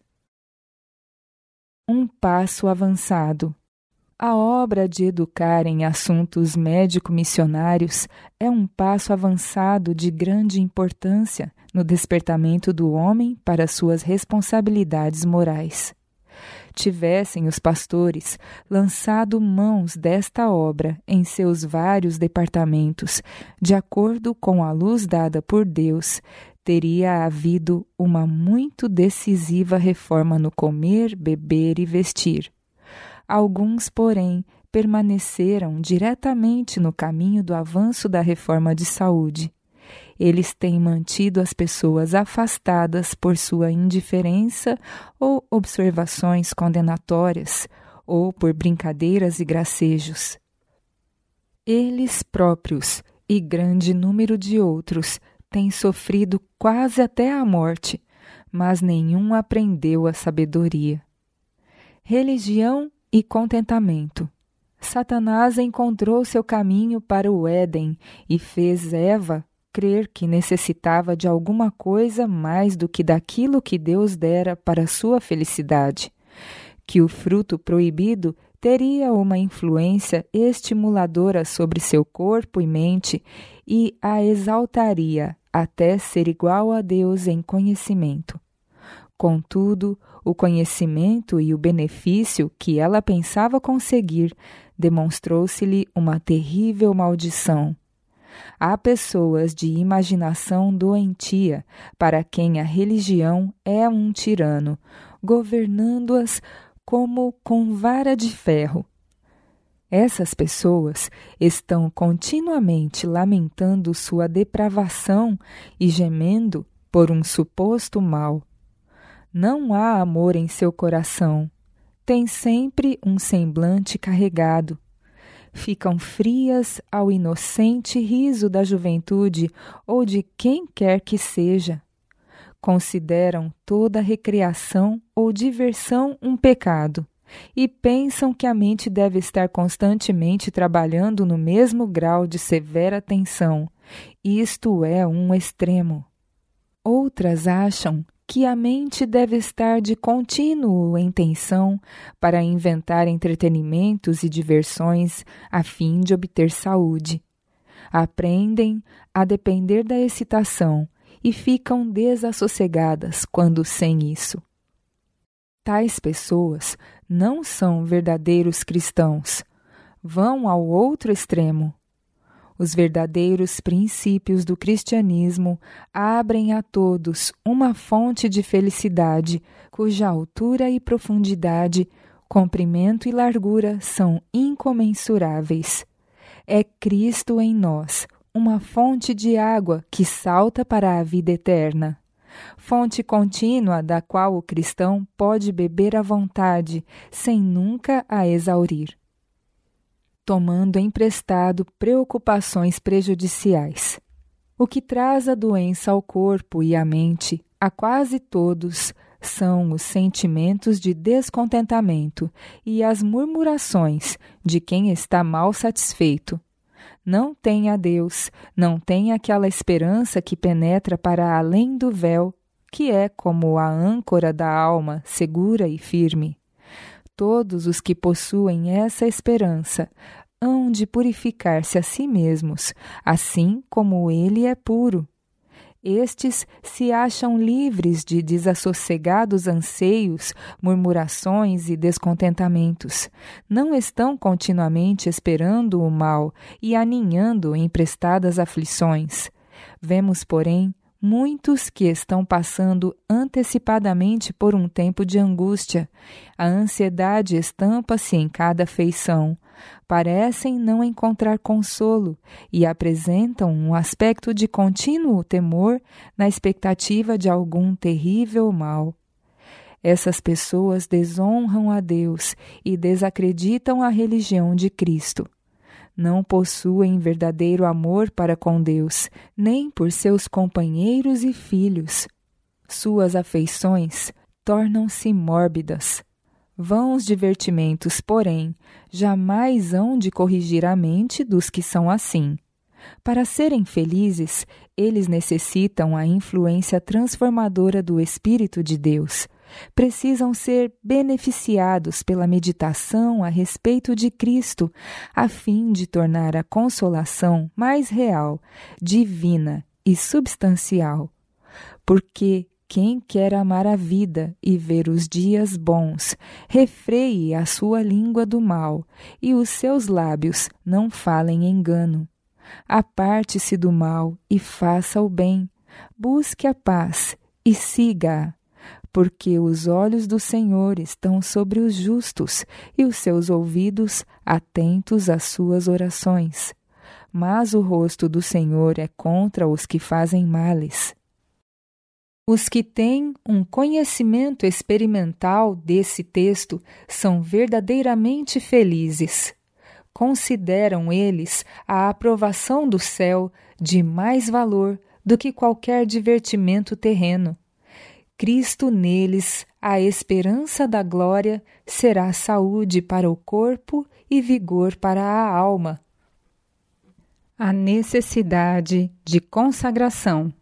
Um passo avançado. A obra de educar em assuntos médico-missionários é um passo avançado de grande importância no despertamento do homem para suas responsabilidades morais. Tivessem os pastores lançado mãos desta obra em seus vários departamentos, de acordo com a luz dada por Deus, teria havido uma muito decisiva reforma no comer, beber e vestir. Alguns, porém, permaneceram diretamente no caminho do avanço da reforma de saúde. Eles têm mantido as pessoas afastadas por sua indiferença ou observações condenatórias, ou por brincadeiras e gracejos. Eles próprios, e grande número de outros, têm sofrido quase até a morte, mas nenhum aprendeu a sabedoria. Religião e contentamento. Satanás encontrou seu caminho para o Éden e fez Eva crer que necessitava de alguma coisa mais do que daquilo que Deus dera para sua felicidade, que o fruto proibido teria uma influência estimuladora sobre seu corpo e mente e a exaltaria até ser igual a Deus em conhecimento. Contudo, o conhecimento e o benefício que ela pensava conseguir demonstrou-se-lhe uma terrível maldição. Há pessoas de imaginação doentia para quem a religião é um tirano, governando-as como com vara de ferro. Essas pessoas estão continuamente lamentando sua depravação e gemendo por um suposto mal. Não há amor em seu coração. Tem sempre um semblante carregado. Ficam frias ao inocente riso da juventude ou de quem quer que seja. Consideram toda recreação ou diversão um pecado e pensam que a mente deve estar constantemente trabalhando no mesmo grau de severa tensão. Isto é um extremo. Outras acham que a mente deve estar de contínuo em tensão para inventar entretenimentos e diversões a fim de obter saúde. Aprendem a depender da excitação e ficam desassossegadas quando sem isso. Tais pessoas não são verdadeiros cristãos. Vão ao outro extremo. Os verdadeiros princípios do cristianismo abrem a todos uma fonte de felicidade, cuja altura e profundidade, comprimento e largura são incomensuráveis. É Cristo em nós, uma fonte de água que salta para a vida eterna. Fonte contínua da qual o cristão pode beber à vontade, sem nunca a exaurir, tomando emprestado preocupações prejudiciais. O que traz a doença ao corpo e à mente, a quase todos, são os sentimentos de descontentamento e as murmurações de quem está mal satisfeito. Não tem a Deus, não tem aquela esperança que penetra para além do véu, que é como a âncora da alma, segura e firme. Todos os que possuem essa esperança hão de purificar-se a si mesmos, assim como ele é puro. Estes se acham livres de desassossegados anseios, murmurações e descontentamentos. Não estão continuamente esperando o mal e aninhando emprestadas aflições. Vemos, porém, muitos que estão passando antecipadamente por um tempo de angústia. A ansiedade estampa-se em cada feição. Parecem não encontrar consolo e apresentam um aspecto de contínuo temor na expectativa de algum terrível mal. Essas pessoas desonram a Deus e desacreditam a religião de Cristo. Não possuem verdadeiro amor para com Deus, nem por seus companheiros e filhos. Suas afeições tornam-se mórbidas. Vãos divertimentos, porém, jamais hão de corrigir a mente dos que são assim. Para serem felizes, eles necessitam a influência transformadora do Espírito de Deus. Precisam ser beneficiados pela meditação a respeito de Cristo, a fim de tornar a consolação mais real, divina e substancial. Porque quem quer amar a vida e ver os dias bons, refreie a sua língua do mal, e os seus lábios não falem engano. Aparte-se do mal e faça o bem, busque a paz e siga-a, porque os olhos do Senhor estão sobre os justos e os seus ouvidos atentos às suas orações. Mas o rosto do Senhor é contra os que fazem males. Os que têm um conhecimento experimental desse texto são verdadeiramente felizes. Consideram eles a aprovação do céu de mais valor do que qualquer divertimento terreno. Cristo neles, a esperança da glória, será saúde para o corpo e vigor para a alma. A necessidade de consagração.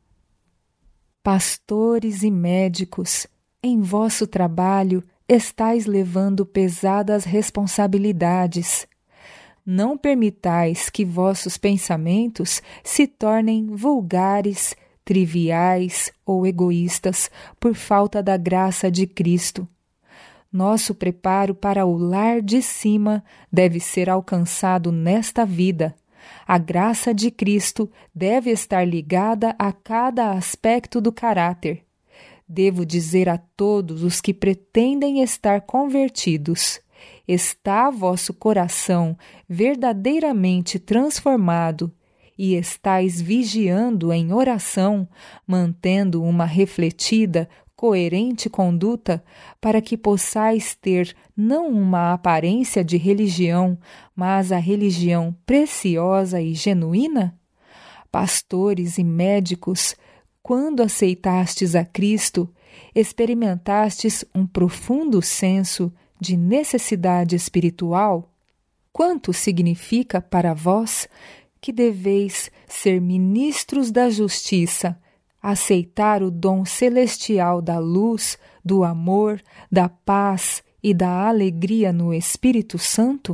Pastores e médicos, em vosso trabalho estais levando pesadas responsabilidades. Não permitais que vossos pensamentos se tornem vulgares, triviais ou egoístas por falta da graça de Cristo. Nosso preparo para o lar de cima deve ser alcançado nesta vida. A graça de Cristo deve estar ligada a cada aspecto do caráter. Devo dizer a todos os que pretendem estar convertidos: está vosso coração verdadeiramente transformado e estais vigiando em oração, mantendo uma refletida, coerente conduta, para que possais ter não uma aparência de religião, mas a religião preciosa e genuína? Pastores e médicos, quando aceitastes a Cristo, experimentastes um profundo senso de necessidade espiritual? Quanto significa para vós que deveis ser ministros da justiça, aceitar o dom celestial da luz, do amor, da paz e da alegria no Espírito Santo?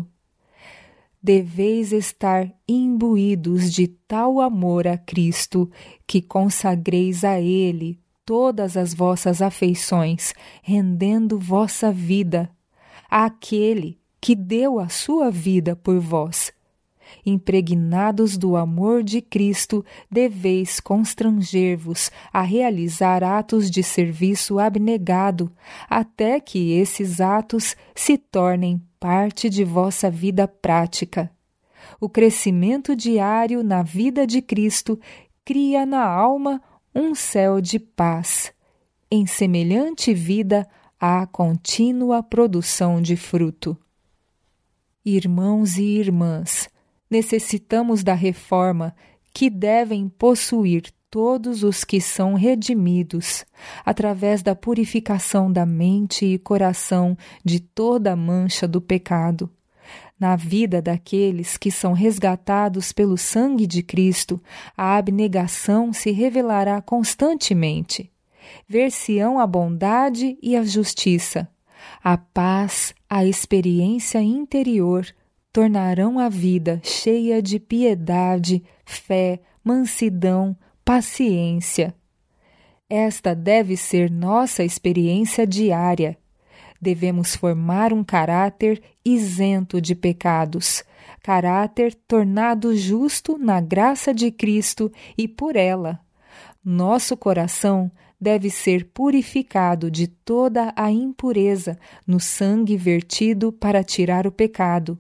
Deveis estar imbuídos de tal amor a Cristo que consagreis a Ele todas as vossas afeições, rendendo vossa vida àquele que deu a sua vida por vós. Impregnados do amor de Cristo, deveis constranger-vos a realizar atos de serviço abnegado, até que esses atos se tornem parte de vossa vida prática. O crescimento diário na vida de Cristo cria na alma um céu de paz. Em semelhante vida, há contínua produção de fruto. Irmãos e irmãs, necessitamos da reforma que devem possuir todos os que são redimidos, através da purificação da mente e coração de toda a mancha do pecado. Na vida daqueles que são resgatados pelo sangue de Cristo, a abnegação se revelará constantemente. Ver-se-ão a bondade e a justiça, a paz, a experiência interior, tornarão a vida cheia de piedade, fé, mansidão, paciência. Esta deve ser nossa experiência diária. Devemos formar um caráter isento de pecados, caráter tornado justo na graça de Cristo e por ela. Nosso coração deve ser purificado de toda a impureza no sangue vertido para tirar o pecado.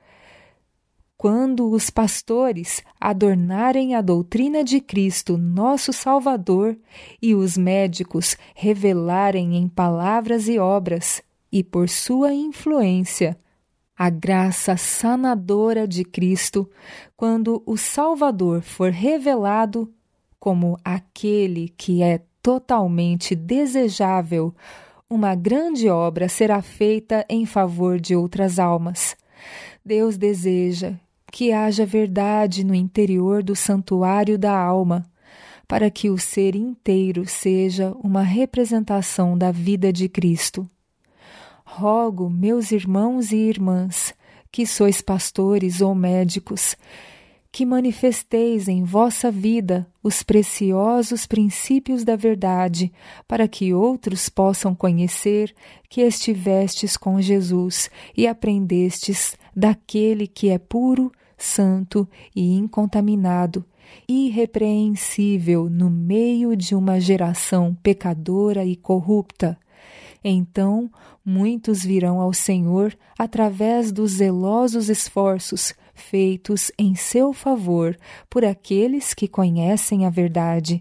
Quando os pastores adornarem a doutrina de Cristo, nosso Salvador, e os médicos revelarem em palavras e obras, e por sua influência, a graça sanadora de Cristo, quando o Salvador for revelado como aquele que é totalmente desejável, uma grande obra será feita em favor de outras almas. Deus deseja que haja verdade no interior do santuário da alma, para que o ser inteiro seja uma representação da vida de Cristo. Rogo, meus irmãos e irmãs, que sois pastores ou médicos, que manifesteis em vossa vida os preciosos princípios da verdade, para que outros possam conhecer que estivestes com Jesus e aprendestes daquele que é puro, santo e incontaminado, irrepreensível no meio de uma geração pecadora e corrupta. Então, muitos virão ao Senhor através dos zelosos esforços feitos em seu favor por aqueles que conhecem a verdade.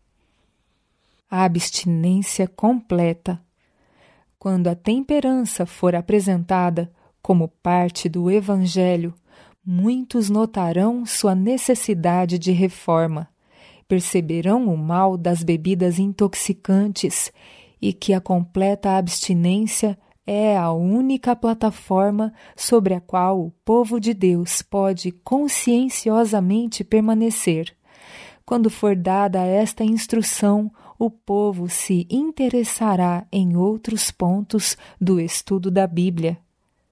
A abstinência completa. Quando a temperança for apresentada como parte do Evangelho, muitos notarão sua necessidade de reforma, perceberão o mal das bebidas intoxicantes e que a completa abstinência é a única plataforma sobre a qual o povo de Deus pode conscienciosamente permanecer. Quando for dada esta instrução, o povo se interessará em outros pontos do estudo da Bíblia.